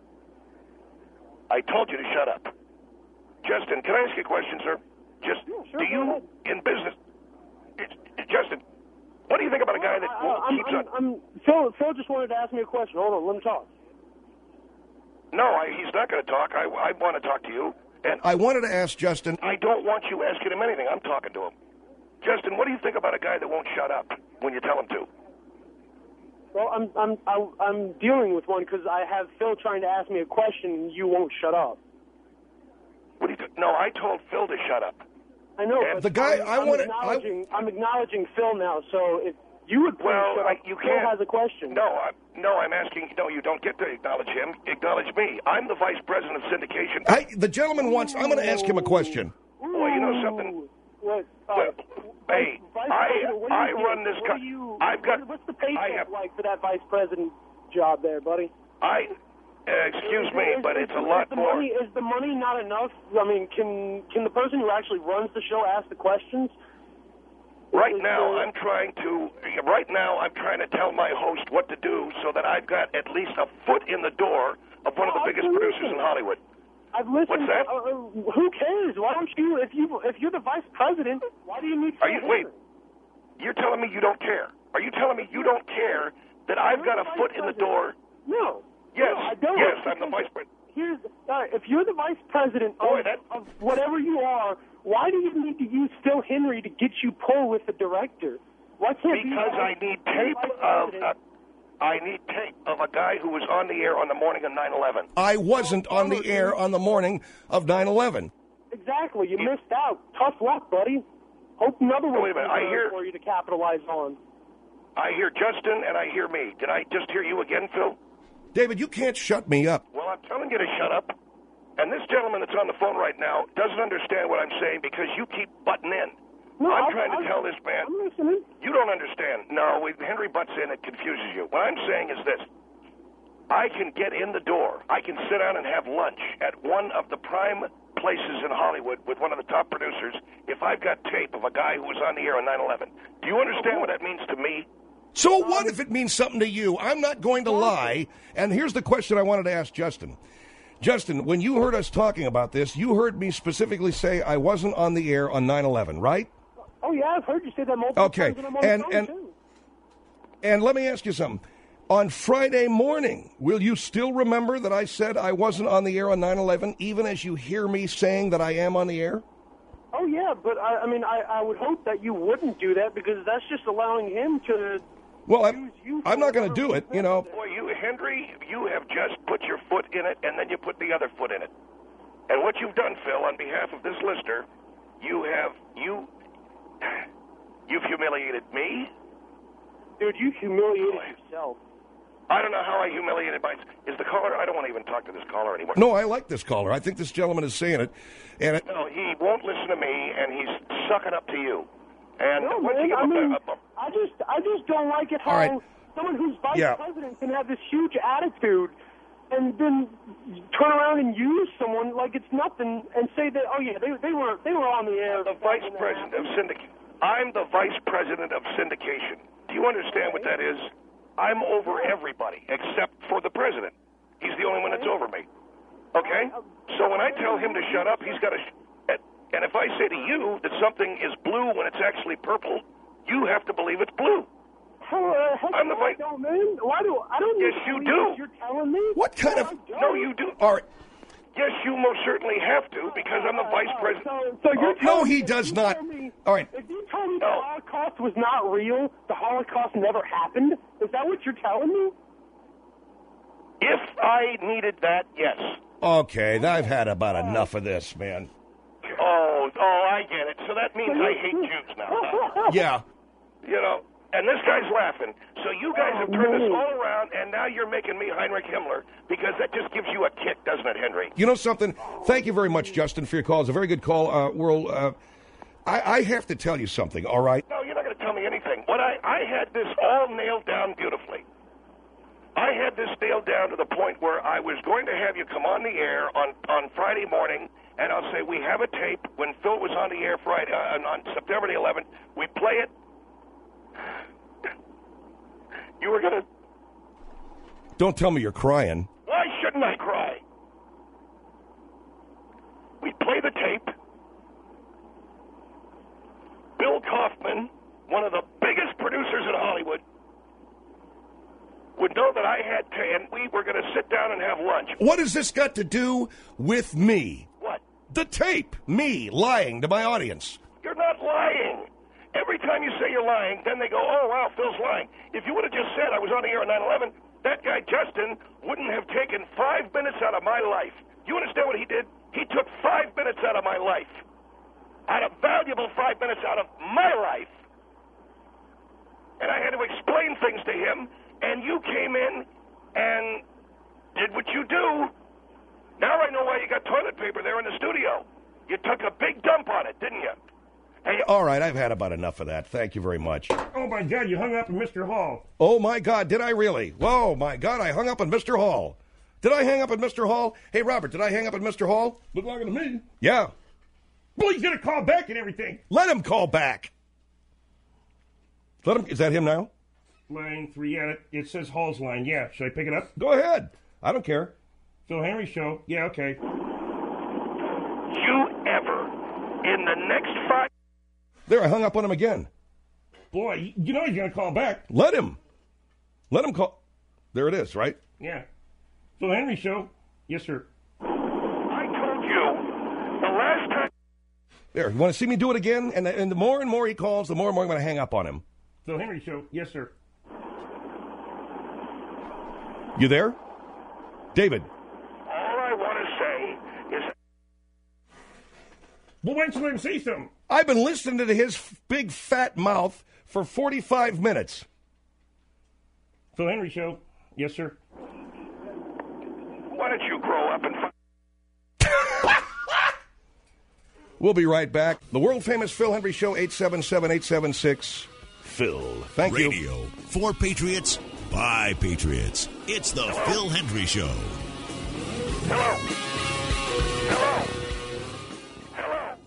I told you to shut up. Justin, can I ask you a question, sir? Do you, in business... Justin, what do you think about a guy that keeps on... Phil just wanted to ask me a question. Hold on, let him talk. No, he's not going to talk. I want to talk to you. And I wanted to ask Justin... I don't want you asking him anything. I'm talking to him. Justin, what do you think about a guy that won't shut up when you tell him to? Well, I'm dealing with one because I have Phil trying to ask me a question and you won't shut up. What do you No, I told Phil to shut up. I know, and but the guy I'm acknowledging Phil now. So if you would please shut up, Phil has a question. No, I'm asking. No, you don't get to acknowledge him. Acknowledge me. I'm the vice president of syndication. The gentleman wants. I'm going to ask him a question. Well, you know something. Hey, I run this company. What's the paycheck like for that vice president job there, buddy? Excuse me, but it's a lot more. Is the money not enough? I mean, can the person who actually runs the show ask the questions? Right now, I'm trying to tell my host what to do so that I've got at least a foot in the door of one of the biggest producers in Hollywood. I've listened. What's that? Who cares? Why don't you? If you're the vice president, why do you need? Wait. You're telling me you don't care? Are you telling me you don't care that I've got a foot in the door? No. Yes. No, I don't. Yes, I'm the vice president. If you're the vice president of whatever you are, why do you need to use Phil Henry to get you pulled with the director? Why can't because I need tape of a guy who was on the air on the morning of 9/11. I wasn't on the air on the morning of 9/11. Exactly. You missed out. Tough luck, buddy. Hope another one for you to capitalize on. I hear Justin and I hear me. Did I just hear you again, Phil? David, you can't shut me up. Well, I'm telling you to shut up. And this gentleman that's on the phone right now doesn't understand what I'm saying because you keep butting in. No, I'm trying to tell this man. I'm listening. You don't understand. No, Henry butts in, it confuses you. What I'm saying is this. I can get in the door. I can sit down and have lunch at one of the prime places in Hollywood with one of the top producers if I've got tape of a guy who was on the air on 9/11. Do you understand what that means to me? So what if it means something to you? I'm not going to lie. And here's the question I wanted to ask Justin. Justin, when you heard us talking about this, you heard me specifically say I wasn't on the air on 9/11, right? Oh, yeah, I've heard you say that multiple times. Okay, and let me ask you something. On Friday morning, will you still remember that I said I wasn't on the air on 9/11, even as you hear me saying that I am on the air? Oh, yeah, but I would hope that you wouldn't do that because that's just allowing him to... Well, I'm not going to do it, you know. Boy, Henry, you have just put your foot in it, and then you put the other foot in it. And what you've done, Phil, on behalf of this listener, you've humiliated me. Dude, you humiliated yourself. I don't know how I humiliated myself. Is the caller? I don't want to even talk to this caller anymore. No, I like this caller. I think this gentleman is saying it. And no, he won't listen to me, and he's sucking up to you. And no, man, I just don't like it how someone who's vice president can have this huge attitude and then turn around and use someone like it's nothing and say that, oh, yeah, they were on the air. The vice president of syndication. I'm the vice president of syndication. Do you understand what that is? I'm over everybody except for the president. He's the only one that's over me. Okay? So when I tell him to shut up, he's got to... And if I say to you that something is blue when it's actually purple, you have to believe it's blue. I'm the vice. I don't. Yes, you do. You're telling me. What kind of? No, you do. All right. Yes, you most certainly have to because I'm the vice president. So you're no, he does not. All right. If you told me the Holocaust was not real, the Holocaust never happened, is that what you're telling me? If I needed that, yes. Okay, I've had about enough of this, man. Oh, I get it. So that means I hate Jews now. Yeah. You know, and this guy's laughing. So you guys have turned this all around, and now you're making me Heinrich Himmler because that just gives you a kick, doesn't it, Henry? You know something? Thank you very much, Justin, for your call. It's a very good call. I have to tell you something, all right? No, you're not going to to tell me anything. What I had this all nailed down beautifully. I had this nailed down to the point where I was going to have you come on the air on Friday morning, and I'll say, we have a tape when Phil was on the air Friday on September the 11th. We play it. You were going to... Don't tell me you're crying. Why shouldn't I cry? We play the tape. Bill Kaufman, one of the biggest producers in Hollywood, would know that I had to, and we were going to sit down and have lunch. What has this got to do with me? What? The tape. Me lying to my audience. You're not lying. Every time you say you're lying, then they go, oh, wow, Phil's lying. If you would have just said I was on the air on 9/11, that guy Justin wouldn't have taken 5 minutes out of my life. You understand what he did? He took 5 minutes out of my life. Out of valuable 5 minutes out of my life. And I had to explain things to him. And you came in and did what you do. Now I know why you got toilet paper there in the studio. You took a big dump on it, didn't you? Hey, all right, I've had about enough of that. Thank you very much. Oh, my God, you hung up on Mr. Hall. Oh, my God, did I really? Whoa, my God, I hung up on Mr. Hall. Did I hang up on Mr. Hall? Hey, Robert, did I hang up on Mr. Hall? Look like it to me. Yeah. Well, he's going to call back and everything. Let him call back. Let him. Is that him now? Line 3, yeah, it says Hall's line. Yeah, should I pick it up? Go ahead. I don't care. Phil Henry Show. Yeah, okay. You ever, in the next 5... There, I hung up on him again. Boy, you know he's going to call back. Let him. Let him call. There it is, right? Yeah. Phil Henry Show. Yes, sir. I told you the last time... There, you want to see me do it again? And the more and more he calls, the more and more I'm going to hang up on him. Phil Henry Show. Yes, sir. You there? David. All I want to say is... Well, why don't you let him say something? I've been listening to his big fat mouth for 45 minutes. Phil Henry Show. Yes, sir. Why don't you grow up and... We'll be right back. The world-famous Phil Henry Show, 877-876... Phil. Thank you. Radio for Patriots by Patriots. It's the Phil Hendry Show. Hello. Hello. Hello.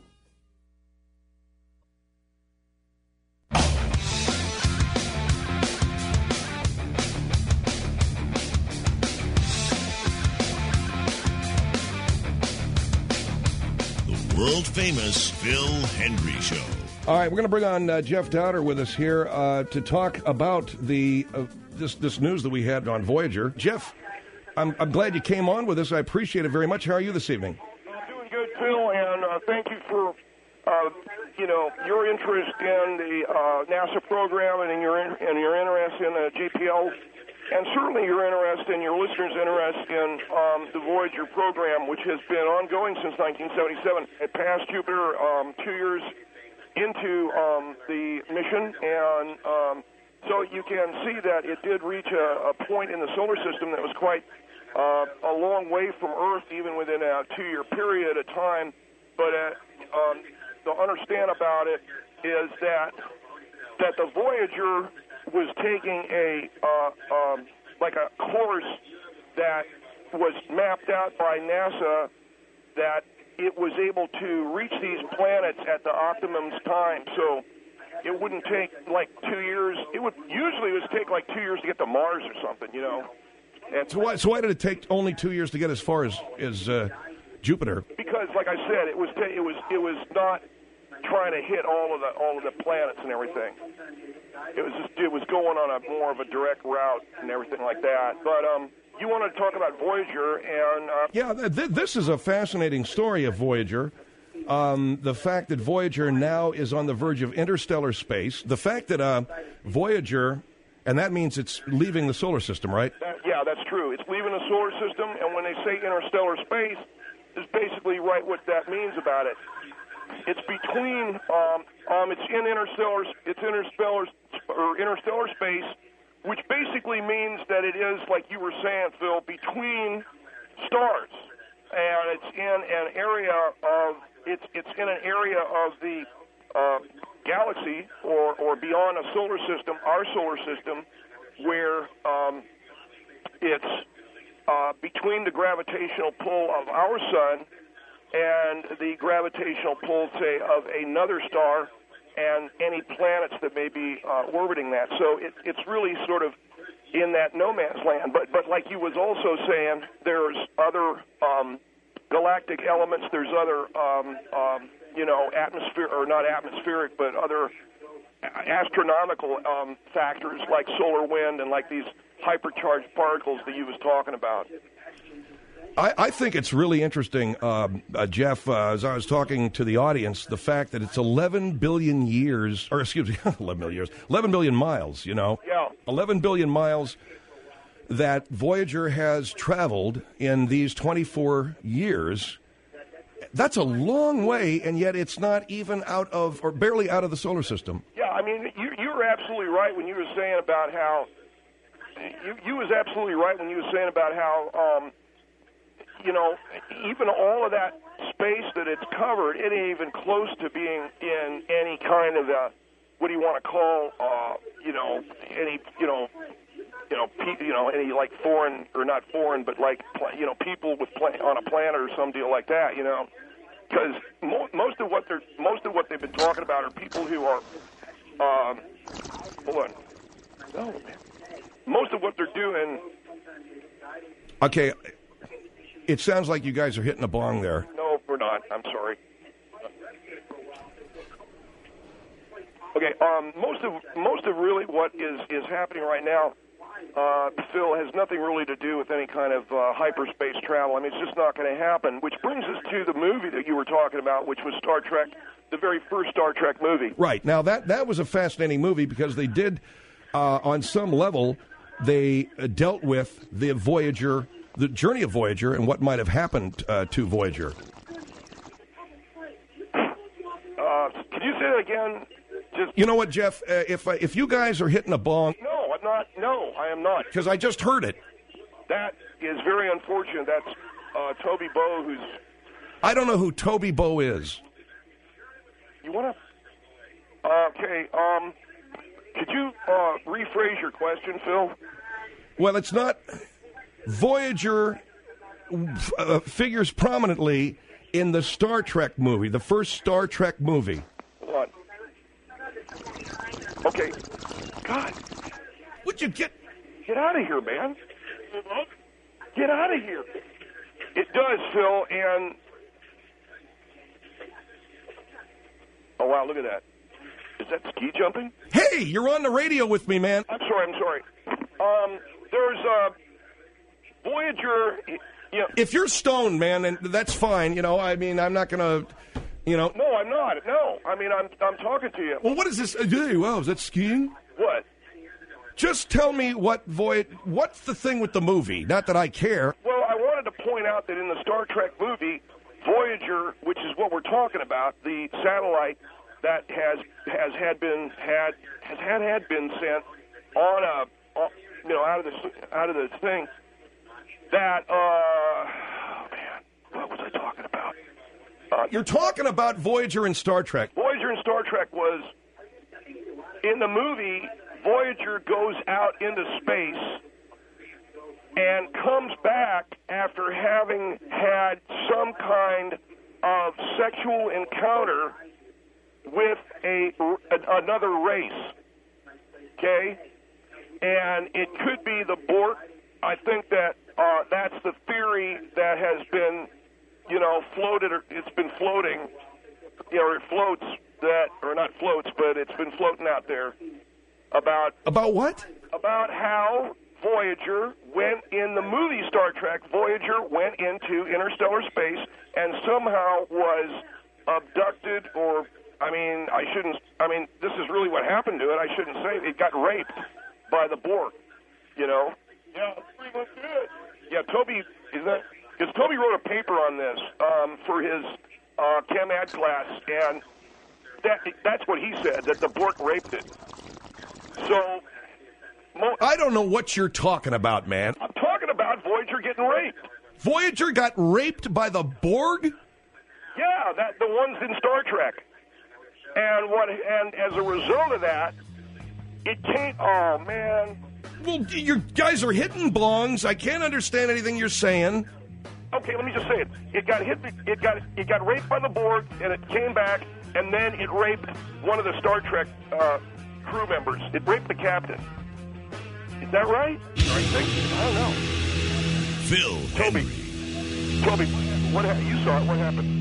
The world-famous Phil Hendry Show. All right, we're going to bring on Jeff Dowder with us here to talk about the this news that we had on Voyager. Jeff, I'm glad you came on with us. I appreciate it very much. How are you this evening? I'm doing good, Phil, and thank you for your interest in the NASA program and your interest in JPL, and certainly your interest and your listeners' interest in the Voyager program, which has been ongoing since 1977. It passed Jupiter 2 years into the mission, and so you can see that it did reach a point in the solar system that was quite a long way from Earth, even within a 2-year period of time. But to understand about it is that the Voyager was taking a course that was mapped out by NASA, that it was able to reach these planets at the optimum time. So it wouldn't take like 2 years. It would usually take like 2 years to get to Mars or something, you know. And so why did it take only 2 years to get as far as Jupiter? Because, like I said, it was not trying to hit all of the planets and everything. It was going on a more of a direct route and everything like that. But you wanted to talk about Voyager, and yeah, this is a fascinating story of Voyager. The fact that Voyager now is on the verge of interstellar space. The fact that Voyager, and that means it's leaving the solar system, right? Yeah, that's true. It's leaving the solar system, and when they say interstellar space, is basically right what that means about it. It's between, it's in interstellar space, which basically means that it is, like you were saying, Phil, between stars, and it's in an area of the galaxy or beyond a solar system, our solar system, where it's between the gravitational pull of our sun and the gravitational pull, say, of another star and any planets that may be orbiting that. So it's really sort of in that no man's land. But like you was also saying, there's other galactic elements. There's other, atmosphere, or not atmospheric, but other astronomical factors like solar wind and like these hypercharged particles that you was talking about. I think it's really interesting, Jeff, as I was talking to the audience, the fact that it's 11 billion years, or excuse me, 11 billion miles, Yeah. 11 billion miles that Voyager has traveled in these 24 years. That's a long way, and yet it's not even out of, or barely out of the solar system. Yeah, I mean, you were absolutely right when you were saying about how, you was absolutely right when you were saying about how, even all of that space that it's covered, it ain't even close to being in any kind of a, what do you want to call, any like foreign, or not foreign, but like, people with on a planet or some deal like that, because most of what they've been talking about are people who are, hold on, no, man. Most of what they're doing. Okay. It sounds like you guys are hitting a bong there. No, we're not. I'm sorry. Okay, most of really what is happening right now, Phil, has nothing really to do with any kind of hyperspace travel. I mean, it's just not going to happen, which brings us to the movie that you were talking about, which was Star Trek, the very first Star Trek movie. Right. Now, that was a fascinating movie because they did, on some level, they dealt with the Voyager, the journey of Voyager, and what might have happened to Voyager. Can you say that again? You know what, Jeff? If you guys are hitting a bong... No, I'm not. No, I am not. Because I just heard it. That is very unfortunate. That's Toby Bowe, who's... I don't know who Toby Bowe is. You want to... Okay, could you rephrase your question, Phil? Well, it's not... Voyager figures prominently in the Star Trek movie, the first Star Trek movie. Hold on. Okay. God. Would you get out of here, man. Get out of here. It does, Phil, and... Oh, wow, look at that. Is that ski jumping? Hey, you're on the radio with me, man. I'm sorry. There's Voyager... If you're stoned, man, and that's fine, I mean, I'm not going to, No, I'm not. No. I mean, I'm talking to you. Well, what is this? Wow, is that skiing? What? Just tell me what's the thing with the movie? Not that I care. Well, I wanted to point out that in the Star Trek movie, Voyager, which is what we're talking about, the satellite that had been sent on out of the thing. That, man, what was I talking about? You're talking about Voyager and Star Trek. Voyager and Star Trek was, in the movie, Voyager goes out into space and comes back after having had some kind of sexual encounter with another race, okay? And it could be the Borg. I think that that's the theory that has been, floated, or it's been floating, or it floats that, or not floats, but it's been floating out there about what? About how Voyager went in the movie Star Trek. Voyager went into interstellar space and somehow was abducted, or this is really what happened to it. I shouldn't say it got raped by the Borg. Yeah, that's pretty much it. Yeah, Toby, because Toby wrote a paper on this for his chem ed class, and that's what he said, that the Borg raped it. So... I don't know what you're talking about, man. I'm talking about Voyager getting raped. Voyager got raped by the Borg? Yeah, the ones in Star Trek. And as a result of that, it can't. Oh man. Well, you guys are hitting bongs. I can't understand anything you're saying. Okay, let me just say it. It got hit. It got raped by the Borg, and it came back, and then it raped one of the Star Trek crew members. It raped the captain. Is that right? I don't know. Phil Toby, what? You saw it. What happened?